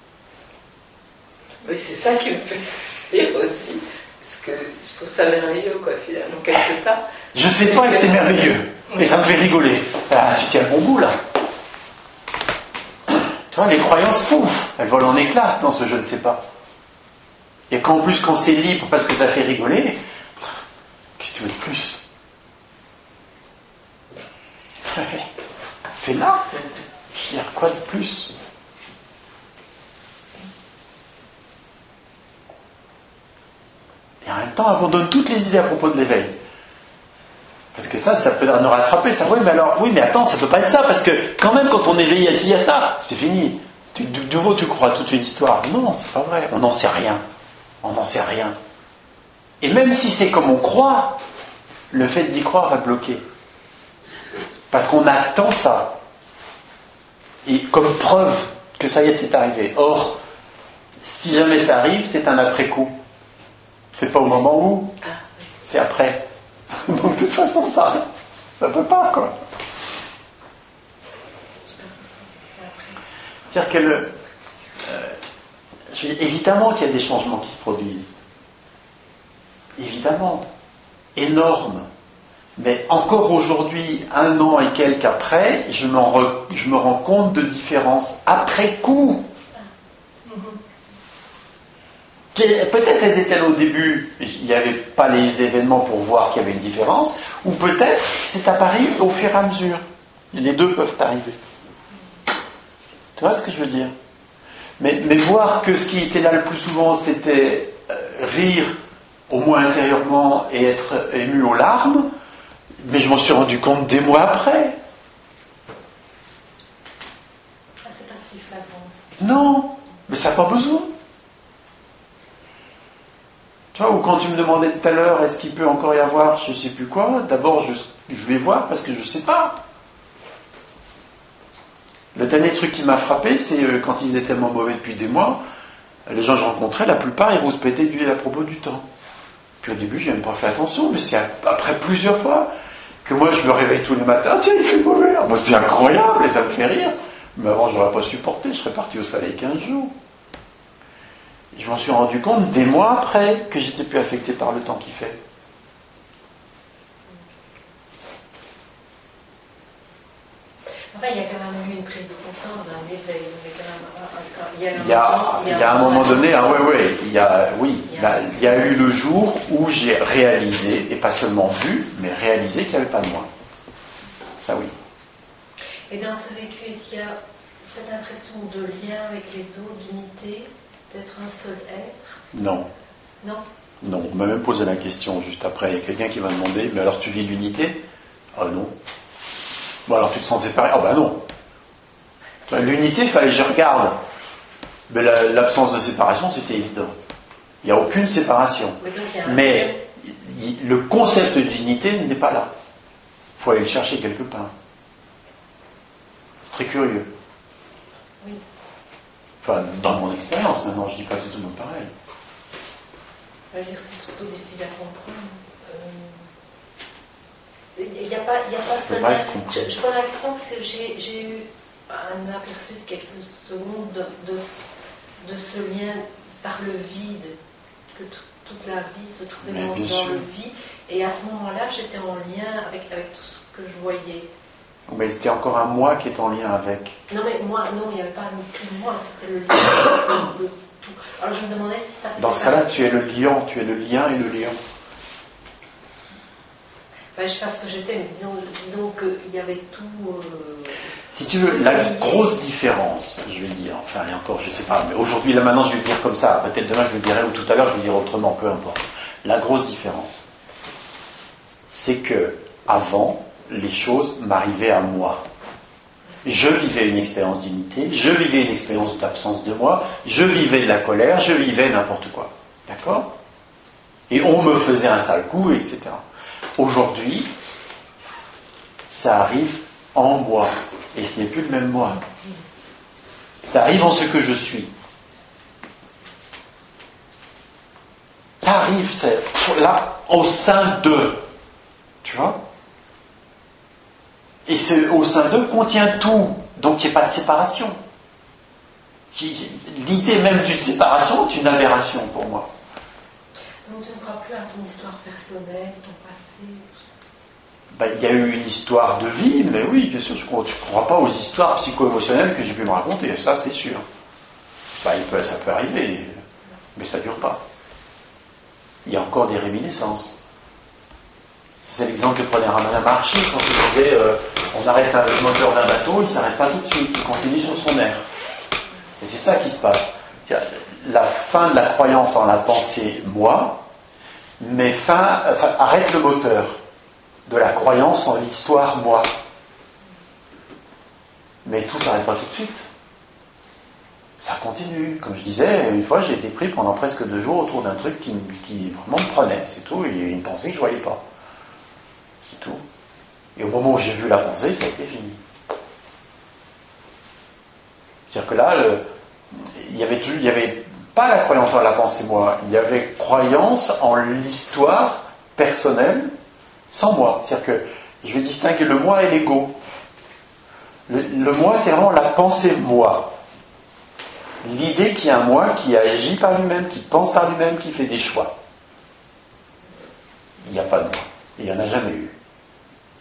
F: Oui, c'est ça qui me fait rire aussi. Parce que je trouve ça merveilleux, quoi, finalement, quelque part.
A: Je sais pas que c'est merveilleux. Et ça me fait rigoler. Ah, tu tiens le bon bout là. Tu vois, les croyances, pouf, elles volent en éclats dans ce je ne sais pas. Et qu'en plus, quand c'est libre parce que ça fait rigoler, qu'est-ce que tu veux de plus? C'est là. Je veux dire, quoi de plus? Et en même temps, abandonne toutes les idées à propos de l'éveil. Parce que ça, ça peut nous rattraper. Ça, oui, mais alors, oui, mais attends, ça peut pas être ça, parce que quand même, quand on éveille assis à ça, c'est fini. Tu, de nouveau, tu crois toute une histoire. Non, c'est pas vrai. On n'en sait rien. On n'en sait rien. Et même si c'est comme on croit, le fait d'y croire va bloquer. Parce qu'on attend ça. Et comme preuve que ça y est, c'est arrivé. Or, si jamais ça arrive, c'est un après-coup. C'est pas au moment où, c'est après. Donc de toute façon, ça, ça peut pas, quoi. C'est-à-dire que le, euh, je veux dire, évidemment qu'il y a des changements qui se produisent. Évidemment. Énormes. Mais encore aujourd'hui, un an et quelques après, je, m'en re, je me rends compte de différences. Après coup. Peut-être elles étaient là au début, il n'y avait pas les événements pour voir qu'il y avait une différence, ou peut-être c'est apparu au fur et à mesure. Les deux peuvent arriver. Tu vois ce que je veux dire? mais, mais voir que ce qui était là le plus souvent, c'était euh, rire, au moins intérieurement, et être ému aux larmes, mais je m'en suis rendu compte des mois après.
G: Ah, c'est pas si flagrant.
A: Non, mais ça n'a pas besoin. Tu vois, ou quand tu me demandais tout à l'heure, est-ce qu'il peut encore y avoir je ne sais plus quoi, d'abord je, je vais voir parce que je ne sais pas. Le dernier truc qui m'a frappé, c'est euh, quand ils étaient tellement mauvais depuis des mois, les gens que je rencontrais, la plupart, ils rouspétaient d'huile à propos du temps. Puis au début, j'ai même pas fait attention, mais c'est après plusieurs fois que moi, je me réveille tous les matins, tiens, il fait mauvais. Moi, c'est incroyable et ça me fait rire. Mais avant, je n'aurais pas supporté, je serais parti au soleil quinze jours. Je m'en suis rendu compte des mois après que j'étais plus affecté par le temps qu'il fait.
G: Enfin, il y a quand même eu une prise de conscience d'un éveil. Il y a,
A: il y a, il y a un moment donné, ah ouais, ouais, il y a, oui, il y a, il y a eu le jour où j'ai réalisé, et pas seulement vu, mais réalisé qu'il n'y avait pas de moi. Ça oui.
G: Et dans ce vécu, est-ce qu'il y a cette impression de lien avec les autres, d'unité, d'être un seul être?
A: Non.
G: Non.
A: Non, on m'a même posé la question juste après. Il y a quelqu'un qui m'a demandé, mais alors tu vis l'unité? Ah non. Bon alors tu te sens séparé? Ah ben non. L'unité, il fallait que je regarde. Mais la, l'absence de séparation, c'était évident. Il n'y a aucune séparation.
G: Mais, donc, il y a un
A: mais il, le concept d'unité n'est pas là. Il faut aller le chercher quelque part. C'est très curieux.
G: Oui.
A: Enfin, dans mon expérience, maintenant, je ne dis pas que c'est tout le monde pareil.
G: Je veux dire, c'est surtout difficile à comprendre. Il euh, n'y a pas, il y a pas seulement. Je, je prends l'accent que j'ai, j'ai eu un aperçu de quelques secondes de, de, de ce lien par le vide, que t- toute la vie se trouvait dans, dans le vide. Et à ce moment-là, j'étais en lien avec, avec tout ce que je voyais.
A: Mais c'était encore un moi qui est en lien avec.
G: Non, mais moi, non, il n'y avait pas de moi, c'était le lien de, de tout. Alors je me demandais si ça.
A: Dans ce cas-là, tu es le lion, tu es le lien et le lion.
G: Ben, je sais pas ce que j'étais, mais disons, disons qu'il y avait tout. Euh,
A: si tu veux, la grosse différence, je vais dire, enfin, et encore, je sais pas, mais aujourd'hui, là maintenant, je vais le dire comme ça, peut-être demain, je le dirai, ou tout à l'heure, je vais le dire autrement, peu importe. La grosse différence, c'est que, avant, les choses m'arrivaient à moi. Je vivais une expérience d'unité, je vivais une expérience d'absence de moi, je vivais de la colère, je vivais n'importe quoi. D'accord? Et on me faisait un sale coup, et cetera. Aujourd'hui, ça arrive en moi, et ce n'est plus le même moi. Ça arrive en ce que je suis. Ça arrive, c'est là, au sein d'eux. Tu vois? Et ce au sein d'eux contient tout, donc il n'y a pas de séparation. L'idée même d'une séparation est une aberration pour moi.
G: Donc tu ne crois plus à ton histoire personnelle, ton passé, tout ça?
A: ben, il y a eu une histoire de vie, mais oui, bien sûr, je ne crois pas aux histoires psycho-émotionnelles que j'ai pu me raconter, ça c'est sûr. Ben, il peut, ça peut arriver, mais ça ne dure pas. Il y a encore des réminiscences. C'est l'exemple que prenait Ramana Maharshi quand il disait euh, on arrête le moteur d'un bateau, il ne s'arrête pas tout de suite, il continue sur son air. Et c'est ça qui se passe. La fin de la croyance en la pensée moi, mais fin, enfin, arrête le moteur de la croyance en l'histoire moi. Mais tout ne s'arrête pas tout de suite. Ça continue. Comme je disais, une fois j'ai été pris pendant presque deux jours autour d'un truc qui, qui vraiment me prenait, c'est tout, et une pensée que je ne voyais pas. C'est tout. Et au moment où j'ai vu la pensée, ça a été fini. C'est-à-dire que là, le, il y avait toujours, il y avait pas la croyance en la pensée moi, il y avait croyance en l'histoire personnelle sans moi. C'est-à-dire que je vais distinguer le moi et l'ego. Le, le moi, c'est vraiment la pensée moi. L'idée qu'il y a un moi qui agit par lui-même, qui pense par lui-même, qui fait des choix. Il n'y a pas de moi. Il n'y en a jamais eu. D'accord ?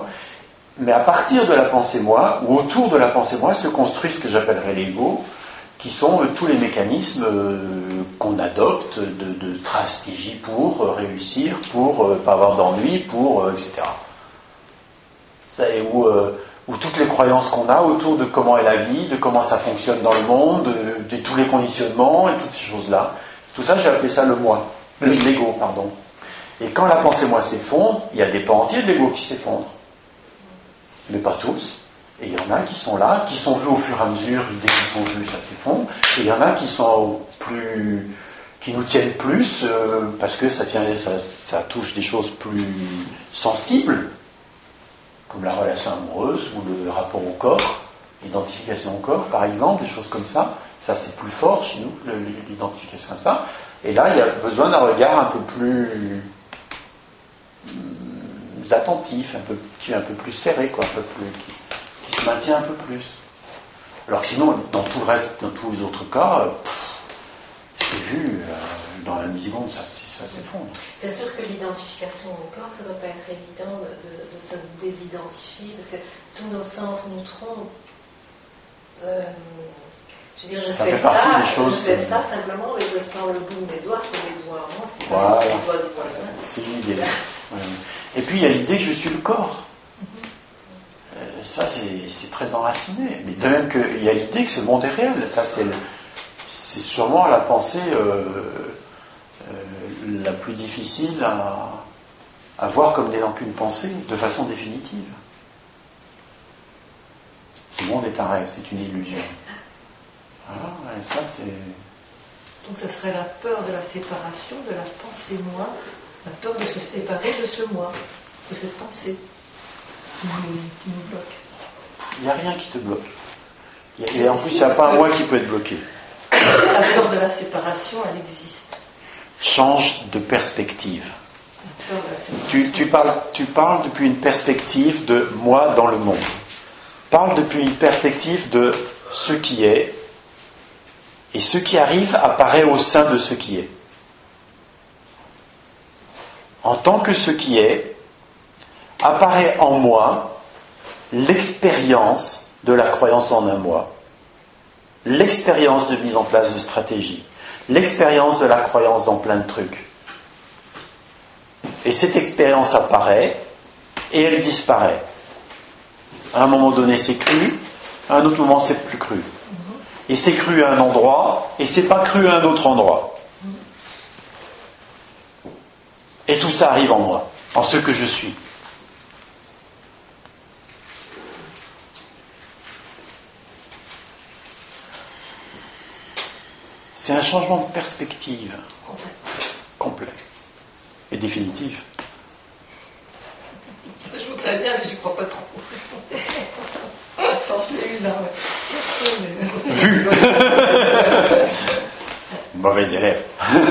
A: Mais à partir de la pensée moi, ou autour de la pensée moi, se construit ce que j'appellerais l'ego, qui sont euh, tous les mécanismes euh, qu'on adopte de, de stratégie pour euh, réussir, pour ne euh, pas avoir d'ennui, pour euh, et cetera. Ça, et où, euh, où toutes les croyances qu'on a autour de comment est la vie, de comment ça fonctionne dans le monde, de, de tous les conditionnements et toutes ces choses-là. Tout ça, j'ai appelé ça le moi, l'ego, pardon. Et quand la pensée moi s'effondre, il y a des pans entiers de l'ego qui s'effondrent. Mais pas tous. Et il y en a qui sont là, qui sont vus au fur et à mesure, dès qu'ils sont vus, ça s'effondre. Et il y en a qui sont plus, qui nous tiennent plus, euh, parce que ça, tient, ça, ça touche des choses plus sensibles, comme la relation amoureuse ou le rapport au corps, l'identification au corps, par exemple, des choses comme ça. Ça, c'est plus fort chez nous, l'identification à ça. Et là, il y a besoin d'un regard un peu plus attentif, un peu, qui est un peu plus serré, quoi, un peu plus, qui, qui se maintient un peu plus. Alors que sinon, dans tout le reste, dans tous les autres cas, pff, j'ai vu, euh, dans la milliseconde, ça, ça s'effondre.
G: C'est sûr que l'identification au corps, ça ne doit pas être évident de, de, de se désidentifier, parce que tous nos sens nous trompent. Euh, je veux dire, je
A: ça
G: fais
A: fait
G: ça,
A: partie des choses
G: je fais
A: que...
G: ça simplement, mais je sens le bout de mes doigts, c'est mes doigts à moi, c'est
A: voilà.
G: pas les doigts du voisin.
A: C'est l'idée. Ouais. Et puis il y a l'idée que je suis le corps. Euh, ça, c'est, c'est très enraciné. Mais de même qu'il y a l'idée que ce monde est réel. Ça, c'est, le, c'est sûrement la pensée euh, euh, la plus difficile à, à voir comme n'ayant qu'une pensée, de façon définitive. Ce monde est un rêve, c'est une illusion. Voilà, et ça, c'est...
D: Donc ce serait la peur de la séparation, de la pensée moi, la peur de se séparer de ce moi, de cette pensée qui nous, qui nous bloque.
A: Il n'y a rien qui te bloque. Et en plus, il n'y a pas un moi qui peut être bloqué.
D: La peur de la séparation, elle existe.
A: Change de perspective.
D: La peur de la séparation.
A: Tu, tu, parles, tu parles depuis une perspective de moi dans le monde. Parle depuis une perspective de ce qui est, et ce qui arrive apparaît au sein de ce qui est. En tant que ce qui est, apparaît en moi l'expérience de la croyance en un moi, l'expérience de mise en place de stratégie, l'expérience de la croyance dans plein de trucs. Et cette expérience apparaît et elle disparaît. À un moment donné, c'est cru, à un autre moment, c'est plus cru. Et c'est cru à un endroit, et c'est pas cru à un autre endroit. Et tout ça arrive en moi, en ce que je suis. C'est un changement de perspective complet et définitif.
D: Je voudrais bien, mais je ne crois pas trop. C'est une là,
A: Vu. Mauvais élève.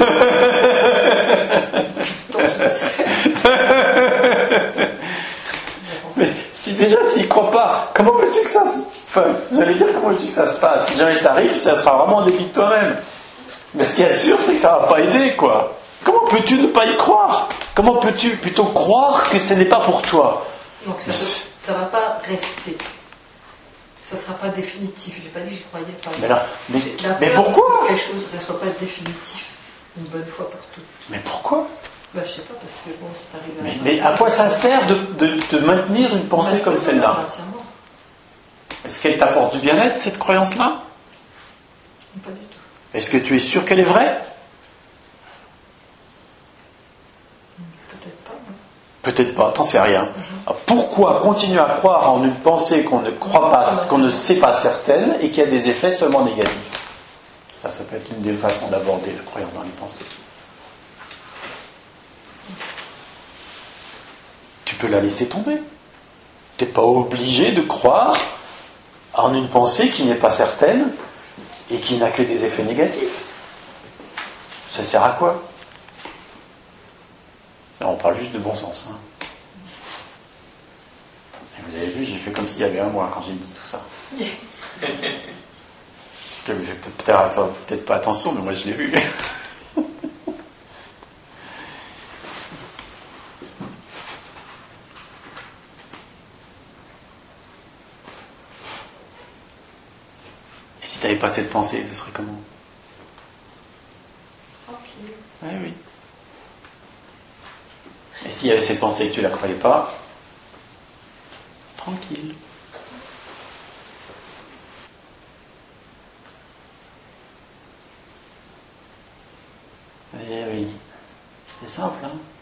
A: Mais si déjà tu n'y crois pas, comment veux-tu que ça se... Enfin, j'allais dire comment veux-tu que ça se passe? Si jamais ça arrive, ça sera vraiment en dépit de toi-même. Mais ce qui est sûr, c'est que ça va pas aider, quoi. Comment peux-tu ne pas y croire? Comment peux-tu plutôt croire que ce n'est pas pour toi?
G: Donc ça ne va pas rester. Ça ne sera pas définitif. Je n'ai pas dit que je croyais pas.
A: Mais, là, mais,
G: La
A: mais
G: peur
A: pourquoi?
G: que quelque chose ne soit pas définitif une bonne fois pour toutes.
A: Mais pourquoi?
G: Ben, je ne sais pas, parce que bon, c'est arrivé à
A: mais,
G: ça.
A: mais à quoi ça sert de, de, de maintenir une pensée
G: Ben,
A: comme celle-là?
G: entièrement.
A: Est-ce qu'elle t'apporte du bien-être, cette croyance-là?
G: Pas du tout.
A: Est-ce que tu es sûr qu'elle est vraie?
G: Peut-être pas. Non.
A: Peut-être pas, t'en sais rien. Alors, pourquoi continuer à croire en une pensée qu'on ne croit pas, qu'on ne sait pas certaine, et qui a des effets seulement négatifs? Ça, ça peut être une des façons d'aborder la croyance dans les pensées. Tu peux la laisser tomber. Tu n'es pas obligé de croire en une pensée qui n'est pas certaine et qui n'a que des effets négatifs. Ça sert à quoi? Là, on parle juste de bon sens. Hein. Et vous avez vu, j'ai fait comme s'il y avait un mois quand j'ai dit tout ça. Parce que vous faites peut-être, peut-être pas attention, mais moi je l'ai vu. Et si tu n'avais pas cette pensée, ce serait comment?
G: Tranquille.
A: Oui, oui. Et s'il y avait cette pensée et que tu ne la croyais pas, tranquille. Eh oui, c'est simple, hein.